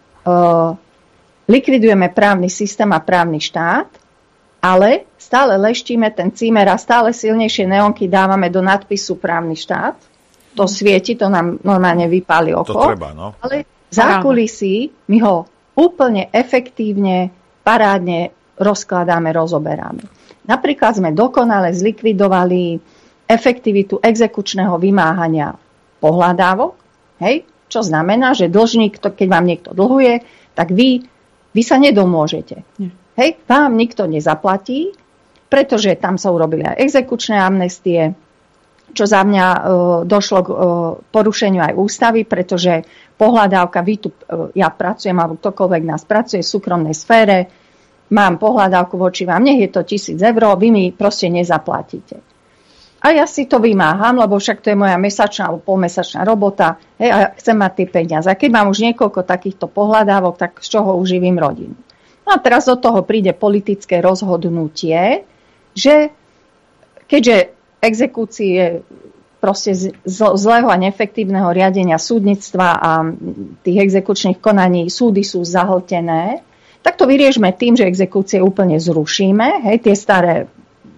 likvidujeme právny systém a právny štát, ale stále leštíme ten címer a stále silnejšie neonky dávame do nadpisu právny štát. To svieti, to nám normálne vypáli oko. To treba, no. Ale v zákulisí my ho úplne efektívne, parádne rozkladáme, rozoberáme. Napríklad sme dokonale zlikvidovali efektivitu exekučného vymáhania pohľadávok, hej? Čo znamená, že dlžník, keď vám niekto dlhuje, tak vy sa nedomôžete. Hej? Vám nikto nezaplatí, pretože tam sa urobili aj exekučné amnestie, čo za mňa došlo k porušeniu aj ústavy, pretože pohľadávka, ja pracujem, alebo ktokoľvek nás pracuje v súkromnej sfére, mám pohľadávku voči vám, nech je to 1,000 eur, vy mi proste nezaplatíte. A ja si to vymáham, lebo však to je moja mesačná alebo polmesačná robota, hej, a chcem mať tie peniaze. A keď mám už niekoľko takýchto pohľadávok, tak z čoho uživím rodinu? No a teraz do toho príde politické rozhodnutie, že keďže exekúcie proste zlého a neefektívneho riadenia súdnictva a tých exekučných konaní, súdy sú zahltené, tak to vyriešme tým, že exekúcie úplne zrušíme, hej, tie staré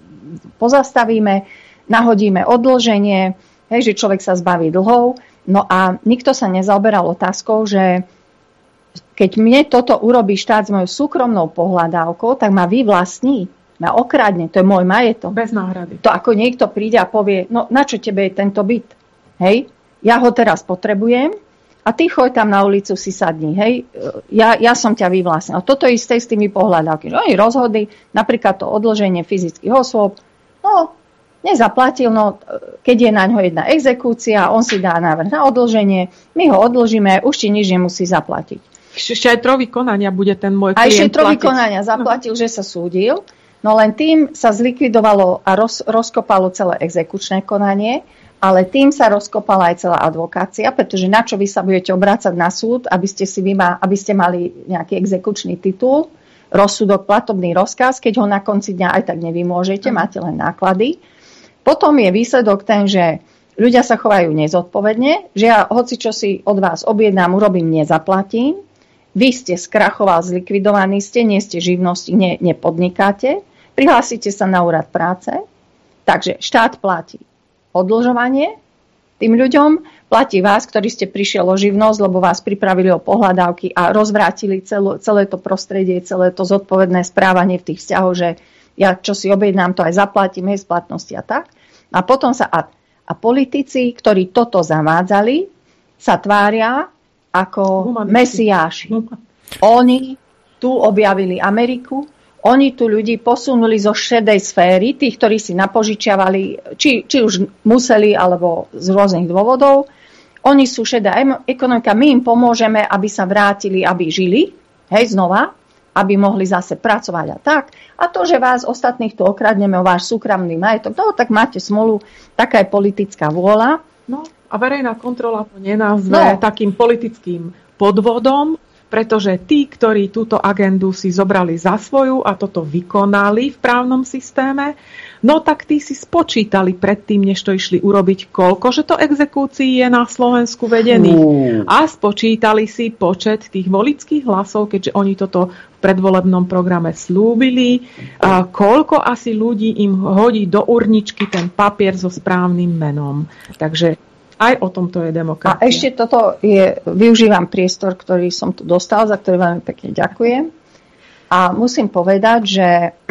pozastavíme, nahodíme odloženie, hej, že človek sa zbaví dlhov. No a nikto sa nezaoberal otázkou, že keď mne toto urobí štát s mojou súkromnou pohľadávkou, tak ma vyvlastní, ma okradne, to je môj majetok. Bez náhrady. To ako niekto príde a povie, no na čo tebe je tento byt? Hej, ja ho teraz potrebujem, a ty choď tam na ulicu, si sadni, hej, ja som ťa vyvlastnil. A toto je isté s tými pohľadávky. Oni rozhodli napríklad to odloženie fyzických osôb, no, nezaplatil, no, keď je na ňo jedna exekúcia, on si dá návrh na odloženie, my ho odložíme, už ti nič nemusí zaplatiť. Šetrový konania bude ten môj klient aj šetrový konania zaplatil, že sa súdil, no len tým sa zlikvidovalo a rozkopalo celé exekučné konanie, ale tým sa rozkopala aj celá advokácia, pretože na čo vy sa budete obrácať na súd, aby ste mali nejaký exekučný titul, rozsudok, platobný rozkaz, keď ho na konci dňa aj tak nevymôžete, máte len náklady. Potom je výsledok ten, že ľudia sa chovajú nezodpovedne, že ja hoci čo si od vás objednám, urobím, nezaplatím. Vy ste skrachoval, zlikvidovaní ste, nie ste živnosti, nepodnikáte, prihlásite sa na úrad práce, takže štát platí odložovanie tým ľuďom, platí vás, ktorí ste prišiel o živnosť, lebo vás pripravili o pohľadávky a rozvrátili celé to prostredie, celé to zodpovedné správanie v tých vzťahoch, že ja čo si objednám, to aj zaplatím, je splatnosti a tak. A potom a politici, ktorí toto zavádzali, sa tvária ako mesiáši. Oni tu objavili Ameriku, oni tu ľudí posunuli zo šedej sféry, tých, ktorí si napožičiavali, či už museli, alebo z rôznych dôvodov. Oni sú šedá ekonomika, my im pomôžeme, aby sa vrátili, aby žili, hej, znova. A aby mohli zase pracovať a tak. A to, že vás ostatných tu okradneme o váš súkromný majetok, no tak máte smolu, taká je politická vôľa. No a verejná kontrola to nenazve takým politickým podvodom, pretože tí, ktorí túto agendu si zobrali za svoju a toto vykonali v právnom systéme, no tak tí si spočítali predtým, než to išli urobiť, koľkože to exekúcií je na Slovensku vedených. A spočítali si počet tých voličských hlasov, keďže oni toto v predvolebnom programe slúbili, a koľko asi ľudí im hodí do urničky ten papier so správnym menom. Takže aj o tomto je demokracia. A ešte toto využívam priestor, ktorý som tu dostal, za ktorý veľmi pekne ďakujem. A musím povedať, že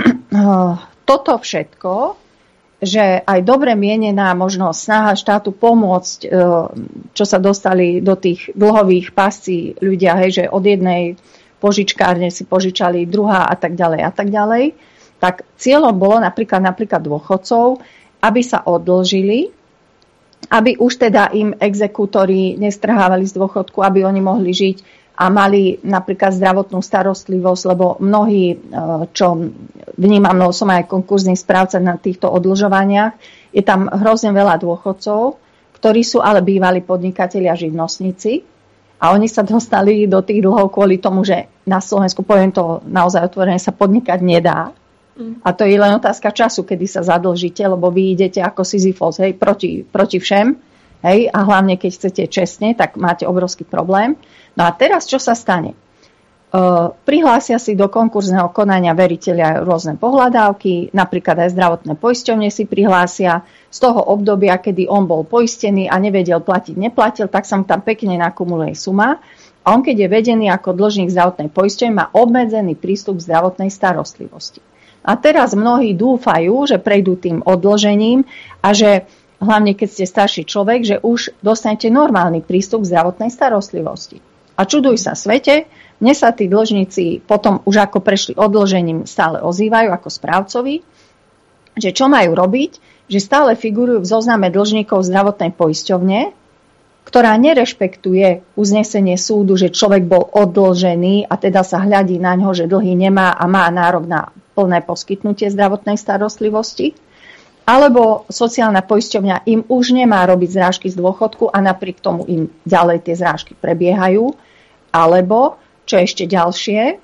toto všetko, že aj dobre mienená možno snaha štátu pomôcť, čo sa dostali do tých dlhových pascí ľudia, že od jednej požičkárne si požičali druhá a tak ďalej, tak cieľom bolo napríklad dôchodcov, aby sa odlžili, aby už teda im exekútori nestrhávali z dôchodku, aby oni mohli žiť a mali napríklad zdravotnú starostlivosť, lebo mnohí, čo vnímam, no som aj konkurzný správca na týchto odlžovaniach, je tam hrozne veľa dôchodcov, ktorí sú ale bývalí podnikatelia, živnostníci a oni sa dostali do tých dlhov kvôli tomu, že na Slovensku, poviem to naozaj otvorene, sa podnikať nedá. A to je len otázka času, kedy sa zadlžíte, lebo vy idete ako Sisyfos, proti všem, a hlavne keď chcete čestne, tak máte obrovský problém. No a teraz čo sa stane? Prihlásia si do konkurzného konania veriteľia rôzne pohľadávky, napríklad aj zdravotné poisťovne si prihlásia z toho obdobia, kedy on bol poistený a nevedel platiť, neplatil, tak sa mu tam pekne nakumuluje suma. A on, keď je vedený ako dlžník zdravotnej poisťovne, má obmedzený prístup k zdravotnej starostlivosti. A teraz mnohí dúfajú, že prejdú tým odložením a že hlavne keď ste starší človek, že už dostanete normálny prístup k zdravotnej starostlivosti. A čuduj sa svete, mne sa tí dlžníci potom už ako prešli odložením stále ozývajú ako správcovi, že čo majú robiť, že stále figurujú v zozname dlžníkov zdravotnej poisťovne, ktorá nerešpektuje uznesenie súdu, že človek bol odložený a teda sa hľadí na ňo, že dlhy nemá a má nárok na plné poskytnutie zdravotnej starostlivosti, alebo sociálna poisťovňa im už nemá robiť zrážky z dôchodku a napriek tomu im ďalej tie zrážky prebiehajú, alebo, čo ešte ďalšie,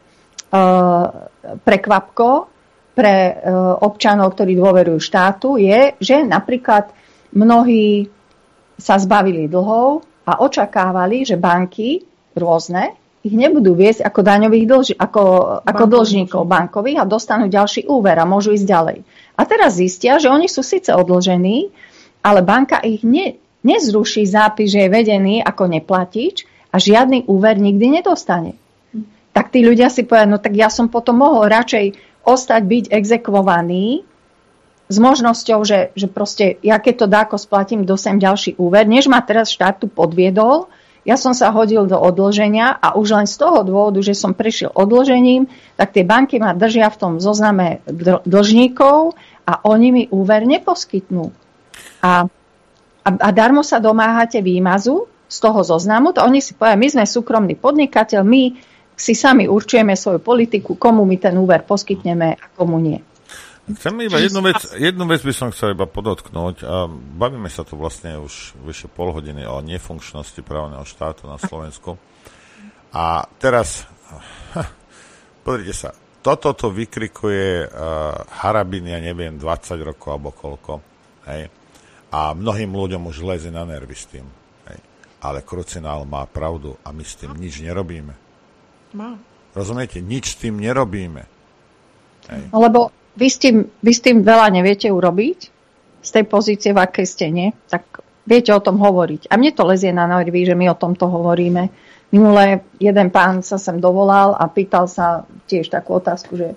prekvapko pre občanov, ktorí dôverujú štátu, je, že napríklad mnohí sa zbavili dlhov a očakávali, že banky rôzne ich nebudú viesť ako daňových ako dlžníkov bankových a dostanú ďalší úver a môžu ísť ďalej. A teraz zistia, že oni sú síce odložení, ale banka ich nezruší zápis, že je vedený ako neplatič a žiadny úver nikdy nedostane. Tak tí ľudia si povedia, no tak ja som potom mohol radšej ostať byť exekvovaný s možnosťou, že proste ja keď to dáko splatím, dostanem ďalší úver, než ma teraz štát tu podviedol. Ja som sa hodil do odloženia a už len z toho dôvodu, že som prešiel odložením, tak tie banky ma držia v tom zozname dlžníkov a oni mi úver neposkytnú. A darmo sa domáhate výmazu z toho zoznamu, to oni si povedia, my sme súkromný podnikateľ, my si sami určujeme svoju politiku, komu my ten úver poskytneme a komu nie. Chcem iba jednu vec by som chcel iba podotknúť a bavíme sa tu vlastne už vyše pol hodiny o nefunkčnosti právneho štátu na Slovensku. A teraz, pozrite sa, toto vykrikuje Harabin, ja neviem, 20 rokov alebo koľko, hej? A mnohým ľuďom už leze na nervy s tým. Hej? Ale Krucinál má pravdu a my s tým nič nerobíme. Rozumiete? Nič s tým nerobíme. Hej? Lebo vy s tým veľa neviete urobiť, z tej pozície, v akej ste, nie? Tak viete o tom hovoriť. A mne to lezie na nervy, že my o tomto hovoríme. Minulé jeden pán sa sem dovolal a pýtal sa tiež takú otázku, že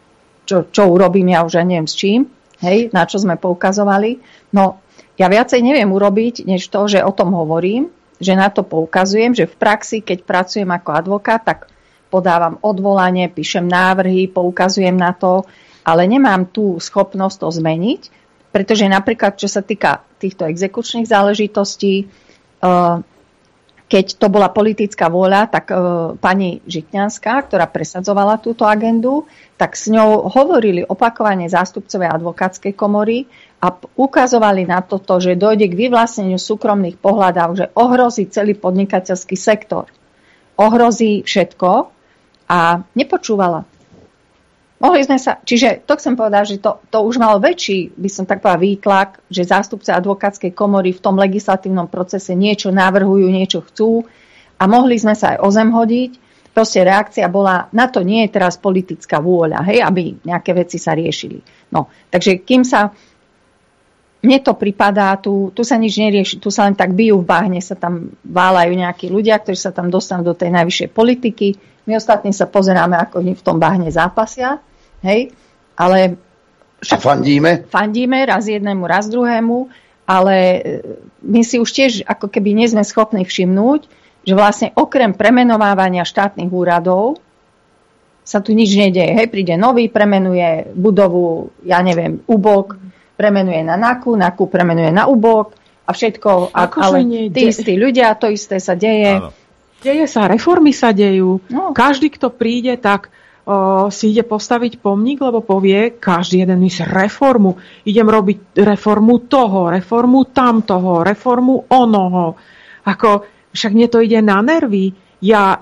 čo urobím, ja už neviem s čím, hej, na čo sme poukazovali. No, ja viacej neviem urobiť, než to, že o tom hovorím, že na to poukazujem, že v praxi, keď pracujem ako advokát, tak podávam odvolanie, píšem návrhy, poukazujem na to, ale nemám tú schopnosť to zmeniť, pretože napríklad, čo sa týka týchto exekučných záležitostí, keď to bola politická vôľa, tak pani Žitňanská, ktorá presadzovala túto agendu, tak s ňou hovorili opakovane zástupcovia advokátskej komory a ukazovali na toto, že dojde k vyvlastneniu súkromných pohľadov, že ohrozí celý podnikateľský sektor. Ohrozí všetko a nepočúvala. Mohli sme sa, čiže to chcem povedať, že to už malo väčší, by som tak povedala, výtlak, že zástupce advokátskej komory v tom legislatívnom procese niečo navrhujú, niečo chcú a mohli sme sa aj o zem hodiť. Proste reakcia bola, na to nie je teraz politická vôľa, hej, aby nejaké veci sa riešili. No, takže kým sa, mne to pripadá, tu sa nič nerieši, tu sa len tak bijú v bahne, sa tam váľajú nejakí ľudia, ktorí sa tam dostanú do tej najvyššej politiky. My ostatní sa pozeráme, ako oni v tom bahne zápasia. Hej, ale a fandíme? Fandíme raz jednému, raz druhému, ale my si už tiež ako keby nie sme schopní všimnúť, že vlastne okrem premenovávania štátnych úradov sa tu nič nedeje. Hej, príde nový, premenuje budovu, ja neviem, UBOK, premenuje na NAKU premenuje na UBOK a všetko, ale tí istí ľudia, to isté sa deje. Áno. Deje sa, reformy sa dejú. No. Každý, kto príde, tak si ide postaviť pomník, lebo povie, každý jeden myslí reformu. Idem robiť reformu toho, reformu tamtoho, reformu onoho. Ako, však mne to ide na nervy. Ja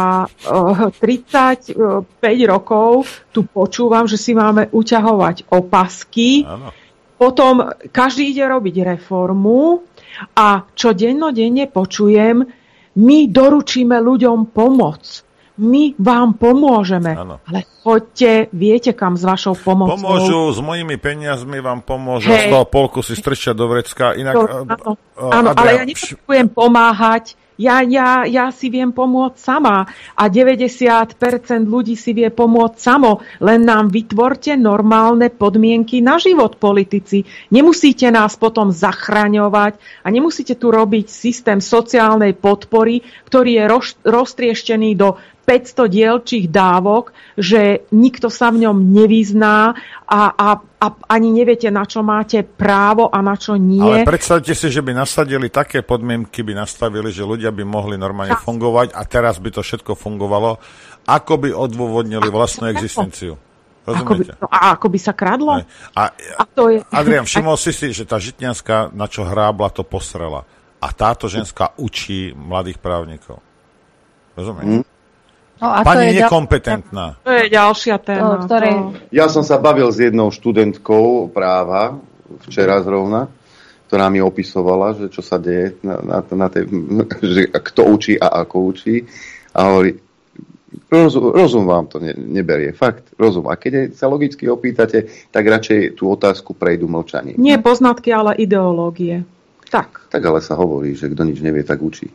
35 rokov tu počúvam, že si máme uťahovať opasky. Áno. Potom každý ide robiť reformu a čo dennodenne počujem, my doručíme ľuďom pomoc. My vám pomôžeme. Ano. Ale poďte, viete kam s vašou pomocou. Pomôžu, s mojimi peniazmi vám pomôžu. Z toho polku si strčia do vrecka. Inak, áno, ale ja nepotrebujem pomáhať. Ja si viem pomôcť sama. A 90% ľudí si vie pomôcť samo. Len nám vytvorte normálne podmienky na život, politici. Nemusíte nás potom zachraňovať a nemusíte tu robiť systém sociálnej podpory, ktorý je roztrieštený do 500 dielčích dávok, že nikto sa v ňom nevyzná a ani neviete, na čo máte právo a na čo nie. Ale predstavte si, že by nasadili také podmienky, by nastavili, že ľudia by mohli normálne fungovať a teraz by to všetko fungovalo, ako by odôvodnili vlastnú existenciu. Rozumiete? Ako by sa kradlo? Adrián, všimol si, že tá Žitňanská, na čo hrábla, to posrela. A táto ženská učí mladých právnikov. Rozumiete? No a pani nekompetentná. To je ďalšia téma. Ja som sa bavil s jednou študentkou práva včera zrovna, ktorá mi opisovala, že čo sa deje na tej, že kto učí a ako učí. A hovorí, rozum vám to neberie. Fakt, rozum. A keď sa logicky opýtate, tak radšej tú otázku prejdú mlčaním. Nie poznatky, ale ideológie. Tak. Tak ale sa hovorí, že kto nič nevie, tak učí.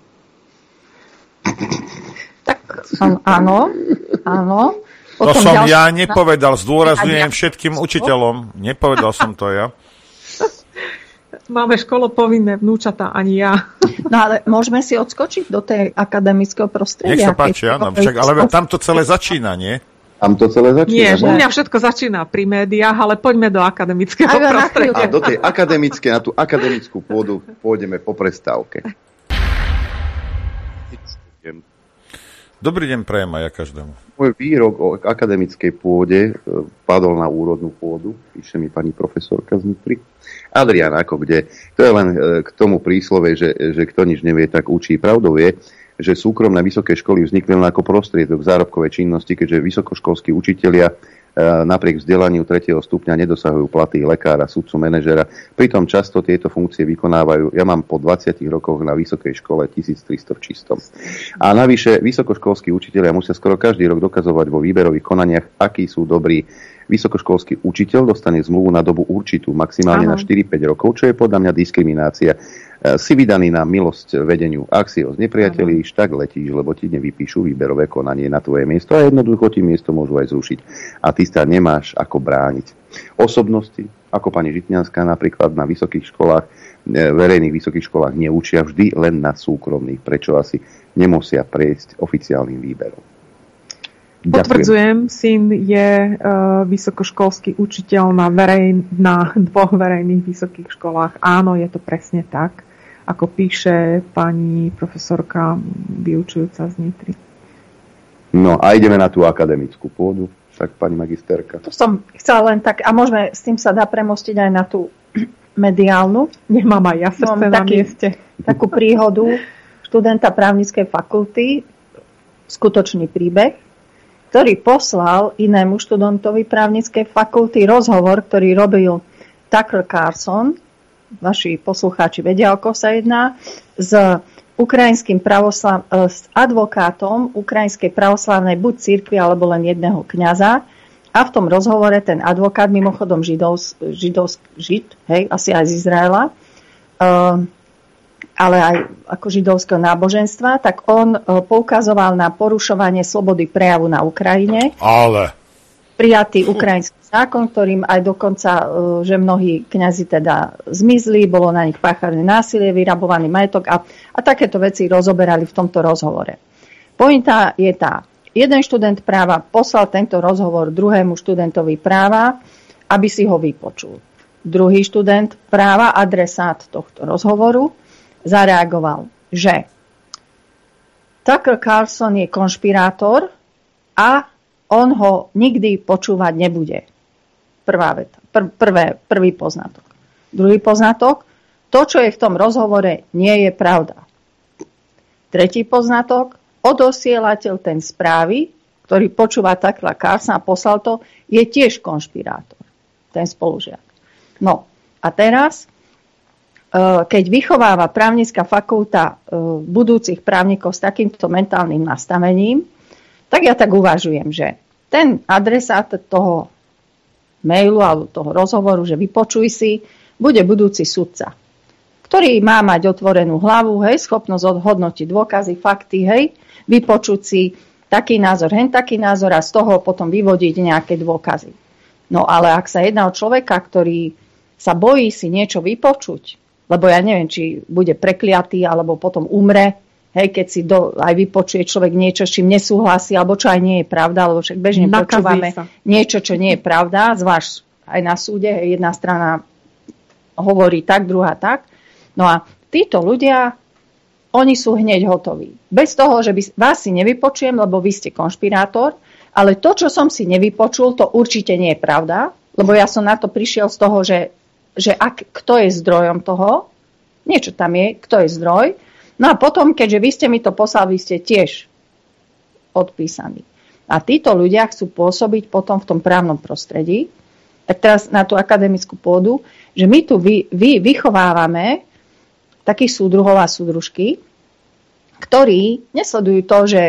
Tak áno. To som ja nepovedal, zdôrazňujem všetkým učiteľom. Nepovedal som to ja. Máme školopovinné vnúčatá, ani ja. No ale môžeme si odskočiť do tej akademického prostredia. Nech sa páči, áno. Ale tam to celé začína, nie? Tam to celé začína. Nie, u mňa všetko začína pri médiách, ale poďme do akademického prostredia. A do tej akademické, na tú akademickú pôdu pôjdeme po prestávke. Dobrý deň prajem aj ja každému. Môj výrok o akademickej pôde padol na úrodnú pôdu, píše mi pani profesorka z Nitry. Adrián, ako kde? To je len k tomu príslove, že kto nič nevie, tak učí. Pravdou je, že súkromné vysoké školy vznikli len ako prostriedok zárobkovej činnosti, keďže vysokoškolskí učitelia napriek vzdelaniu 3. stupňa nedosahujú platy lekára, sudcu, manažera. Pritom často tieto funkcie vykonávajú, ja mám po 20 rokoch na vysokej škole 1300 v čistom. A navyše vysokoškolskí učitelia musia skoro každý rok dokazovať vo výberových konaniach, akí sú dobrí. Vysokoškolský učiteľ dostane zmluvu na dobu určitú, maximálne na 4-5 rokov, čo je podľa mňa diskriminácia. Si vydaný na milosť vedeniu. Ak si ho znepriatelíš, tak letíš, lebo ti nevypíšu výberové konanie na tvoje miesto a jednoducho ti miesto môžu aj zrušiť. A ty sa nemáš ako brániť. Osobnosti, ako pani Žitňanská napríklad na vysokých školách, verejných vysokých školách neučia vždy len na súkromných. Prečo asi nemusia prejsť oficiálnym výberom? Potvrdzujem, syn je vysokoškolský učiteľ na 2 verejných vysokých školách. Áno, je to presne tak. ako píše pani profesorka vyučujúca z Nitry. No a ideme na tú akademickú pôdu, však pani magisterka. To som chcela len tak, a môžeme, s tým sa dá premostiť aj na tú mediálnu. Nemám aj ja srdce na mieste. Takú príhodu študenta právnickej fakulty, skutočný príbeh, ktorý poslal inému študentovi právnickej fakulty rozhovor, ktorý robil Tucker Carlson, vaši poslucháči vedia, o koho sa jedná, s s advokátom ukrajinskej pravoslavnej buď cirkvi, alebo len jedného kňaza. A v tom rozhovore ten advokát, mimochodom žid, hej, asi aj z Izraela, ale aj ako židovského náboženstva, tak on poukazoval na porušovanie slobody prejavu na Ukrajine. Ale prijatý ukrajinský zákon, ktorým aj dokonca, že mnohí kňazi teda zmizli, bolo na nich páchané násilie, vyrabovaný majetok a takéto veci rozoberali v tomto rozhovore. Pointa je tá, jeden študent práva poslal tento rozhovor druhému študentovi práva, aby si ho vypočul. Druhý študent práva, adresát tohto rozhovoru, zareagoval, že Tucker Carlson je konšpirátor a on ho nikdy počúvať nebude. Prvá veta. Prvý poznatok. Druhý poznatok. To, čo je v tom rozhovore, nie je pravda. Tretí poznatok. Odosielateľ ten správy, ktorý počúva Tuckera Carlsona a poslal to, je tiež konšpirátor. Ten spolužiak. No a teraz, keď vychováva právnická fakulta budúcich právnikov s takýmto mentálnym nastavením, tak ja tak uvažujem, že ten adresát toho mailu alebo toho rozhovoru, že vypočuj si, bude budúci sudca, ktorý má mať otvorenú hlavu, hej, schopnosť odhodnotiť dôkazy, fakty, hej, vypočuť si taký názor, taký názor a z toho potom vyvodiť nejaké dôkazy. No ale ak sa jedná o človeka, ktorý sa bojí si niečo vypočuť, lebo ja neviem, či bude prekliatý alebo potom umre, hej, keď si aj vypočuje človek niečo, s čím nesúhlasí, alebo čo aj nie je pravda, lebo však bežne počúvame niečo, čo nie je pravda, zvlášť aj na súde, hej, jedna strana hovorí tak, druhá tak. No a títo ľudia, oni sú hneď hotoví. Bez toho, že vás si nevypočujem, lebo vy ste konšpirátor, ale to, čo som si nevypočul, to určite nie je pravda, lebo ja som na to prišiel z toho, že kto je zdrojom toho, niečo tam je, kto je zdroj. No a potom, keďže vy ste mi to poslali, vy ste tiež odpísaní. A títo ľudia chcú pôsobiť potom v tom právnom prostredí, tak teraz na tú akademickú pôdu, že my tu vychovávame takých súdruhov a súdružky, ktorí nesledujú to, že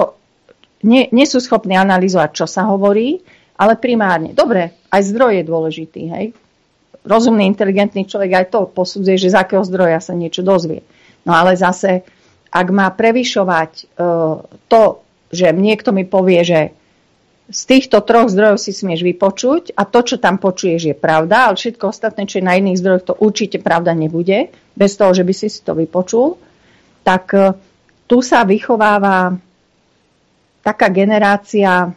nie sú schopní analyzovať, čo sa hovorí, ale primárne. Dobre, aj zdroj je dôležitý. Hej? Rozumný, inteligentný človek aj to posudzuje, že z akého zdroja sa niečo dozvie. No ale zase, ak má prevyšovať to, že niekto mi povie, že z týchto troch zdrojov si smieš vypočuť a to, čo tam počuješ, je pravda, ale všetko ostatné, čo je na iných zdrojoch, to určite pravda nebude, bez toho, že by si to vypočul, tak tu sa vychováva taká generácia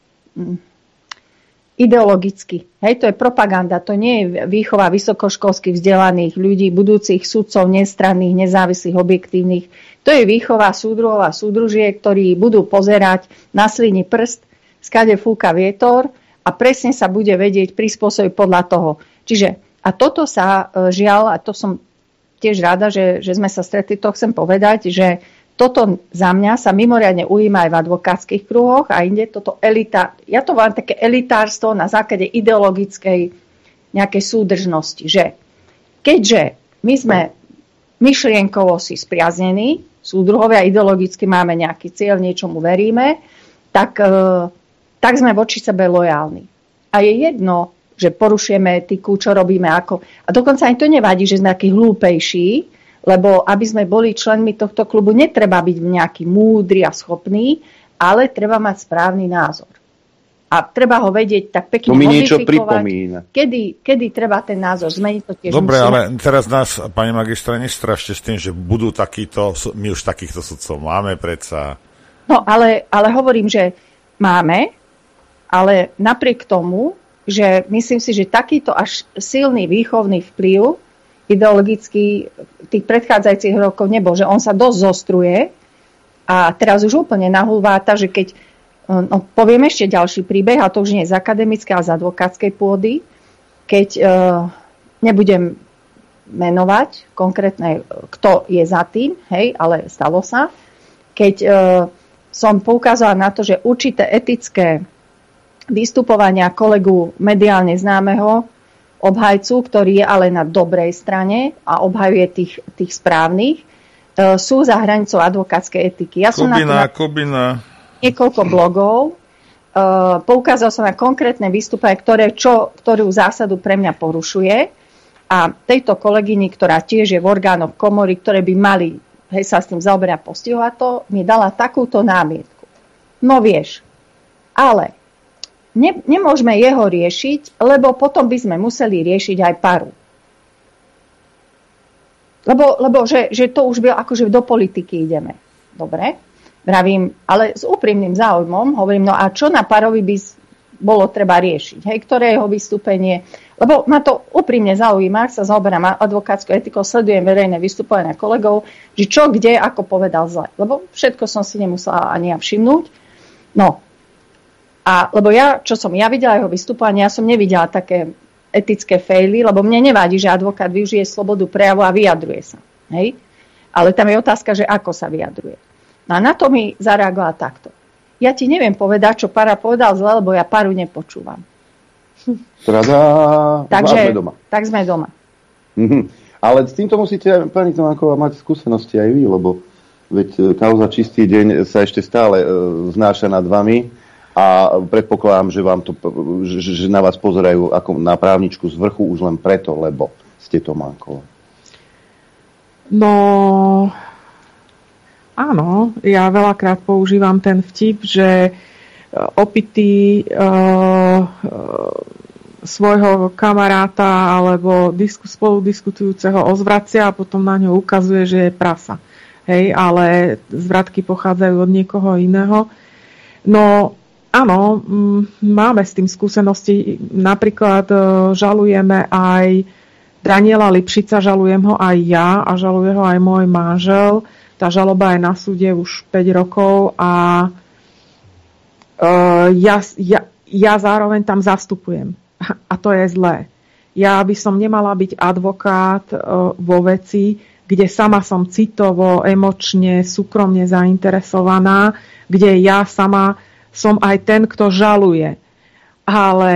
ideologicky. Hej, to je propaganda, to nie je výchova vysokoškolských vzdelaných ľudí, budúcich sudcov, nestranných, nezávislých, objektívnych. To je výchova súdruhov a súdružiek, ktorí budú pozerať na sliny prst, skade fúka vietor a presne sa bude vedieť prispôsobiť podľa toho. Čiže, a toto sa žiaľ, a to som tiež rada, že sme sa stretli, to chcem povedať, že toto za mňa sa mimoriadne ujíma aj v advokátskych kruhoch a inde toto ja to volám také elitárstvo na základe ideologickej nejakej súdržnosti, že keďže my sme myšlienkovo si spriaznení, súdruhovia ideologicky máme nejaký cieľ, niečomu veríme, tak sme voči sebe lojálni. A je jedno, že porušujeme etiku, čo robíme ako. A dokonca ani to nevadí, že sme takí hlúpejší, lebo aby sme boli členmi tohto klubu, netreba byť nejaký múdry a schopný, ale treba mať správny názor. A treba ho vedieť tak pekne modifikovať, kedy treba ten názor zmeniť. To tiež dobre, ale teraz nás, pani magistra, nestrašte s tým, že budú takýto, my už takýchto sudcov máme predsa. No, ale hovorím, že máme, ale napriek tomu, že myslím si, že takýto až silný výchovný vplyv ideologický, tých predchádzajúcich rokov nebol, že on sa dosť zostruje a teraz už úplne nahulváta, že keď, poviem ešte ďalší príbeh, a to už nie je z akademickej, ale z advokátskej pôdy, keď nebudem menovať konkrétne, kto je za tým, hej, ale stalo sa, keď som poukázala na to, že určité etické vystupovania kolegu mediálne známeho obhajcu, ktorý je ale na dobrej strane a obhajuje tých správnych, sú za hranicou advokátskej etiky. Ja som na niekoľko blogov poukázal som na konkrétne vystúpenie, ktorú zásadu pre mňa porušuje a tejto kolegyni, ktorá tiež je v orgánoch komory, ktoré by mali sa s tým zaoberať, postihovať to, mi dala takúto námietku. No vieš, ale nemôžeme jeho riešiť, lebo potom by sme museli riešiť aj paru. Lebo že to už bylo, akože do politiky ideme. Dobre, vravím, ale s úprimným záujmom hovorím, no a čo na parovi by bolo treba riešiť? Hej, ktoré jeho vystúpenie? Lebo ma to úprimne zaujíma, sa zaoberám advokátskou etikou, sledujem verejné vystupovania kolegov, že čo, kde, ako povedal zle. Lebo všetko som si nemusela ani ja všimnúť. No, lebo čo som ja videla jeho vystupovanie, ja som nevidela také etické faily, lebo mne nevadí, že advokát využije slobodu prejavu a vyjadruje sa. Hej? Ale tam je otázka, že ako sa vyjadruje. No a na to mi zareagovala takto. Ja ti neviem povedať, čo para povedal zle, lebo ja paru nepočúvam. Takže doma. Tak sme doma. Ale s týmto musíte, pani Tománková, mať skúsenosti aj vy, lebo veď kauza Čistý deň sa ešte stále znáša nad vami. A predpokladám, že na vás pozerajú ako na právničku z vrchu už len preto, lebo ste Tománková. No, áno, ja veľakrát používam ten vtip, že opitý svojho kamaráta alebo spoludiskutujúceho ozvracia a potom na ňo ukazuje, že je prasa. Hej, ale zvratky pochádzajú od niekoho iného. No, áno, máme s tým skúsenosti. Napríklad žalujeme aj Daniela Lipšica, žalujem ho aj ja a žaluje ho aj môj manžel. Tá žaloba je na súde už 5 rokov a ja zároveň tam zastupujem. A to je zlé. Ja by som nemala byť advokát vo veci, kde sama som citovo, emočne, súkromne zainteresovaná, kde ja sama som aj ten, kto žaluje. Ale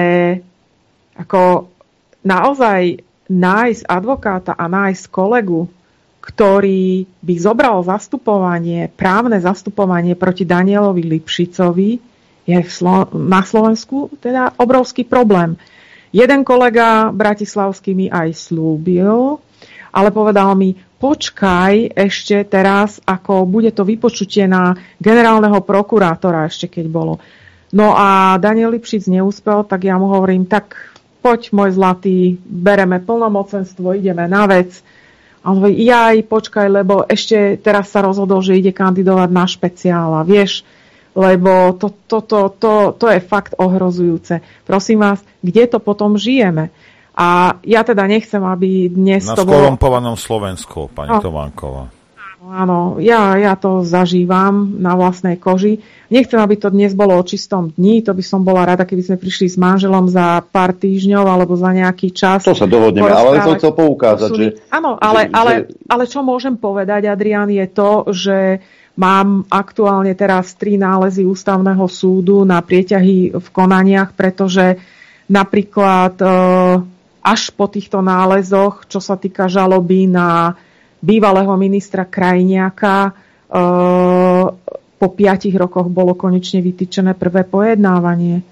ako naozaj nájsť advokáta a nájsť kolegu, ktorý by zobral právne zastupovanie proti Danielovi Lipšicovi, je na Slovensku teda obrovský problém. Jeden kolega bratislavský mi aj slúbil, ale povedal mi, počkaj ešte teraz, ako bude to vypočutie na generálneho prokurátora ešte keď bolo. No a Daniel Lipšic neúspel, tak ja mu hovorím, tak poď môj zlatý, bereme plnomocenstvo, ideme na vec. A on hovorí, počkaj, lebo ešte teraz sa rozhodol, že ide kandidovať na špeciála, vieš, lebo to je fakt ohrozujúce. Prosím vás, kde to potom žijeme? A ja teda nechcem, aby dnes to bolo... Na skorumpovanom Slovensku, pani Tománková. Áno, ja to zažívam na vlastnej koži. Nechcem, aby to dnes bolo o čistom dni, to by som bola rada, keby sme prišli s manželom za pár týždňov alebo za nejaký čas. To sa dohodneme, ale to chcel poukázať, že... Áno, ale čo môžem povedať, Adrián, je to, že mám aktuálne teraz 3 nálezy ústavného súdu na prieťahy v konaniach, pretože napríklad... až po týchto nálezoch, čo sa týka žaloby na bývalého ministra Krajniaka, po 5 rokoch bolo konečne vytýčené prvé pojednávanie.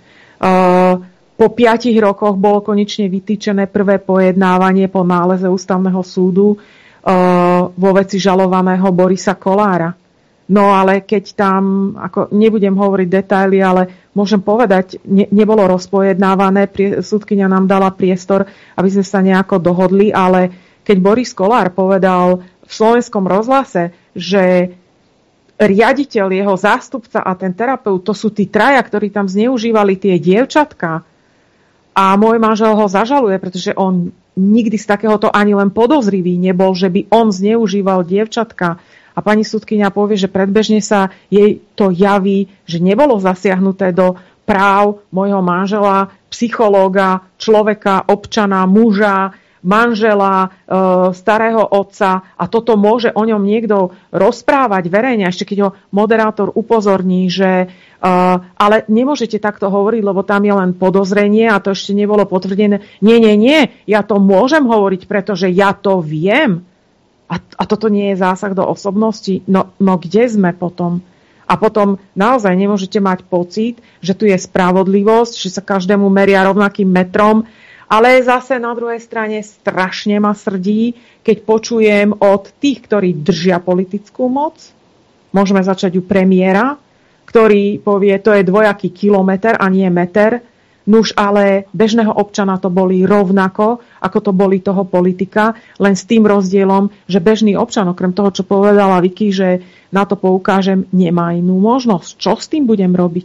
Po 5 rokoch bolo konečne vytýčené prvé pojednávanie po náleze ústavného súdu vo veci žalovaného Borisa Kollára. No ale keď tam, nebudem hovoriť detaily, ale môžem povedať, nebolo rozpojednávané, súdkyňa nám dala priestor, aby sme sa nejako dohodli, ale keď Boris Kollár povedal v Slovenskom rozhlase, že riaditeľ, jeho zástupca a ten terapeut, to sú tí traja, ktorí tam zneužívali tie dievčatka, a môj manžel ho zažaluje, pretože on nikdy z takéhoto ani len podozrivý nebol, že by on zneužíval dievčatka. A pani sudkyňa povie, že predbežne sa jej to javí, že nebolo zasiahnuté do práv môjho manžela, psychológa, človeka, občana, muža, manžela, starého otca a toto môže o ňom niekto rozprávať verejne, ešte keď ho moderátor upozorní, že ale nemôžete takto hovoriť, lebo tam je len podozrenie a to ešte nebolo potvrdené. Nie, ja to môžem hovoriť, pretože ja to viem. A toto nie je zásah do osobnosti. No kde sme potom? A potom naozaj nemôžete mať pocit, že tu je spravodlivosť, že sa každému meria rovnakým metrom, ale zase na druhej strane strašne ma srdí, keď počujem od tých, ktorí držia politickú moc, môžeme začať u premiéra, ktorý povie, to je dvojaký kilometr a nie meter, nuž ale bežného občana to bolí rovnako, ako to bolí toho politika, len s tým rozdielom, že bežný občan, okrem toho, čo povedala Vicky, že na to poukážem, nemá inú možnosť. Čo s tým budem robiť?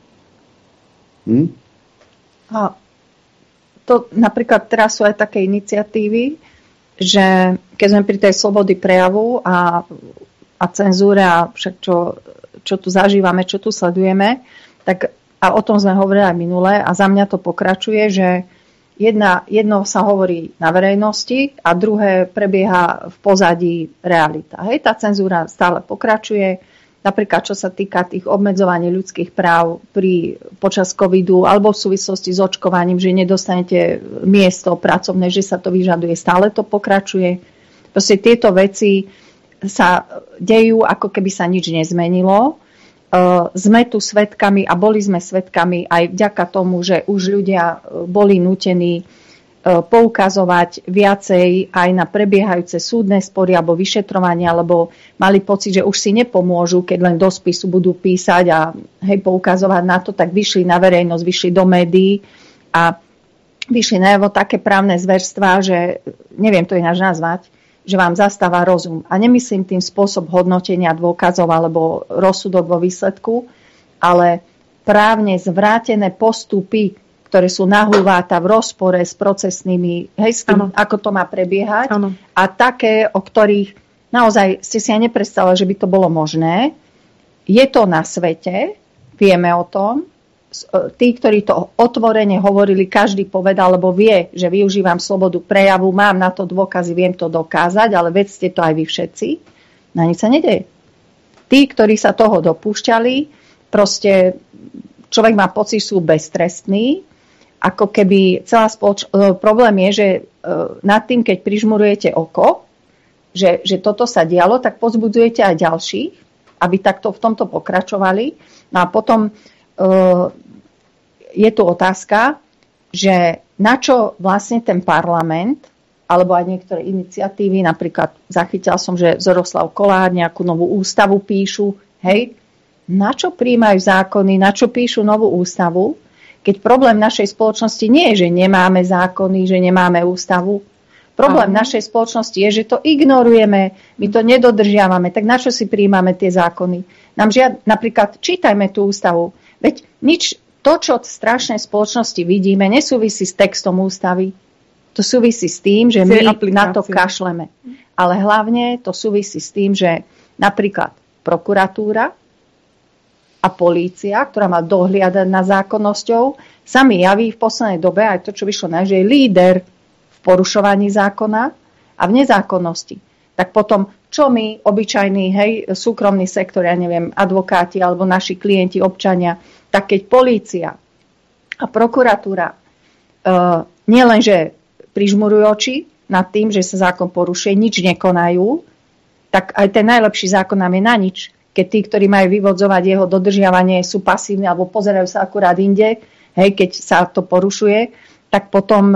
A to napríklad teraz sú aj také iniciatívy, že keď sme pri tej slobody prejavu a cenzúre a však čo tu zažívame, čo tu sledujeme, tak a o tom sme hovorili aj minule a za mňa to pokračuje, že jedno sa hovorí na verejnosti a druhé prebieha v pozadí realita. Hej, tá cenzúra stále pokračuje, napríklad čo sa týka tých obmedzovaní ľudských práv počas covidu alebo v súvislosti s očkovaním, že nedostanete miesto pracovné, že sa to vyžaduje, stále to pokračuje. Proste tieto veci sa dejú, ako keby sa nič nezmenilo. Sme tu svedkami a boli sme svedkami aj vďaka tomu, že už ľudia boli nútení poukazovať viacej aj na prebiehajúce súdne spory alebo vyšetrovania, lebo mali pocit, že už si nepomôžu, keď len do spisu budú písať a poukazovať na to, tak vyšli na verejnosť, vyšli do médií a vyšli najavo také právne zverstvá, že neviem to ináč nazvať, že vám zastáva rozum. A nemyslím tým spôsob hodnotenia dôkazov alebo rozsudok vo výsledku, ale právne zvrátené postupy, ktoré sú nahúváta v rozpore s procesnými, s tým, ako to má prebiehať. Ano. A také, o ktorých naozaj ste si aj nepredstavili, že by to bolo možné. Je to na svete, vieme o tom. Tí, ktorí to otvorene hovorili, každý povedal, lebo vie, že využívam slobodu prejavu, mám na to dôkazy, viem to dokázať, ale vedzte to aj vy všetci. Na nič sa nedeje. Tí, ktorí sa toho dopúšťali, proste človek má pocit, sú beztrestní, ako keby problém je, že nad tým, keď prižmurujete oko, že toto sa dialo, tak povzbudzujete aj ďalších, aby takto v tomto pokračovali. No a potom je tu otázka, že na čo vlastne ten parlament, alebo aj niektoré iniciatívy, napríklad zachytila som, že Zoroslav Kolár nejakú novú ústavu píšu, na čo prijímajú zákony, na čo píšu novú ústavu, keď problém našej spoločnosti nie je, že nemáme zákony, že nemáme ústavu. Problém našej spoločnosti je, že to ignorujeme, my to nedodržiavame, tak na čo si prijímame tie zákony? Napríklad čítajme tú ústavu. Veď to, čo v strašnej spoločnosti vidíme, nesúvisí s textom ústavy. To súvisí s tým, že my na to kašleme. Ale hlavne to súvisí s tým, že napríklad prokuratúra a polícia, ktorá má dohliadať na zákonnosťou, sa mi javí v poslednej dobe, aj to, čo vyšlo na, že je líder v porušovaní zákona a v nezákonnosti. Tak potom, čo my, obyčajní, súkromný sektor, ja neviem, advokáti alebo naši klienti, občania, tak keď polícia a prokuratúra nielenže prižmurujú oči nad tým, že sa zákon porušuje, nič nekonajú, tak aj ten najlepší zákon nám je na nič. Keď tí, ktorí majú vyvodzovať jeho dodržiavanie, sú pasívni alebo pozerajú sa akurát inde, keď sa to porušuje, tak potom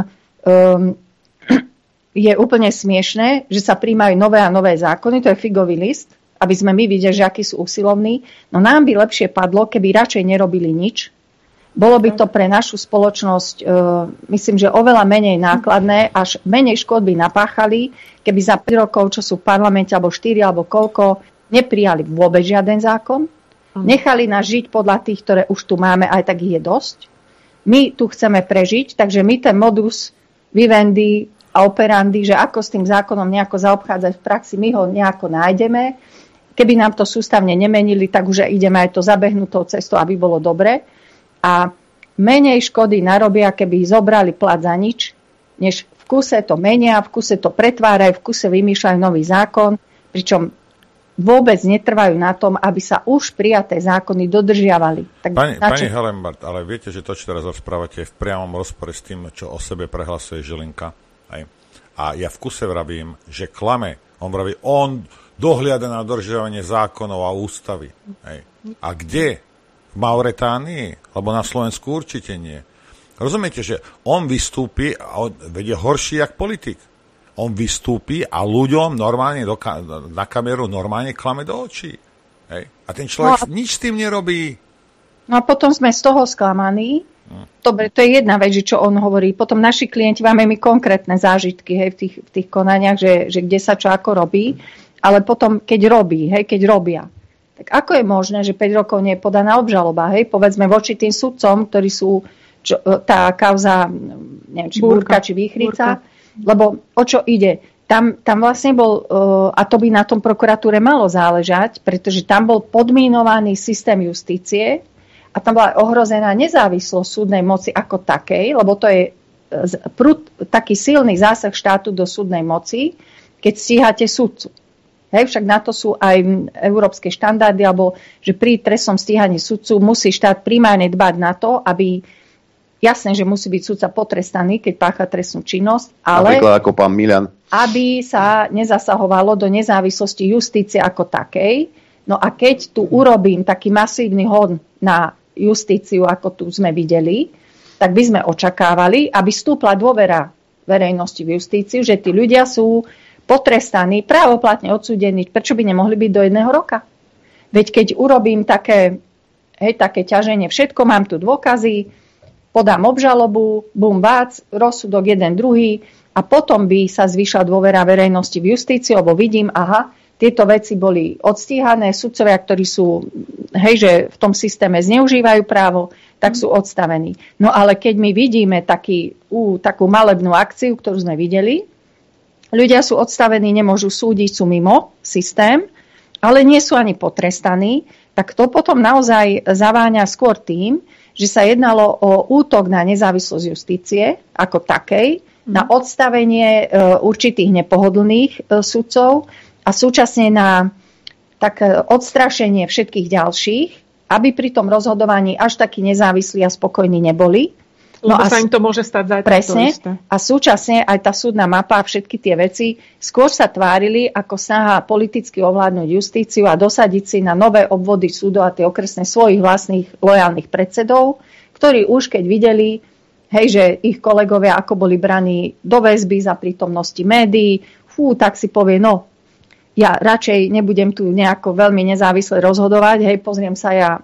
je úplne smiešné, že sa príjmajú nové a nové zákony, to je figový list, aby sme my videli, že akí sú usilovní. No nám by lepšie padlo, keby radšej nerobili nič. Bolo by to pre našu spoločnosť, myslím, že oveľa menej nákladné, až menej škôd by napáchali, keby za 5 rokov, čo sú v parlamente, alebo 4, alebo koľko, neprijali vôbec žiaden zákon, nechali nás žiť podľa tých, ktoré už tu máme, aj tak ich je dosť. my tu chceme prežiť, takže my ten modus vivendi a operandi, že ako s tým zákonom nejako zaobchádzať v praxi, my ho nejako nájdeme. Keby nám to sústavne nemenili, tak už ideme aj to zabehnutou cestou, aby bolo dobre. A menej škody narobia, keby zobrali plat za nič, než v kuse to menia, v kuse to pretvárajú, v kuse vymýšľajú nový zákon, pričom vôbec netrvajú na tom, aby sa už prijaté zákony dodržiavali. Tak Pani Helembart, ale viete, že to, čo teraz rozprávate, je v priamom rozpore s tým, čo o sebe prehlasuje Žilinka. Hej. A ja v kuse vravím, že klame. On vraví, on dohliada na dodržiavanie zákonov a ústavy. Hej. A kde? V Mauretánii? Lebo na Slovensku určite nie. Rozumiete, že on vystúpi a vedie horší jak politik. On vystúpi a ľuďom normálne na kameru normálne klame do očí. Hej. A ten človek nič s tým nerobí. No a potom sme z toho sklamaní. Dobre, to je jedna vec, čo on hovorí. Potom naši klienti, máme my konkrétne zážitky, hej, v tých konaniach, že kde sa čo ako robí. Ale potom, keď robia. Tak ako je možné, že 5 rokov nie je podaná obžaloba? Hej? Povedzme voči tým sudcom, ktorí sú tá kauza, neviem, či Búrka, či Výchrica. Lebo o čo ide? Tam vlastne bol, a to by na tom prokuratúre malo záležať, pretože tam bol podmínovaný systém justície a tam bola ohrozená nezávislosť súdnej moci ako takej, lebo to je taký silný zásah štátu do súdnej moci, keď stíhate sudcu. Hej, však na to sú aj európske štandardy, alebo že pri trestnom stíhaní sudcu musí štát primárne dbať na to, aby jasné, že musí byť sudca potrestaný, keď pácha trestnú činnosť, ale napríklad ako pán Milan, aby sa nezasahovalo do nezávislosti justície ako takej. No a keď tu urobím taký masívny hon na justíciu, ako tu sme videli, tak by sme očakávali, aby stúpla dôvera verejnosti v justíciu, že tí ľudia sú potrestaní, právoplatne odsúdení. Prečo by nemohli byť do 1 roka? Veď keď urobím také ťaženie, všetko, mám tu dôkazy, podám obžalobu, bum, bác, rozsudok jeden, druhý a potom by sa zvýšila dôvera verejnosti v justíciu, lebo vidím, tieto veci boli odstíhané, sudcovia, ktorí sú, že v tom systéme zneužívajú právo, tak sú odstavení. No ale keď my vidíme takú malebnú akciu, ktorú sme videli, ľudia sú odstavení, nemôžu súdiť, sú mimo systém, ale nie sú ani potrestaní, tak to potom naozaj zaváňa skôr tým, že sa jednalo o útok na nezávislosť justície ako takej, na odstavenie určitých nepohodlných sudcov a súčasne na odstrašenie všetkých ďalších, aby pri tom rozhodovaní až takí nezávislí a spokojní neboli. Lebo sa im to môže stať zajtra. Presne. A súčasne aj tá súdna mapa a všetky tie veci skôr sa tvárili ako snaha politicky ovládnuť justíciu a dosadiť si na nové obvody súdov a tie okresné svojich vlastných lojálnych predsedov, ktorí už keď videli, že ich kolegovia ako boli braní do väzby za prítomnosti médií, tak si povie, ja radšej nebudem tu nejako veľmi nezávisle rozhodovať, pozriem sa ja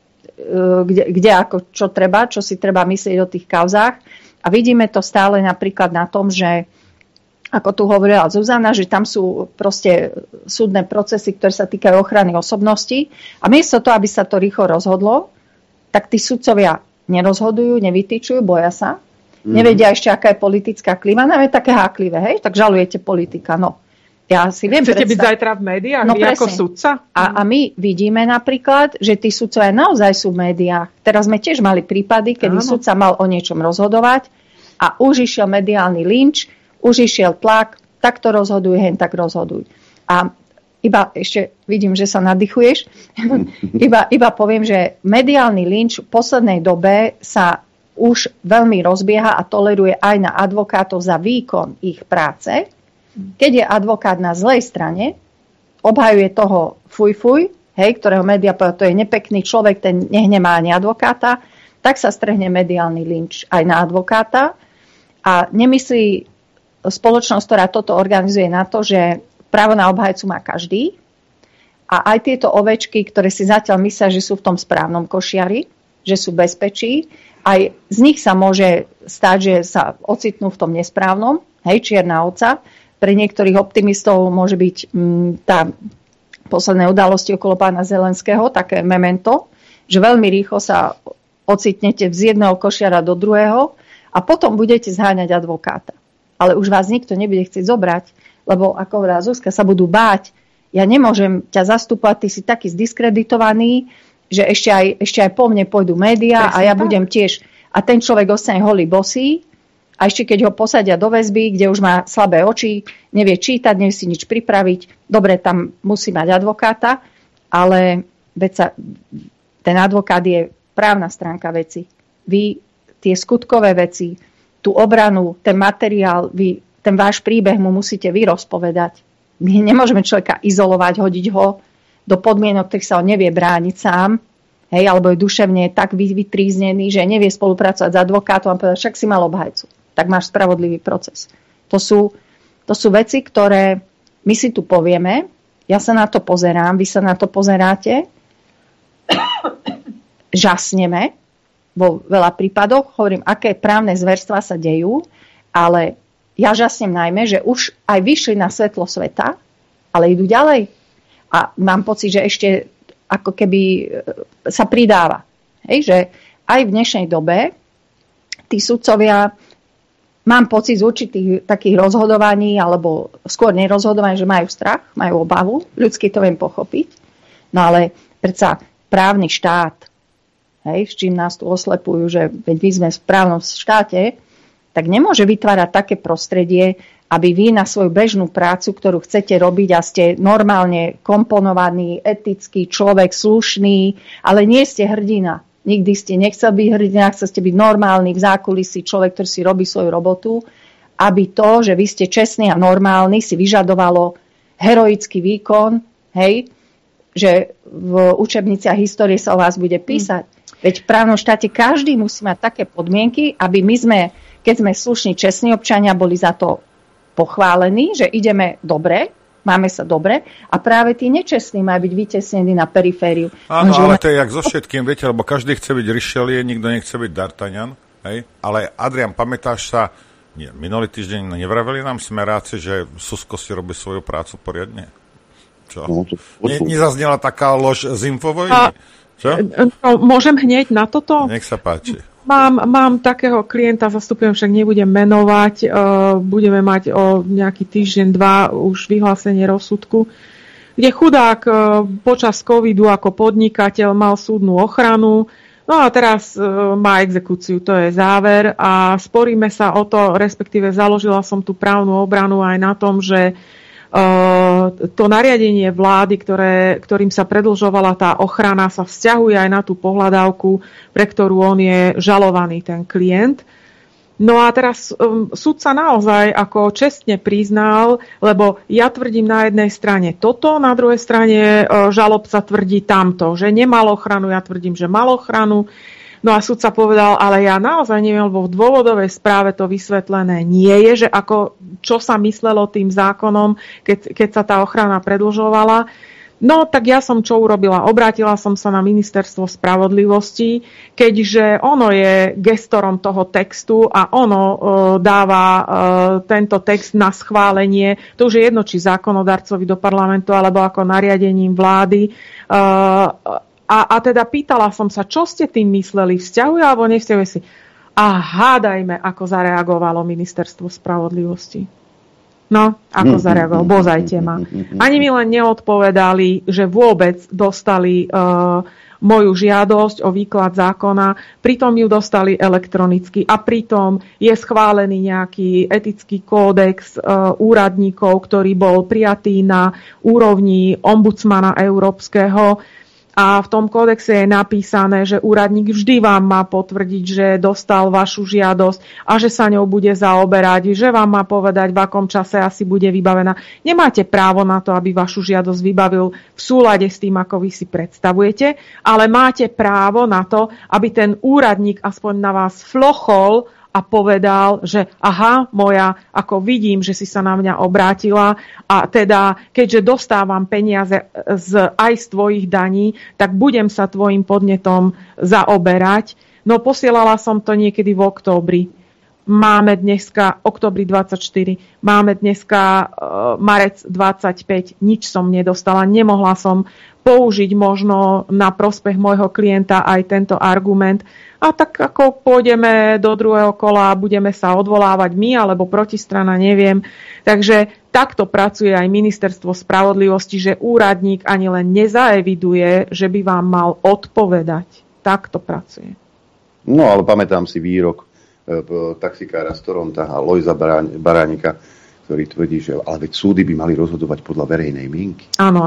kde ako čo treba, čo si treba myslieť o tých kauzách. A vidíme to stále napríklad na tom, že ako tu hovorila Zuzana, že tam sú proste súdne procesy, ktoré sa týkajú ochrany osobností. A miesto toho, aby sa to rýchlo rozhodlo, tak tí sudcovia nerozhodujú, nevytýčujú, boja sa. Nevedia ešte, aká je politická klíma. No je také háklivé, tak žalujete politika. Ja si viem chcete byť zajtra v médiách, vy ako sudca? A my vidíme napríklad, že tí sudcovia naozaj sú v médiách. Teraz sme tiež mali prípady, kedy sudca mal o niečom rozhodovať a už išiel mediálny lynč, už išiel tlak, tak to rozhoduj, tak rozhoduj. A iba ešte vidím, že sa nadýchuješ, iba poviem, že mediálny lynč v poslednej dobe sa už veľmi rozbieha a toleruje aj na advokátov za výkon ich práce. Keď je advokát na zlej strane, obhajuje toho fuj, ktorého médiá povedal, to je nepekný človek, ten nemá ani advokáta, tak sa strhne mediálny lynč aj na advokáta a nemyslí spoločnosť, ktorá toto organizuje, na to, že právo na obhajcu má každý a aj tieto ovečky, ktoré si zatiaľ myslia, že sú v tom správnom košiari, že sú bezpečí, aj z nich sa môže stať, že sa ocitnú v tom nesprávnom, čierna ovca. Pre niektorých optimistov môže byť tá posledné udalosti okolo pána Zelenského také memento, že veľmi rýchlo sa ocitnete z jedného košiara do druhého a potom budete zháňať advokáta. Ale už vás nikto nebude chcieť zobrať, lebo ako hovorila Zuzka, sa budú báť. Ja nemôžem ťa zastúpať, ty si taký zdiskreditovaný, že ešte aj po mne pôjdu médiá a ja budem tiež. A ten človek ostane holý bosý a ešte keď ho posadia do väzby, kde už má slabé oči, nevie čítať, nevie si nič pripraviť, dobre, tam musí mať advokáta, ale ten advokát je právna stránka veci. Vy tie skutkové veci, tú obranu, ten materiál, ten váš príbeh mu musíte vy rozpovedať. My nemôžeme človeka izolovať, hodiť ho do podmienok, ktorých sa on nevie brániť sám, hej, alebo je duševne tak vytríznený, že nevie spolupracovať s advokátom a povedať, však si mal obhajcu. Tak máš spravodlivý proces. To sú veci, ktoré my si tu povieme, ja sa na to pozerám, vy sa na to pozeráte, žasneme vo veľa prípadoch, hovorím, aké právne zverstvá sa dejú, ale ja žasnem najmä, že už aj vyšli na svetlo sveta, ale idú ďalej. A mám pocit, že ešte ako keby sa pridáva. Hej, že aj v dnešnej dobe tí sudcovia, mám pocit z určitých takých rozhodovaní, alebo skôr nerozhodovaní, že majú strach, majú obavu. Ľudsky to viem pochopiť. No ale predsa právny štát, hej, s čím nás tu oslepujú, že veď my sme v právnom štáte, tak nemôže vytvárať také prostredie, aby vy na svoju bežnú prácu, ktorú chcete robiť a ste normálne komponovaný, etický človek, slušný, ale nie ste hrdina. Nikdy ste nechcel byť hrdina, chcete byť normálny v zákulisí človek, ktorý si robí svoju robotu, aby to, že vy ste čestný a normálny, si vyžadovalo heroický výkon, hej, že v učebniciach histórie sa o vás bude písať. Veď v právnom štáte každý musí mať také podmienky, aby my sme, keď sme slušní, čestní občania, boli za to pochválení, že ideme dobre, máme sa dobre a práve tí nečestní majú byť vytesnení na perifériu. Áno, ale to je jak so všetkým, viete, lebo každý chce byť Richelieu, nikto nechce byť D'Artagnan, hej? Ale Adrian, pamätáš sa, minulý týždeň nevraveli nám smeráci, že Susko si robí svoju prácu poriadne? Čo? Nezaznela taká lož z Infovojny? Čo? Môžem hneď na toto? Nech sa páči. Mám takého klienta, zastupujem, však nebudem menovať, budeme mať o nejaký týždeň, dva už vyhlásenie rozsudku, kde chudák počas covidu ako podnikateľ mal súdnu ochranu, no a teraz má exekúciu, to je záver a sporíme sa o to, respektíve založila som tú právnu obranu aj na tom, že to nariadenie vlády, ktorým sa predĺžovala tá ochrana, sa vzťahuje aj na tú pohľadávku, pre ktorú on je žalovaný, ten klient. No a teraz sudca naozaj ako čestne priznal, lebo ja tvrdím na jednej strane toto, na druhej strane žalobca tvrdí tamto, že nemal ochranu, ja tvrdím, že mal ochranu. No a sudca povedal, ale ja naozaj neviem, lebo v dôvodovej správe to vysvetlené nie je, že ako, čo sa myslelo tým zákonom, keď sa tá ochrana predĺžovala. No tak ja som čo urobila? Obrátila som sa na Ministerstvo spravodlivosti, keďže ono je gestorom toho textu a ono dáva tento text na schválenie. To už je jedno, či zákonodarcovi do parlamentu, alebo ako nariadením vlády. A teda pýtala som sa, čo ste tým mysleli, vzťahuje alebo nevzťahuje si? A hádajme, ako zareagovalo Ministerstvo spravodlivosti. No, ako zareagovalo, bozajte ma. Ani mi len neodpovedali, že vôbec dostali moju žiadosť o výklad zákona, pritom ju dostali elektronicky a pritom je schválený nejaký etický kódex úradníkov, ktorý bol prijatý na úrovni ombudsmana európskeho. A v tom kódexe je napísané, že úradník vždy vám má potvrdiť, že dostal vašu žiadosť a že sa ňou bude zaoberať, že vám má povedať, v akom čase asi bude vybavená. Nemáte právo na to, aby vašu žiadosť vybavil v súlade s tým, ako vy si predstavujete, ale máte právo na to, aby ten úradník aspoň na vás flochol a povedal, že aha, moja, ako vidím, že si sa na mňa obrátila a teda, keďže dostávam peniaze aj z tvojich daní, tak budem sa tvojim podnetom zaoberať. No posielala som to niekedy v októbri. máme dneska oktobri 24, máme dneska marec 25, nič som nedostala, nemohla som použiť možno na prospech môjho klienta aj tento argument. A tak ako pôjdeme do druhého kola a budeme sa odvolávať my alebo protistrana, neviem. Takže takto pracuje aj Ministerstvo spravodlivosti, že úradník ani len nezaeviduje, že by vám mal odpovedať. Takto pracuje. No, ale pamätám si výrok taxikára z Toronta a Lojza Baránika, ktorý tvrdí, že ale veď súdy by mali rozhodovať podľa verejnej mienky. Áno.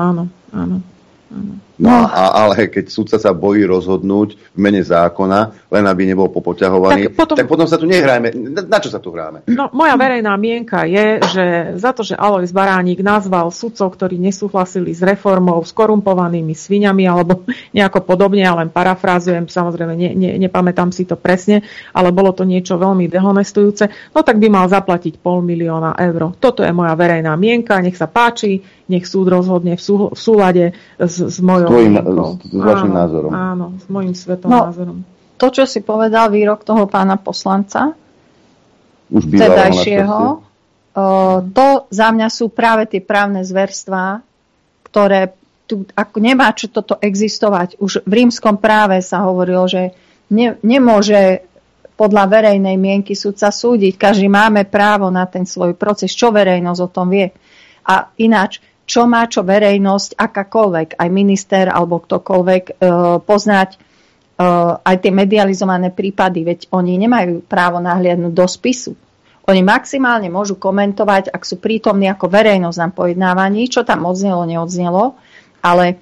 No, ale keď sudca sa bojí rozhodnúť v mene zákona, len aby nebol popoťahovaný, tak potom sa tu nehrajme. Na čo sa tu hráme? No, moja verejná mienka je, že za to, že Alojz Baránik nazval sudcov, ktorí nesúhlasili s reformou, skorumpovanými sviňami alebo nejako podobne, ja len parafrázujem, samozrejme nepamätám si to presne, ale bolo to niečo veľmi dehonestujúce, no tak by mal zaplatiť 500 000 eur. Toto je moja verejná mienka, nech sa páči, nech súd rozhodne v súlade s mojou mienkou. S vašim názorom. Áno, s mojím názorom. To, čo si povedal, výrok toho pána poslanca, už vtedajšieho, to za mňa sú práve tie právne zverstvá, ktoré tu, ako nemá čo toto existovať. Už v rímskom práve sa hovorilo, že nemôže podľa verejnej mienky sudca súdiť. Každý máme právo na ten svoj proces. Čo verejnosť o tom vie? A ináč, čo má čo verejnosť, akákoľvek, aj minister alebo ktokoľvek poznať aj tie medializované prípady, veď oni nemajú právo nahliadnúť do spisu. Oni maximálne môžu komentovať, ak sú prítomní ako verejnosť na pojednávaní, čo tam odznelo, neodznelo, ale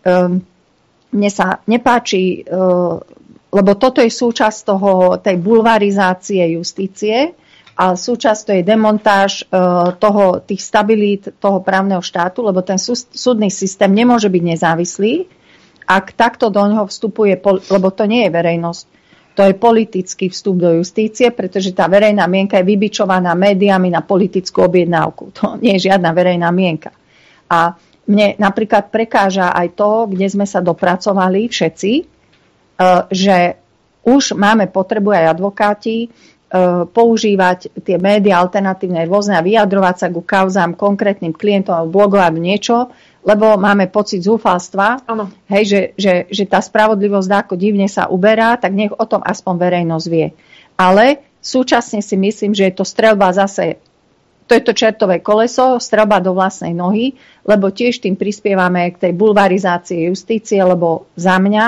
mne sa nepáči, lebo toto je súčasť tej bulvarizácie justície, a súčasť to je demontáž tých stabilít toho právneho štátu, lebo ten súdny systém nemôže byť nezávislý, ak takto do ňoho vstupuje, lebo to nie je verejnosť, to je politický vstup do justície, pretože tá verejná mienka je vybičovaná médiami na politickú objednávku. To nie je žiadna verejná mienka. A mne napríklad prekáža aj to, kde sme sa dopracovali všetci, že už máme potrebu aj advokáti používať tie médiá alternatívne rôzne a vyjadrovať sa ku kauzám konkrétnym klientom alebo blogovať niečo, lebo máme pocit zúfalstva, hej, že tá spravodlivosť ako divne sa uberá, tak nech o tom aspoň verejnosť vie. Ale súčasne si myslím, že je to streľba zase, to je to čertové koleso, streľba do vlastnej nohy, lebo tiež tým prispievame k tej bulvarizácii justície, lebo za mňa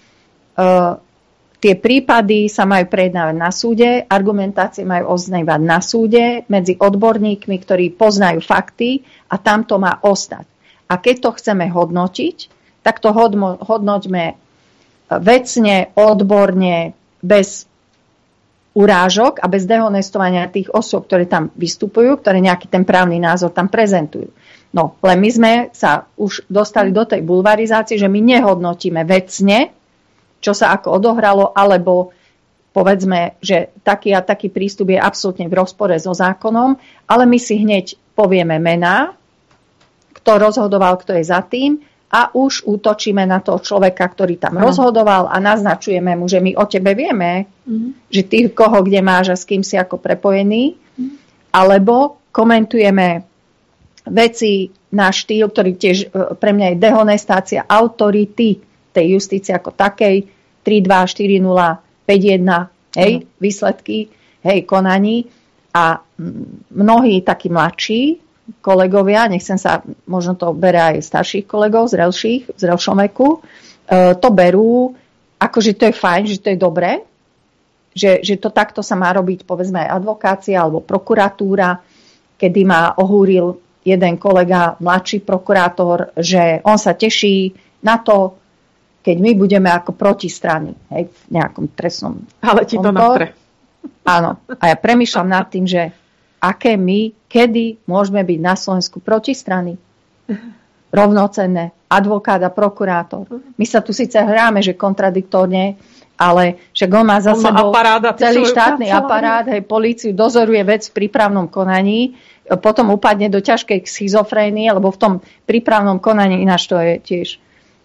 tie prípady sa majú prejednávať na súde, argumentácie majú oznievať na súde medzi odborníkmi, ktorí poznajú fakty a tam to má ostať. A keď to chceme hodnotiť, tak to hodnoťme vecne, odborne, bez urážok a bez dehonestovania tých osôb, ktoré tam vystupujú, ktoré nejaký ten právny názor tam prezentujú. No, len my sme sa už dostali do tej bulvarizácie, že my nehodnotíme vecne, čo sa ako odohralo, alebo povedzme, že taký a taký prístup je absolútne v rozpore so zákonom, ale my si hneď povieme mená, kto rozhodoval, kto je za tým a už útočíme na toho človeka, ktorý tam rozhodoval a naznačujeme mu, že my o tebe vieme, že ty koho kde máš a s kým si ako prepojený, alebo komentujeme veci na štýl, ktorý tiež pre mňa je dehonestácia autority tej justície ako takej, 3-2, 4-0, 5-1, hej, výsledky, hej, konaní. A mnohí takí mladší kolegovia, nechcem sa, možno to bere aj starších kolegov, zrelšom veku, to berú, akože to je fajn, že to je dobré, že to takto sa má robiť, povedzme, aj advokácia alebo prokuratúra, kedy ma ohúril jeden kolega, mladší prokurátor, že on sa teší na to, keď my budeme ako protistrany, hej, v nejakom trestnom. Ale ti to napre. Áno. A ja premýšľam nad tým, že aké my, kedy môžeme byť na Slovensku protistrany. Rovnocenné. Advokát a prokurátor. My sa tu síce hráme, že kontradiktorne, ale však on má za sebou celý štátny aparát, hej, políciu, dozoruje vec v prípravnom konaní, potom upadne do ťažkej schizofrénie, lebo v tom prípravnom konaní, ináč to je tiež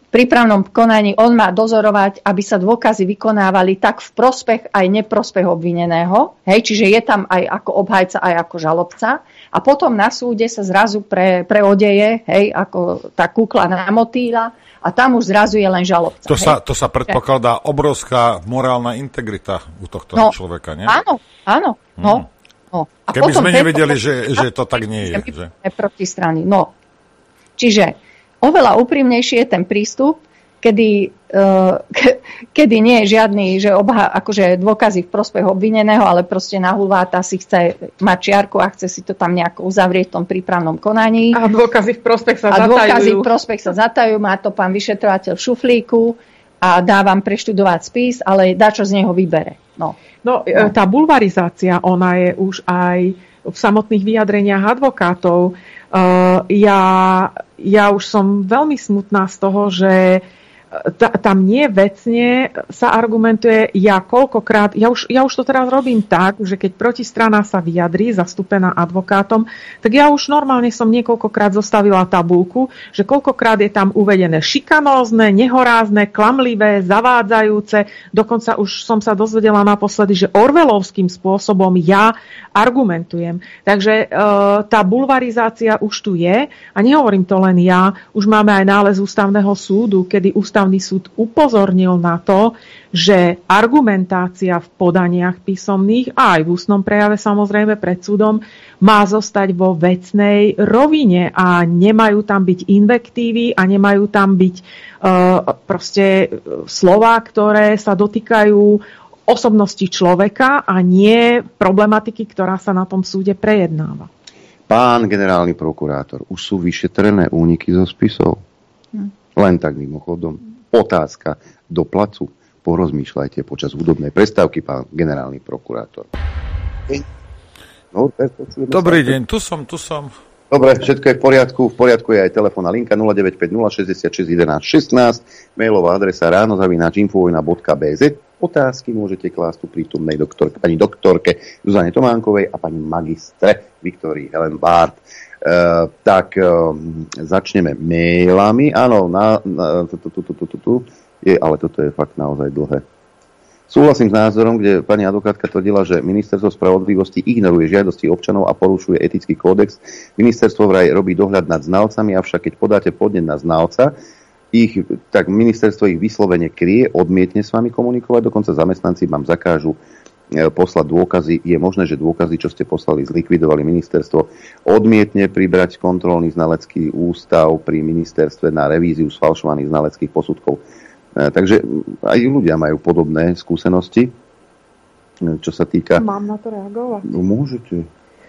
prípravnom konaní on má dozorovať, aby sa dôkazy vykonávali tak v prospech aj neprospech obvineného. Hej, čiže je tam aj ako obhajca, aj ako žalobca. A potom na súde sa zrazu preodeje, hej, ako tá kukla na motýla, a tam už zrazu je len žalobca. To sa predpokladá obrovská morálna integrita u tohto človeka, nie? Áno. No. A keby sme nevedeli, že to tak nie je. Že? Proti strany. No. Čiže oveľa úprimnejší je ten prístup, kedy nie je žiadny, že akože dôkazy v prospech obvineného, ale proste nahulváta si chce mať čiarku a chce si to tam nejako uzavrieť v tom prípravnom konaní. A dôkazy v prospech sa zatajujú. Má to pán vyšetrovateľ v šuflíku a dá vám preštudovať spis, ale dačo z neho vybere. Tá bulvarizácia, ona je už aj v samotných vyjadreniach advokátov. Ja už som veľmi smutná z toho, že tam nie vecne sa argumentuje, ja už to teraz robím tak, že keď protistrana sa vyjadrí, zastúpená advokátom, tak ja už normálne som niekoľkokrát zostavila tabuľku, že koľkokrát je tam uvedené šikanózne, nehorázne, klamlivé, zavádzajúce, dokonca už som sa dozvedela naposledy, že orwellovským spôsobom ja argumentujem. Takže tá bulvarizácia už tu je a nehovorím to len ja, už máme aj nález ústavného súdu, kedy Ústavný súd upozornil na to, že argumentácia v podaniach písomných a aj v ústnom prejave samozrejme pred súdom má zostať vo vecnej rovine a nemajú tam byť invektívy a nemajú tam byť proste slová, ktoré sa dotýkajú osobnosti človeka a nie problematiky, ktorá sa na tom súde prejednáva. Pán generálny prokurátor, už sú vyšetrené úniky zo spisov? Len tak mimochodom. Otázka do placu. Porozmýšľajte počas hudobnej prestávky, pán generálny prokurátor. Dobrý deň, tu som. Dobre, všetko je v poriadku. V poriadku je aj telefónna linka 0950 66 11 16, mailová adresa ráno@infovojna.bz. Otázky môžete klásť tu prítomnej pani doktorke Zuzane Tománkovej a pani magistre Viktórii Helen Bart. Začneme mailami. Áno, ale toto je fakt naozaj dlhé. Súhlasím s názorom, kde pani advokátka tvrdila, že Ministerstvo spravodlivosti ignoruje žiadosti občanov a porušuje etický kódex. Ministerstvo vraj robí dohľad nad znalcami, avšak keď podáte podnet na znalca, tak ministerstvo ich vyslovene kryje, odmietne s vami komunikovať, dokonca zamestnanci vám zakážu poslať dôkazy. Je možné, že dôkazy, čo ste poslali, zlikvidovali ministerstvo, odmietne pribrať kontrolný znalecký ústav pri ministerstve na revíziu sfalšovaných znaleckých posudkov. Takže aj ľudia majú podobné skúsenosti, čo sa týka... Mám na to reagovať? Môžete.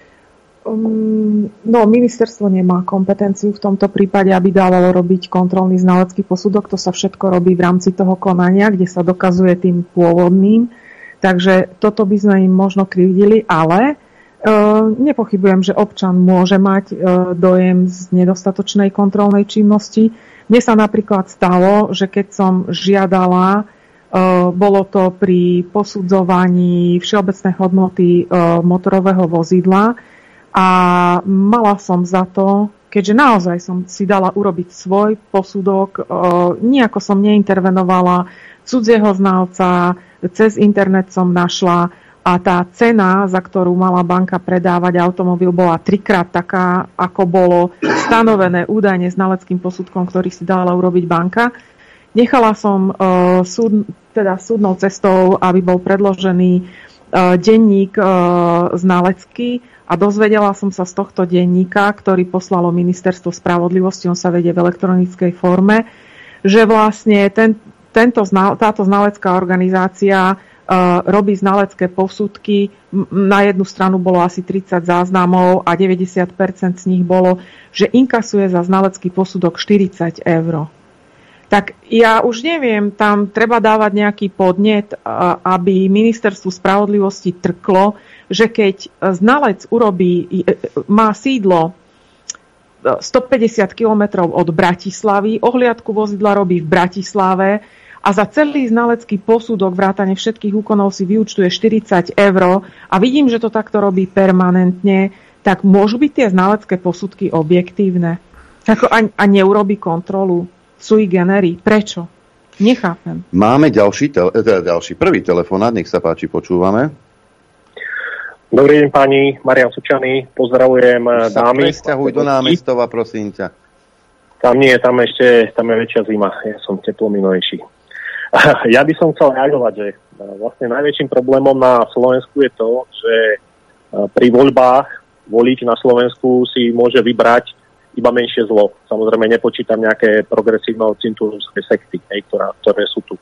Ministerstvo nemá kompetenciu v tomto prípade, aby dávalo robiť kontrolný znalecký posudok. To sa všetko robí v rámci toho konania, kde sa dokazuje tým pôvodným. Takže toto by sme im možno krivdili, ale nepochybujem, že občan môže mať dojem z nedostatočnej kontrolnej činnosti. Mne sa napríklad stalo, že keď som žiadala, bolo to pri posudzovaní všeobecnej hodnoty motorového vozidla a mala som za to, keďže naozaj som si dala urobiť svoj posudok, nejako som neintervenovala cudzieho znalca, cez internet som našla a tá cena, za ktorú mala banka predávať automobil, bola 3-krát taká, ako bolo stanovené údajne znaleckým posudkom, ktorý si dala urobiť banka. Nechala som súdnou cestou, aby bol predložený denník znalecký a dozvedela som sa z tohto denníka, ktorý poslalo Ministerstvo spravodlivosti, on sa vedie v elektronickej forme, že vlastne táto znalecká organizácia robí znalecké posudky. Na jednu stranu bolo asi 30 záznamov a 90% z nich bolo, že inkasuje za znalecký posudok 40 €. Tak ja už neviem, tam treba dávať nejaký podnet, aby Ministerstvu spravodlivosti trklo, že keď znalec má sídlo 150 kilometrov od Bratislavy, ohliadku vozidla robí v Bratislave a za celý znalecký posudok vrátane všetkých úkonov si vyúčtuje 40 € a vidím, že to takto robí permanentne, tak môžu byť tie znalecké posudky objektívne? A neurobí kontrolu? sui generis. Prečo? Nechápem. Máme prvý telefonát, nech sa páči, počúvame. Dobrý deň, pani Marian Sučany, pozdravujem dámy. Presťahuj do námestova, prosím ťa. Tam je väčšia zima, ja som teplominojší. Ja by som chcel reagovať, že vlastne najväčším problémom na Slovensku je to, že pri voľbách volič na Slovensku si môže vybrať iba menšie zlo. Samozrejme nepočítam nejaké progresívno-cintúrske sekty, ktoré sú tu.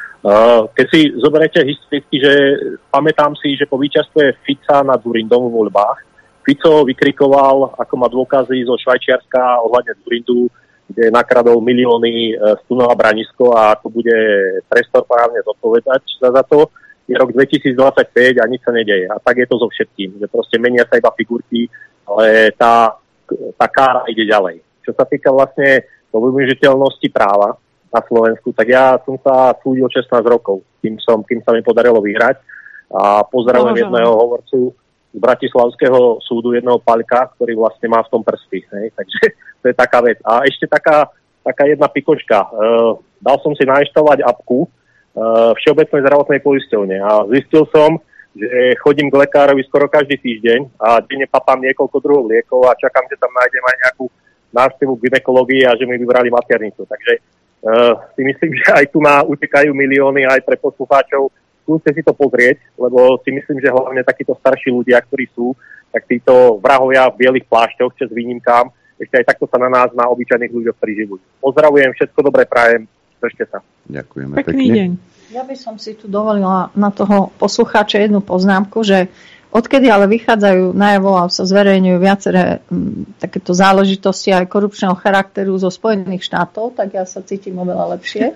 Keď si zoberete historicky, že pamätám si, že po víťazstve Fica nad Dzurindom v voľbách, Fico vykrikoval, ako má dôkazy zo Švajčiarska ohľadne Dzurindu, kde nakradol milióny z tunela Branisko a ako bude prestor právne zodpovedať za to. Je rok 2025 a nič sa nedeje. A tak je to so všetkým, že proste menia sa iba figurky, ale tá kára ide ďalej. Čo sa týka vlastne využiteľnosti práva na Slovensku, tak ja som sa súdil 16 rokov, kým sa mi podarilo vyhrať. A pozdravujem jedného hovorcu z Bratislavského súdu, jedného Paľka, ktorý vlastne má v tom prsty. Takže to je taká vec. A ešte taká jedna pikočka. Dal som si nainštalovať apku Všeobecnej zdravotnej poisťovne a zistil som, že chodím k lekárovi skoro každý týždeň a denne papám niekoľko druhov liekov a čakám, že tam nájdem aj nejakú návštevu gynekológie a že mi vybrali maternicu. Takže si myslím, že aj tu utekajú milióny aj pre poslucháčov. Skúste si to pozrieť, lebo si myslím, že hlavne takíto starší ľudia, ktorí sú, tak títo vrahovia v bielých plášťoch, čas výnimkám, ešte aj takto sa na nás, na obyčajných ľuďoch priživujú. Pozdravujem, všetko dobré prajem, držte sa. Ďakujeme pekný pekne. Deň. Ja by som si tu dovolila na toho poslucháča jednu poznámku, že odkedy ale vychádzajú najavo a sa zverejňujú viaceré takéto záležitosti aj korupčného charakteru zo Spojených štátov, tak ja sa cítim oveľa lepšie.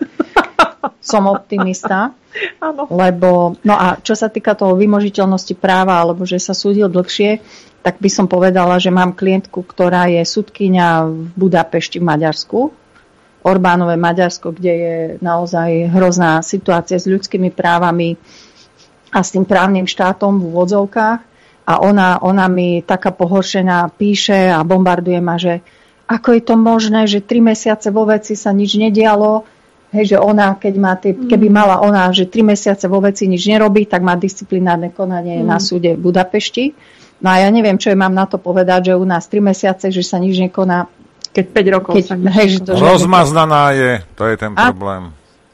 Som optimista. Lebo, no a čo sa týka toho vymožiteľnosti práva, alebo že sa súdil dlhšie, tak by som povedala, že mám klientku, ktorá je sudkyňa v Budapešti v Maďarsku. Orbánové Maďarsko, kde je naozaj hrozná situácia s ľudskými právami a s tým právnym štátom v úvodzovkách. A ona mi taká pohoršená píše a bombarduje ma, že ako je to možné, že 3 mesiace vo veci sa nič nedialo, že ona, keby mala ona, že 3 mesiace vo veci nič nerobí, tak má disciplinárne konanie na súde v Budapešti. No a ja neviem, čo mám na to povedať, že u nás 3 mesiace, že sa nič nekoná. Keď 5 rokov sa nič nekoná. Rozmaznaná je, to je ten problém.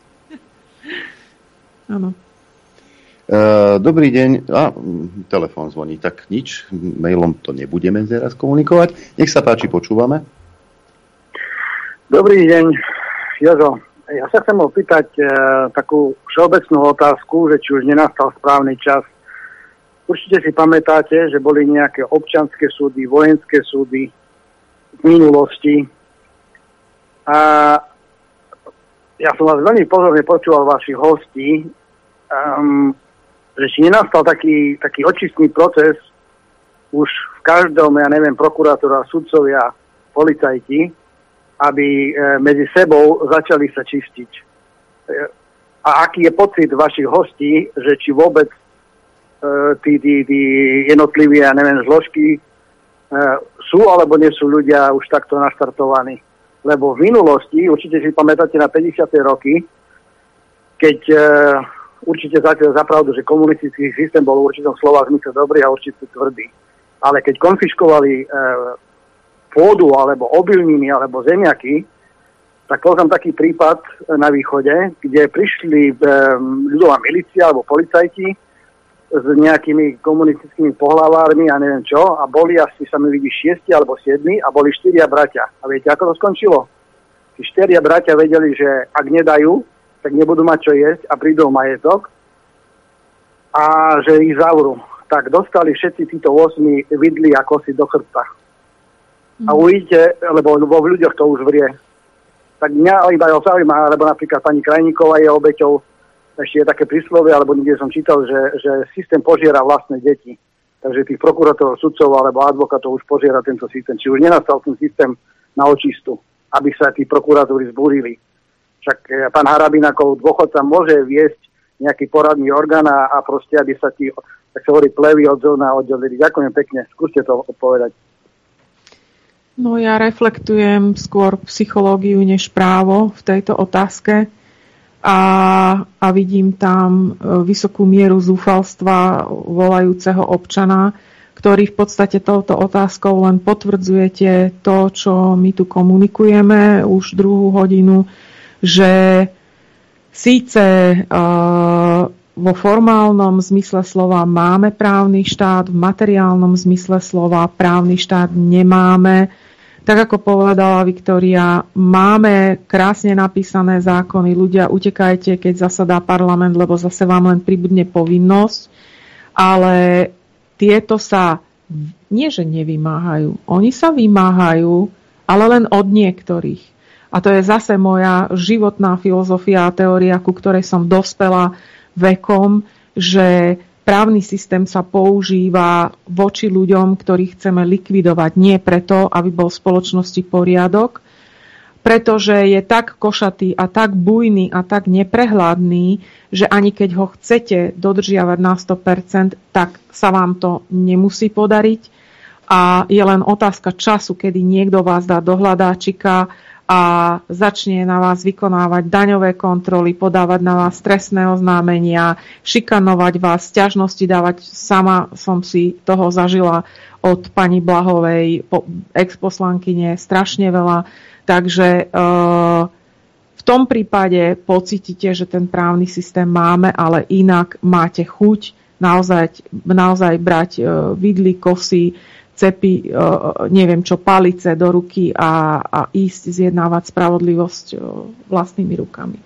Áno. Dobrý deň. Telefón zvoní, tak nič. Mailom to nebudeme teraz komunikovať. Nech sa páči, počúvame. Dobrý deň, Jozo. Ja sa chcem opýtať takú všeobecnú otázku, že či už nenastal správny čas. Určite si pamätáte, že boli nejaké občianske súdy, vojenské súdy v minulosti. A ja som vás veľmi pozorne počúval vašich hostí, že či nenastal taký očistný proces už v každom, prokurátora, sudcovia, policajti, aby medzi sebou začali sa čistiť. A aký je pocit vašich hostí, že či vôbec tí jednotliví, zložky sú alebo nie sú ľudia už takto naštartovaní. Lebo v minulosti, určite si pamätáte na 50. roky, keď určite zatiaľ zapravdu, že komunistický systém bol v určitom slova zmysle dobrý a určite tvrdý. Ale keď konfiškovali pôdu, alebo obilniny, alebo zemiaky, tak poznám taký prípad na východe, kde prišli ľudová milícia alebo policajti s nejakými komunistickými pohlavármi a neviem čo, a boli asi, sa mi vidí, 6 alebo 7 a boli 4 bratia. A viete, ako to skončilo? Tí 4 bratia vedeli, že ak nedajú, tak nebudú mať čo jesť a prídu o majetok a že ich zavrú. Tak dostali všetci títo 8 vidly a kosy do chrbta. A uvidíte, lebo vo ľuďoch to už vrie. Tak mňa iba zaujíma, alebo napríklad pani Krajníková je obeťou, ešte je také príslovie, alebo niekde som čítal, že systém požiera vlastné deti. Takže tých prokurátorov, sudcov alebo advokátov už požiera tento systém. Či už nenastal ten systém na očistu, aby sa tí prokurátori zbúrili. Však pán Harabín ako dôchodca môže viesť nejaký poradný orgán a proste, aby sa tí, tak sa hovorí, plevy od zóna oddelili. Ďakujem pekne, skúste to odpovedať. No ja reflektujem skôr psychológiu než právo v tejto otázke a vidím tam vysokú mieru zúfalstva volajúceho občana, ktorý v podstate touto otázkou len potvrdzujete to, čo my tu komunikujeme už druhú hodinu, že síce vo formálnom zmysle slova máme právny štát, v materiálnom zmysle slova právny štát nemáme. Tak ako povedala Viktória, máme krásne napísané zákony. Ľudia, utekajte, keď zasadá parlament, lebo zase vám len pribudne povinnosť. Ale tieto sa nie, že nevymáhajú. Oni sa vymáhajú, ale len od niektorých. A to je zase moja životná filozofia a teória, ku ktorej som dospela vekom, že právny systém sa používa voči ľuďom, ktorých chceme likvidovať. Nie preto, aby bol v spoločnosti poriadok, pretože je tak košatý a tak bujný a tak neprehľadný, že ani keď ho chcete dodržiavať na 100%, tak sa vám to nemusí podariť. A je len otázka času, kedy niekto vás dá do hľadáčika a začne na vás vykonávať daňové kontroly, podávať na vás trestné oznámenia, šikanovať vás, sťažnosti dávať. Sama som si toho zažila od pani Blahovej, exposlankyne, strašne veľa. Takže v tom prípade pocítite, že ten právny systém máme, ale inak máte chuť naozaj brať vidly, kosy, cepy, neviem čo, palice do ruky a ísť zjednávať spravodlivosť vlastnými rukami.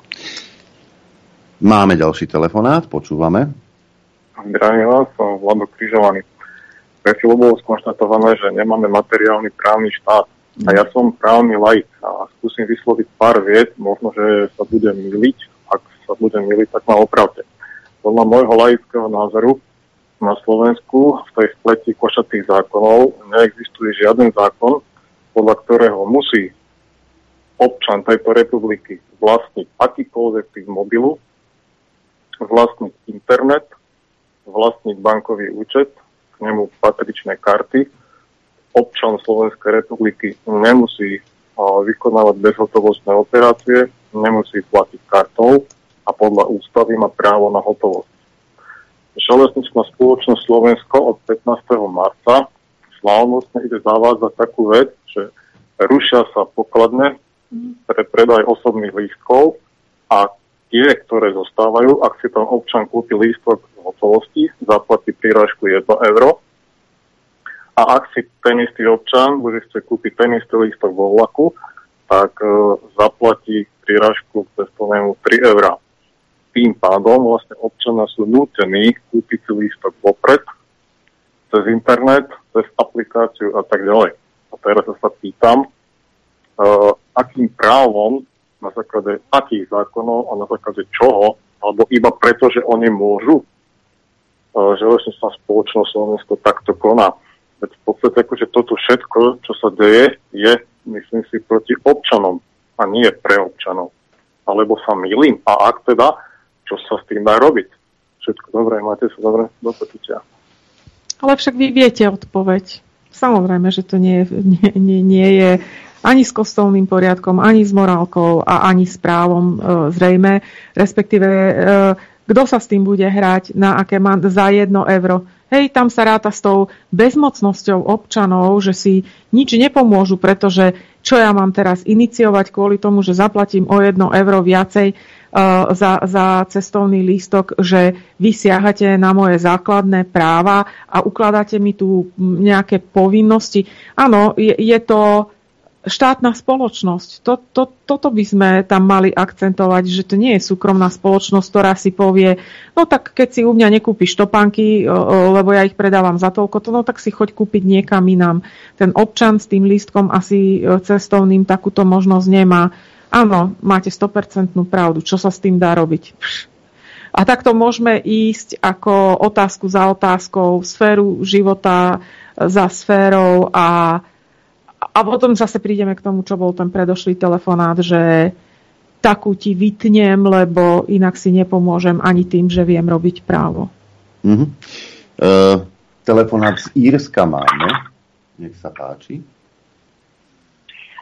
Máme ďalší telefonát, počúvame. Zdravím vás, som Vlado Križovaný. Pre chvíľu bolo skonštatované, že nemáme materiálny právny štát. A ja som právny laik a skúsim vysloviť pár viet, možno, že sa budem myliť. Ak sa budem myliť, tak ma opravte. Podľa môjho laického názoru na Slovensku v tej spleti košatých zákonov neexistuje žiaden zákon, podľa ktorého musí občan tejto republiky vlastniť akýkoľvek typ mobilu, vlastniť internet, vlastniť bankový účet, k nemu patričné karty. Občan Slovenskej republiky nemusí vykonávať bezhotovostné operácie, nemusí platiť kartou a podľa ústavy má právo na hotovosť. Železničná spoločnosť Slovensko od 15. marca slávnostne ide zavádzať takú vec, že rušia sa pokladne pre predaj osobných lístkov a tie, ktoré zostávajú, ak si tam občan kúpi lístok v hotovosti, zaplatí prírážku 1 euro. A ak si ten istý občan bude chcieť kúpiť ten istý lístok vo vlaku, tak zaplatí prírážku k cestovnému 3 eurá. Tým pádom vlastne občania sú nútení kúpiť si lístok vopred, cez internet, cez aplikáciu a tak ďalej. A teraz sa pýtam, akým právom, na základe akých zákonov a na základe čoho, alebo iba preto, že oni môžu, železničná spoločnosť Slovensko takto koná. Veď v podstate akože toto všetko, čo sa deje, je, myslím si, proti občanom a nie pre občanov. Alebo sa mýlim. A ak teda, čo sa s tým dá robiť? Všetko dobré, máte sa dobre, do počutia. Ale však vy viete odpoveď. Samozrejme, že to nie je ani s kostolným poriadkom, ani s morálkou a ani s právom zrejme. Respektíve, kto sa s tým bude hrať, na aké má za 1 euro. Hej, tam sa ráta s tou bezmocnosťou občanov, že si nič nepomôžu, pretože čo ja mám teraz iniciovať kvôli tomu, že zaplatím o 1 euro viacej za cestovný lístok, že vy siahate na moje základné práva a ukladáte mi tu nejaké povinnosti. Áno, je to štátna spoločnosť. Toto by sme tam mali akcentovať, že to nie je súkromná spoločnosť, ktorá si povie, no tak keď si u mňa nekúpiš topánky, lebo ja ich predávam za toľko, no tak si choď kúpiť niekam inám. Ten občan s tým lístkom asi cestovným takúto možnosť nemá. Áno, máte 100% pravdu. Čo sa s tým dá robiť? A takto môžeme ísť ako otázku za otázkou, sféru života za sférou a potom zase prídeme k tomu, čo bol ten predošlý telefonát, že takú ti vytnem, lebo inak si nepomôžem ani tým, že viem robiť právo. Telefonát z Írska máme. Nech sa páči.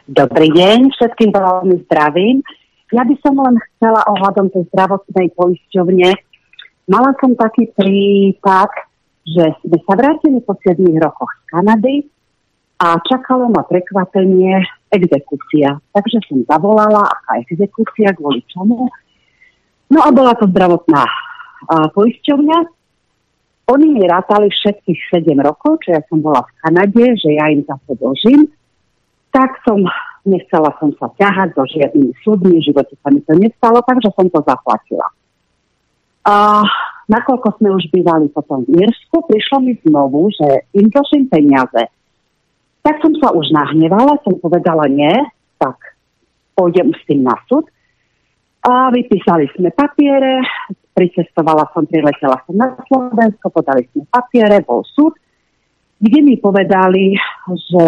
Dobrý deň, všetkým veľmi zdravím. Ja by som len chcela ohľadom tej zdravotnej poisťovne. Mala som taký prípad, že sme sa vrátili po 7 rokoch z Kanady a čakalo ma prekvapenie exekúcia. Takže som zavolala, aká exekúcia, kvôli čomu. No a bola to zdravotná poisťovňa. Oni mi rátali všetkých 7 rokov, čo ja som bola v Kanade, že ja im zase dlžím. Tak nechcela som sa ťahať so žiadnymi súdmi, v živote sa mi to nestalo, takže som to zaplatila. A nakoľko sme už bývali potom v Írsku, prišlo mi znovu, že im dlžím peniaze. Tak som sa už nahnevala, som povedala nie, tak pôjdem s tým na súd. A vypísali sme papiere, priletela som na Slovensko, podali sme papiere, bol súd, kde mi povedali, že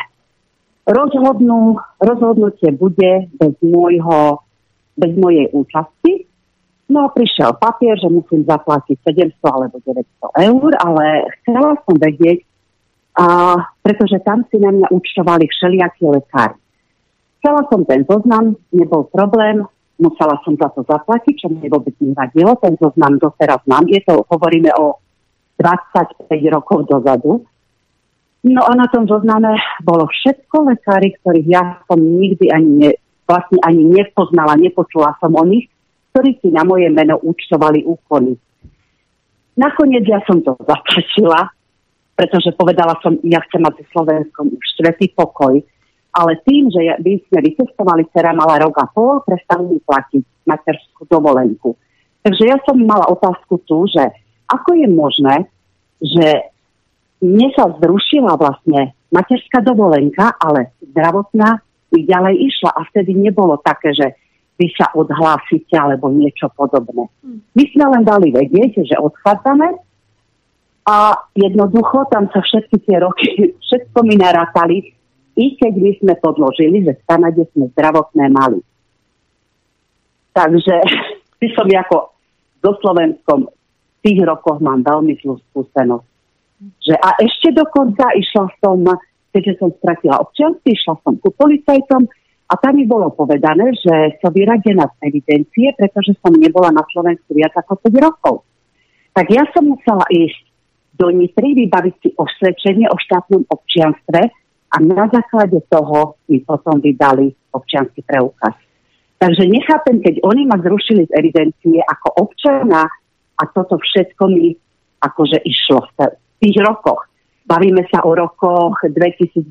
rozhodnutie bude bez mojej účasti. No prišiel papier, že musím zaplatiť 700 alebo 900 eur, ale chcela som vedieť, pretože tam si na mňa účtovali všelijakí lekári. Chcela som ten zoznam, nebol problém, musela som za to zaplatiť, čo mi vôbec nevadilo. Ten zoznam doteraz mám. Hovoríme o 25 rokov dozadu. No a na tom zozname bolo všetko lekári, ktorých ja som nikdy ani nepoznala, nepočula som o nich, ktorí si na moje meno účtovali úkony. Nakoniec ja som to zaplatila, pretože povedala som, ja chcem mať v Slovenskom už 4. pokoj. Ale tým, že by sme vycestovali, dcera mala rok a pol, prestali mi platiť materskú dovolenku. Takže ja som mala otázku tu, že ako je možné, že mne sa zrušila vlastne materská dovolenka, ale zdravotná i ďalej išla a vtedy nebolo také, že vy sa odhlásite alebo niečo podobné. My sme len dali vedieť, že odchádzame a jednoducho tam sa všetky tie roky, všetko mi narátali, i keď by sme podložili, že v Kanade sme zdravotné mali. Takže by som ako so Slovenskom v tých rokoch mám veľmi zlú skúsenosť. A ešte dokonca išla som, keďže som stratila občianstvo, išla som ku policajtom a tam mi bolo povedané, že som vyradená z evidencie, pretože som nebola na Slovensku viac ako 5 rokov. Tak ja som musela ísť do Nitry, vybaviť si osvedčenie o štátnom občianstve a na základe toho mi potom vydali občiansky preukaz. Takže nechápem, keď oni ma zrušili z evidencie ako občana a toto všetko mi akože išlo v tých rokoch. Bavíme sa o rokoch 2020.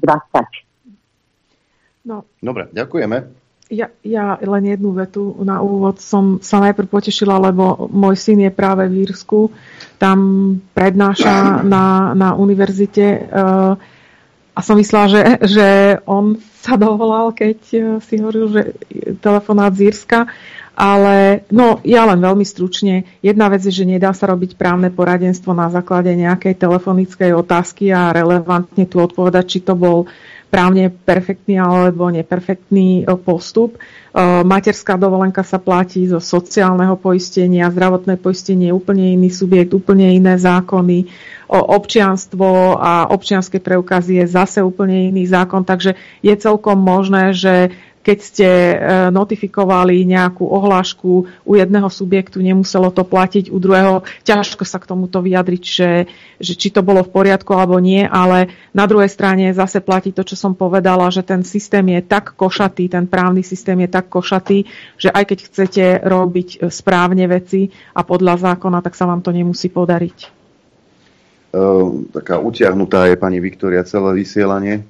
No. Dobre, ďakujeme. Ja len jednu vetu na úvod som sa najprv potešila, lebo môj syn je práve v Írsku. Tam prednáša na univerzite a som myslela, že on sa dovolal, keď si hovoril, že telefonát z Írska. Ale ja len veľmi stručne. Jedna vec je, že nedá sa robiť právne poradenstvo na základe nejakej telefonickej otázky a relevantne tu odpovedať, či to bol právne perfektný alebo neperfektný postup. Materská dovolenka sa platí zo sociálneho poistenia, zdravotné poistenie je úplne iný subjekt, úplne iné zákony. Občianstvo a občianske preukazy je zase úplne iný zákon, takže je celkom možné, že keď ste notifikovali nejakú ohlášku u jedného subjektu, nemuselo to platiť u druhého. Ťažko sa k tomuto vyjadriť, že či to bolo v poriadku alebo nie, ale na druhej strane zase platí to, čo som povedala, že ten systém je tak košatý, ten právny systém je tak košatý, že aj keď chcete robiť správne veci a podľa zákona, tak sa vám to nemusí podariť. Taká utiahnutá je pani Viktória celé vysielanie.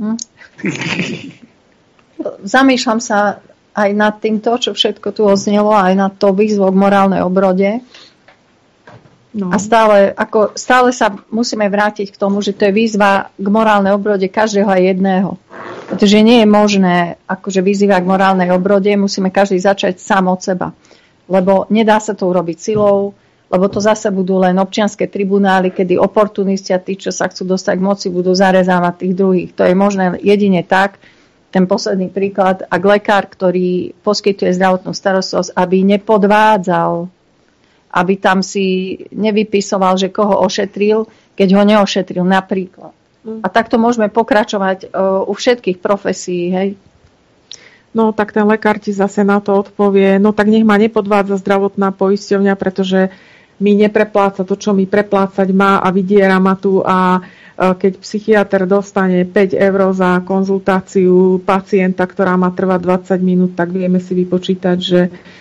Zamýšľam sa aj nad týmto, čo všetko tu oznelo, aj nad to výzvou k morálnej obrode. No. A stále sa musíme vrátiť k tomu, že to je výzva k morálnej obrode každého a jedného. Pretože nie je možné akože vyzývať k morálnej obrode, musíme každý začať sám od seba. Lebo nedá sa to urobiť silou, lebo to zase budú len občianske tribunály, kedy oportunisti a tí, čo sa chcú dostať k moci, budú zarezávať tých druhých. To je možné jedine tak. Ten posledný príklad, ak lekár, ktorý poskytuje zdravotnú starostlivosť, aby nepodvádzal, aby tam si nevypisoval, že koho ošetril, keď ho neošetril napríklad. A takto môžeme pokračovať u všetkých profesí, hej. No tak ten lekár ti zase na to odpovie, no tak nech ma nepodvádza zdravotná poisťovňa, pretože mi neprepláca to, čo mi preplácať má a vydiera ma tu a keď psychiatr dostane 5 eur za konzultáciu pacienta, ktorá má trvať 20 minút, tak vieme si vypočítať, že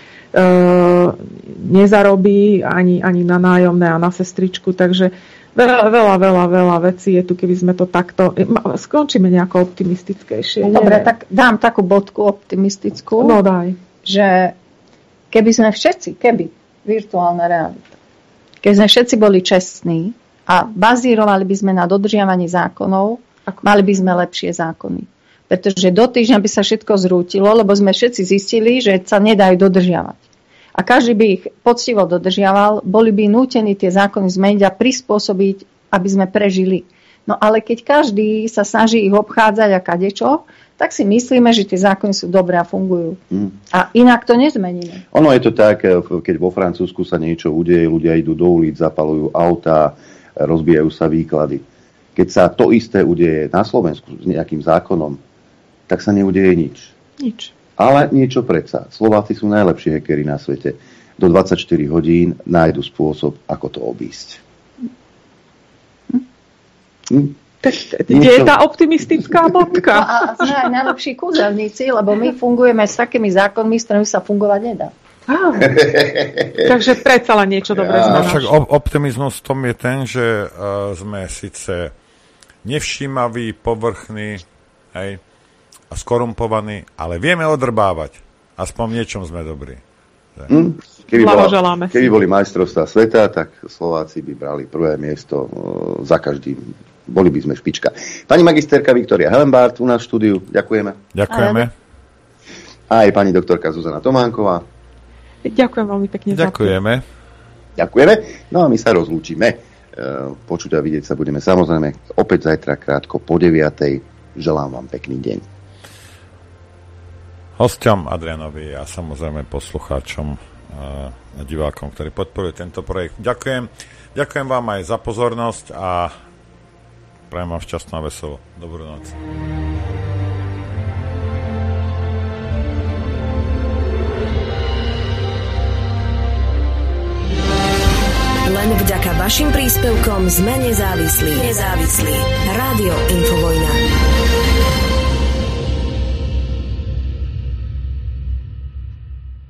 nezarobí ani na nájomné a na sestričku, takže veľa vecí je tu, keby sme to takto... Skončíme nejako optimistickejšie. Dobre, tak dám takú bodku optimistickú. No daj. Že keby sme všetci, virtuálna realita, keby sme všetci boli čestní a bazírovali by sme na dodržiavaní zákonov, mali by sme lepšie zákony. Pretože do týždňa by sa všetko zrútilo, lebo sme všetci zistili, že sa nedajú dodržiavať. A každý by ich poctivo dodržiaval, boli by nútení tie zákony zmeniť a prispôsobiť, aby sme prežili. No ale keď každý sa snaží ich obchádzať a kadečo, tak si myslíme, že tie zákony sú dobré a fungujú. A inak to nezmeníme. Ono je to tak, keď vo Francúzsku sa niečo udeje, ľudia idú do ulic, zapalujú autá, rozbijajú sa výklady. Keď sa to isté udeje na Slovensku s nejakým zákonom, tak sa neudeje nič. Nič. Ale niečo predsa. Slováci sú najlepší hackeri na svete. Do 24 hodín nájdu spôsob, ako to obísť. Kde je tá optimistická bodka? A sme aj najlepší kúzelníci, lebo my fungujeme s takými zákonmi, s ktorými sa fungovať nedá. Takže predsa len niečo dobré sme našli. Však optimizmus v tom je ten, že sme síce nevšímaví, povrchní, hej, a skorumpovaní, ale vieme odrbávať. Aspoň v niečom sme dobrí. Keby boli majstrovstvá sveta, tak Slováci by brali prvé miesto za každým. Boli by sme špička. Pani magisterka Viktória Hellenbart u nás v štúdiu. Ďakujeme. Ďakujeme. A aj pani doktorka Zuzana Tománková. Ďakujem veľmi pekne. Ďakujeme. No a my sa rozlúčime. Počuť a vidieť sa budeme samozrejme opäť zajtra krátko po 9:00. Želám vám pekný deň. Hosťom Adrianovi a samozrejme poslucháčom a divákom, ktorí podporujú tento projekt. Ďakujem vám aj za pozornosť a prajem vám šťastnú a veselú dobrú noc. Len vďaka vašim príspevkom sme nezávislí. Rádio Infovojna.